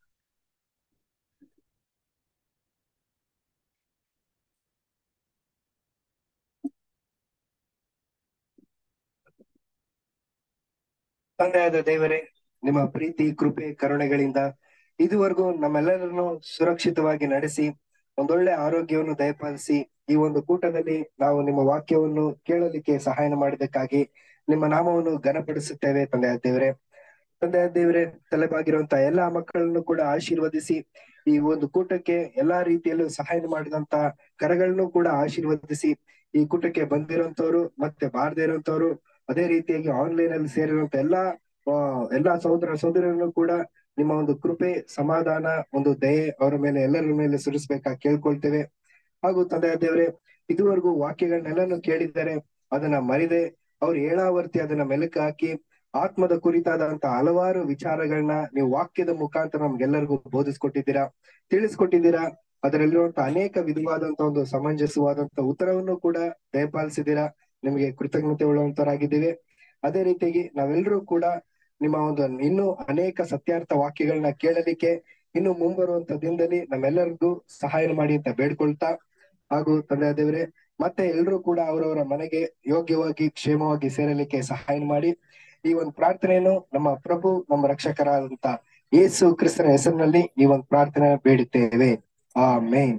ತಂದೆಯಾದ ದೇವರೇ, ನಿಮ್ಮ ಪ್ರೀತಿ, ಕೃಪೆ, ಕರುಣೆಗಳಿಂದ ಇದುವರೆಗೂ ನಮ್ಮೆಲ್ಲರನ್ನು ಸುರಕ್ಷಿತವಾಗಿ ನಡೆಸಿ ಒಂದೊಳ್ಳೆ ಆರೋಗ್ಯವನ್ನು ದಯಪಾಲಿಸಿ ಈ ಒಂದು ಕೂಟದಲ್ಲಿ ನಾವು ನಿಮ್ಮ ವಾಕ್ಯವನ್ನು ಕೇಳಲಿಕ್ಕೆ ಸಹಾಯ ಮಾಡಿದ್ದಕ್ಕಾಗಿ ನಿಮ್ಮ ನಾಮವನ್ನು ಘನಪಡಿಸುತ್ತೇವೆ. ತಂದೆಯಾದ ದೇವರೇ, ತಂದೆಯಾದ ದೇವರೇ, ತಲೆಬಾಗಿರುವಂತಹ ಎಲ್ಲಾ ಮಕ್ಕಳನ್ನು ಕೂಡ ಆಶೀರ್ವದಿಸಿ ಈ ಒಂದು ಕೂಟಕ್ಕೆ ಎಲ್ಲಾ ರೀತಿಯಲ್ಲೂ ಸಹಾಯ ಮಾಡಿದಂತ ಕರಗಳನ್ನು ಕೂಡ ಆಶೀರ್ವದಿಸಿ ಈ ಕೂಟಕ್ಕೆ ಬಂದಿರುವಂತವ್ರು ಮತ್ತೆ ಬಾರದೇ ಇರುವಂತವ್ರು, ಅದೇ ರೀತಿಯಾಗಿ ಆನ್ಲೈನ್ ಅಲ್ಲಿ ಸೇರಿರುವಂತ ಎಲ್ಲಾ ಎಲ್ಲಾ ಸಹೋದರ ಸಹೋದರರನ್ನು ಕೂಡ ನಿಮ್ಮ ಒಂದು ಕೃಪೆ, ಸಮಾಧಾನ, ಒಂದು ದಯೆ ಅವರ ಮೇಲೆ ಎಲ್ಲರ ಮೇಲೆ ಸುರಿಸ್ಬೇಕಾಗಿ ಕೇಳ್ಕೊಳ್ತೇವೆ. ಹಾಗೂ ತಂದೆಯ ದೇವರೇ, ಇದುವರೆಗೂ ವಾಕ್ಯಗಳನ್ನೆಲ್ಲನೂ ಕೇಳಿದ್ದಾರೆ, ಅದನ್ನ ಮರಿದೆ ಅವ್ರು ಏಳಾವರ್ತಿ ಅದನ್ನ ಮೆಲುಕು ಹಾಕಿ ಆತ್ಮದ ಕುರಿತಾದಂತ ಹಲವಾರು ವಿಚಾರಗಳನ್ನ ನೀವು ವಾಕ್ಯದ ಮುಖಾಂತರ ನಮ್ಗೆಲ್ಲರಿಗೂ ಬೋಧಿಸ್ಕೊಟ್ಟಿದ್ದೀರಾ, ತಿಳಿಸ್ಕೊಟ್ಟಿದ್ದೀರಾ. ಅದರಲ್ಲಿರುವಂತ ಅನೇಕ ವಿಧವಾದಂತ ಒಂದು ಸಮಂಜಸವಾದಂತ ಉತ್ತರವನ್ನು ಕೂಡ ದಯಪಾಲಿಸಿದ್ದೀರಾ. ನಿಮಗೆ ಕೃತಜ್ಞತೆ ಉಳ್ಳವಂತರಾಗಿದ್ದೀವಿ. ಅದೇ ರೀತಿಯಾಗಿ ನಾವೆಲ್ಲರೂ ಕೂಡ ನಿಮ್ಮ ಒಂದು ಇನ್ನೂ ಅನೇಕ ಸತ್ಯಾರ್ಥ ವಾಕ್ಯಗಳನ್ನ ಕೇಳಲಿಕ್ಕೆ ಇನ್ನು ಮುಂಬರುವಂತ ದಿನದಲ್ಲಿ ನಮ್ಮೆಲ್ಲರಿಗೂ ಸಹಾಯ ಮಾಡಿ ಅಂತ ಬೇಡ್ಕೊಳ್ತಾ, ಹಾಗೂ ತಂದೆಯ ದೇವರೇ, ಮತ್ತೆ ಎಲ್ರೂ ಕೂಡ ಅವರವರ ಮನೆಗೆ ಯೋಗ್ಯವಾಗಿ ಕ್ಷೇಮವಾಗಿ ಸೇರಲಿಕ್ಕೆ ಸಹಾಯ ಮಾಡಿ. ಈ ಒಂದು ಪ್ರಾರ್ಥನೆಯನ್ನು ನಮ್ಮ ಪ್ರಭು, ನಮ್ಮ ರಕ್ಷಕರಾದಂತ ಯೇಸು ಕ್ರಿಸ್ತನ ಹೆಸರಿನಲ್ಲಿ ಈ ಒಂದು ಪ್ರಾರ್ಥನೆ ಬೇಡುತ್ತೇವೆ. ಆಮೇನ್.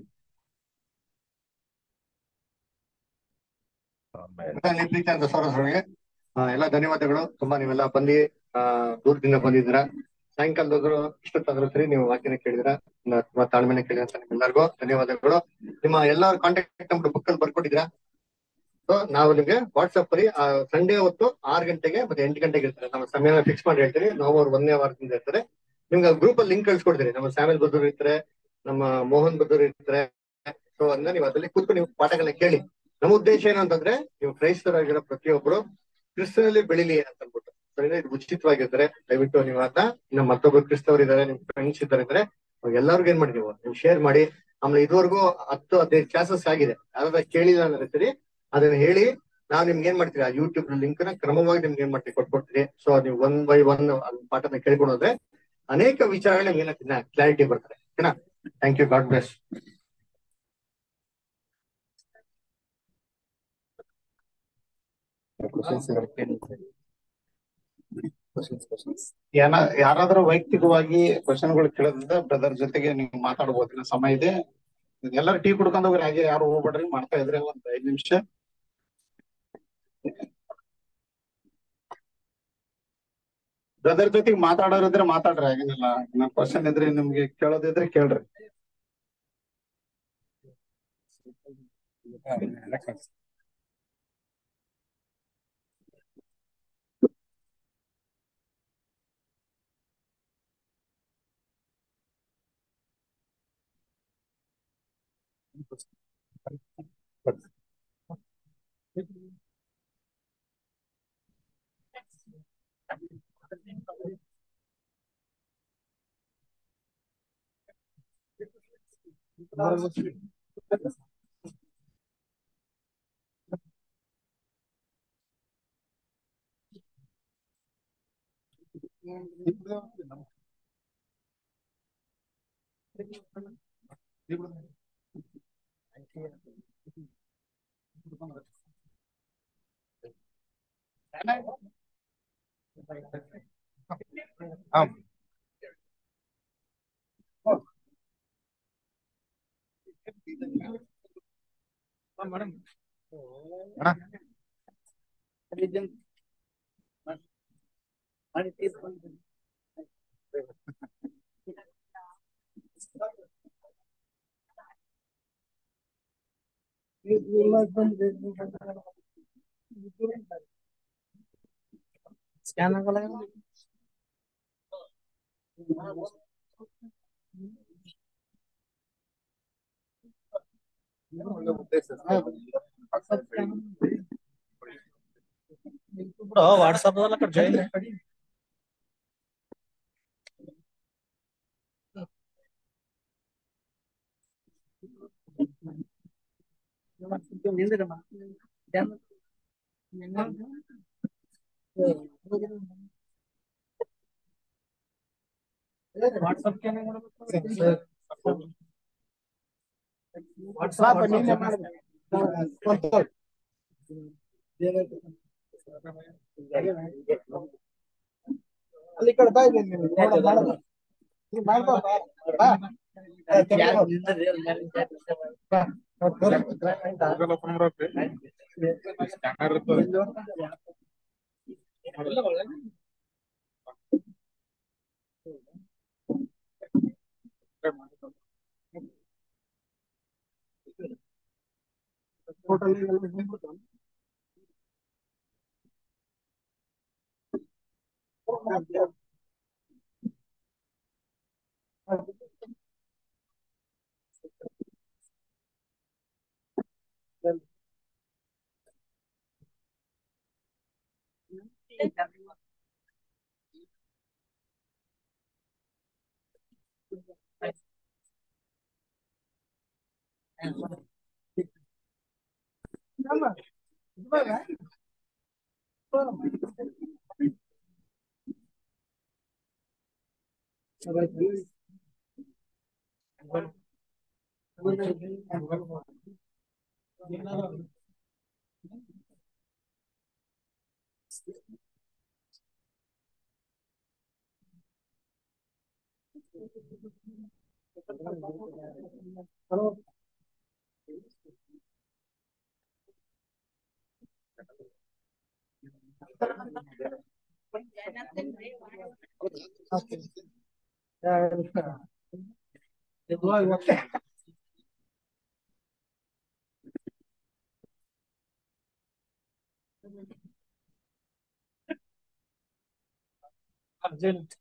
ಪ್ರೀತಿ ಅಂತ ಸಹೋದರರಿಗೆ ಎಲ್ಲ ಧನ್ಯವಾದಗಳು. ತುಂಬಾ ನೀವೆಲ್ಲ ಬಂದಿ ಆ ದೂರದಿಂದ ಬಂದಿದ್ದೀರಾ. ಸಾಯಂಕಾಲದವರು ಇಷ್ಟೊತ್ತಾದ್ರೂ ಸರಿ ನೀವು ವಾಕ್ಯನ ಕೇಳಿದಿರಾ, ತುಂಬಾ ತಾಳ್ಮೆನ ಕೇಳಿದಂತ ನಿಮ್ಗೆಲ್ಲರಿಗೂ ಧನ್ಯವಾದಗಳು. ನಿಮ್ಮ ಎಲ್ಲರ ಕಾಂಟ್ಯಾಕ್ಟ್ ನಂಬರ್ ಬುಕ್ ಅಲ್ಲಿ ಬರ್ಕೊಟ್ಟಿದ್ದೀರಾ. ಸೊ ನಾವು ನಿಮ್ಗೆ ವಾಟ್ಸ್ಆಪ್ ಅಲ್ಲಿ ಸಂಡೇ ಹೊತ್ತು ಆರು ಗಂಟೆಗೆ ಮತ್ತೆ ಎಂಟು ಗಂಟೆಗೆ ಇರ್ತಾರೆ. ನಮ್ಮ ಸಮಯನ ಫಿಕ್ಸ್ ಮಾಡಿ ಹೇಳ್ತೀರಿ. ನವೆಂಬರ್ ಒಂದನೇ ವಾರದಿಂದ ಇರ್ತಾರೆ. ನಿಮ್ಗೆ ಗ್ರೂಪ್ ಅಲ್ಲಿ ಲಿಂಕ್ ಕಳ್ಸಿಕೊಡ್ತೀರಿ. ನಮ್ಮ ಸ್ಯಾಮಲ್ ಬದ್ದೂರ್ ಇರ್ತಾರೆ, ನಮ್ಮ ಮೋಹನ್ ಬದ್ದೂರ್ ಇರ್ತಾರೆ. ಸೊ ಅಂದ್ರೆ ನೀವು ಅದರಲ್ಲಿ ಕೂತ್ಕೊಂಡು ನೀವು ಪಾಠಗಳನ್ನ ಕೇಳಿ. ನಮ್ಮ ಉದ್ದೇಶ ಏನು ಅಂತಂದ್ರೆ, ನೀವು ಕ್ರೈಸ್ತರಾಗಿರೋ ಪ್ರತಿಯೊಬ್ಬರು ಕ್ರಿಸ್ತನಲ್ಲಿ ಬೆಳಿಲಿ ಅಂತ ಅನ್ಬಿಟ್ಟು. ಸರಿನಾ? ಇದು ಉಚಿತವಾಗಿರ್ತಾರೆ. ದಯವಿಟ್ಟು ನೀವು ಅದನ್ನ ಇನ್ನು ಮತ್ತೊಬ್ರು ಕ್ರಿಸ್ತವರು ಇದ್ದಾರೆ, ನಿಮ್ ಫ್ರೆಂಡ್ಸ್ ಇದ್ದಾರೆ ಅಂದ್ರೆ ಎಲ್ಲರಿಗೂ ಏನ್ ಮಾಡಿ ನೀವು ನೀವು ಶೇರ್ ಮಾಡಿ. ಆಮೇಲೆ ಇದುವರೆಗೂ ಹತ್ತು ಹದಿನೈದು ಕ್ಲಾಸಸ್ ಆಗಿದೆ. ಯಾರಾದ್ರೂ ಕೇಳಿಲ್ಲ ಅಂದ್ರೆ ಸರಿ ಅದನ್ನ ಹೇಳಿ. ನಾವ್ ನಿಮ್ಗೆ ಏನ್ ಮಾಡ್ತೀವಿ, ಆ ಯೂಟ್ಯೂಬ್ ಲಿಂಕ್ ನ ಕ್ರಮವಾಗಿ ನಿಮ್ಗೆ ಏನ್ ಮಾಡ್ತೀವಿ ಕೊಟ್ಕೊಡ್ತೀವಿ. ಸೊ ನೀವು ಒನ್ ಬೈ ಒನ್ ಪಾಠನ ಕೇಳ್ಕೊಂಡ್ರೆ ಅನೇಕ ವಿಚಾರಗಳು ನಿಮ್ಗೆ ಏನಾಗ್ತಿಲ್ಲ ಕ್ಲಾರಿಟಿ ಬರ್ತಾರೆ. ಓಕೆನಾ? Thank you. God bless. ಏನ ಯಾರಾದ್ರೂ ವೈಯಕ್ತಿಕವಾಗಿ ಕ್ವಶನ್ಗಳು ಕೇಳೋದ್ರಿಂದ ಬ್ರದರ್ ಜೊತೆಗೆ ನೀವು ಮಾತಾಡ್ಬೋದಿಲ್ಲ, ಸಮಯ ಇದೆ. ಎಲ್ಲರೂ ಟೀ ಕುಡ್ಕೊಂಡು ಹೋಗ್ರಿ, ಹಾಗೆ ಯಾರು ಹೋಗ್ಬೇಡ್ರಿ. ಮಾಡ್ತಾ ಇದ್ರೆ ಒಂದ್ ಐದ್ ನಿಮಿಷ ಬ್ರದರ್ ಜೊತೆಗೆ ಮಾತಾಡೋರಿದ್ರೆ ಮಾತಾಡ್ರಿ, ಹಾಗೇನಿಲ್ಲ. ನನ್ ಕ್ವಶನ್ ಇದ್ರೆ ನಿಮ್ಗೆ ಕೇಳೋದಿದ್ರೆ ಕೇಳ್ರಿ. ಸ್ಕ್ಯಾನ್ ಆಗಲ್ಲ. ವಾಟ್ಸಪ್ ಜಾಯಿನ್ ವಾಟ್ಸಪ್ ಅಲ್ಲಿ ಕಡೆ ಬಾ, Urgent.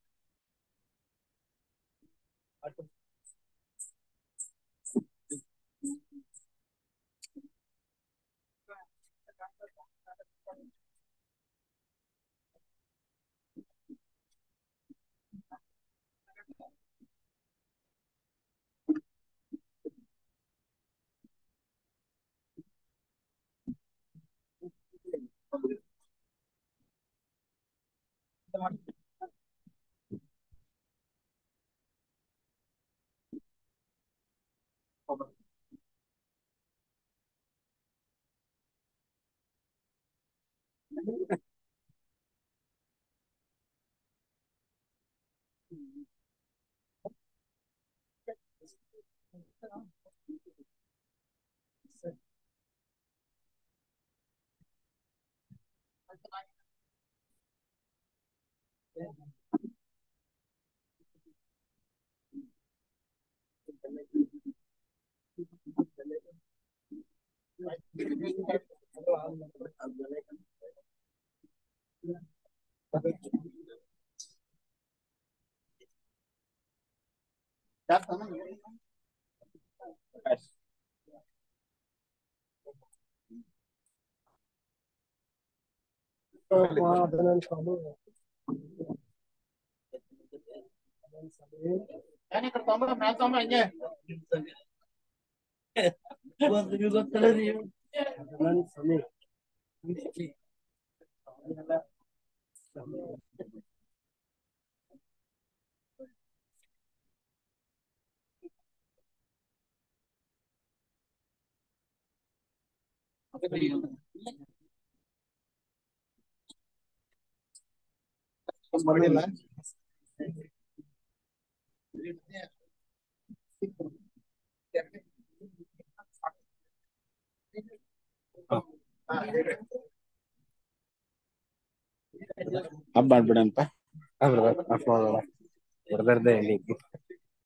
ಒಂದು ಗೊತ್ತಲ್ಲ ನೀವು ಹಬ್ಬ ಮಾಡ್ಬಿಡಂಪ. ಬ್ರದರ್ದೇ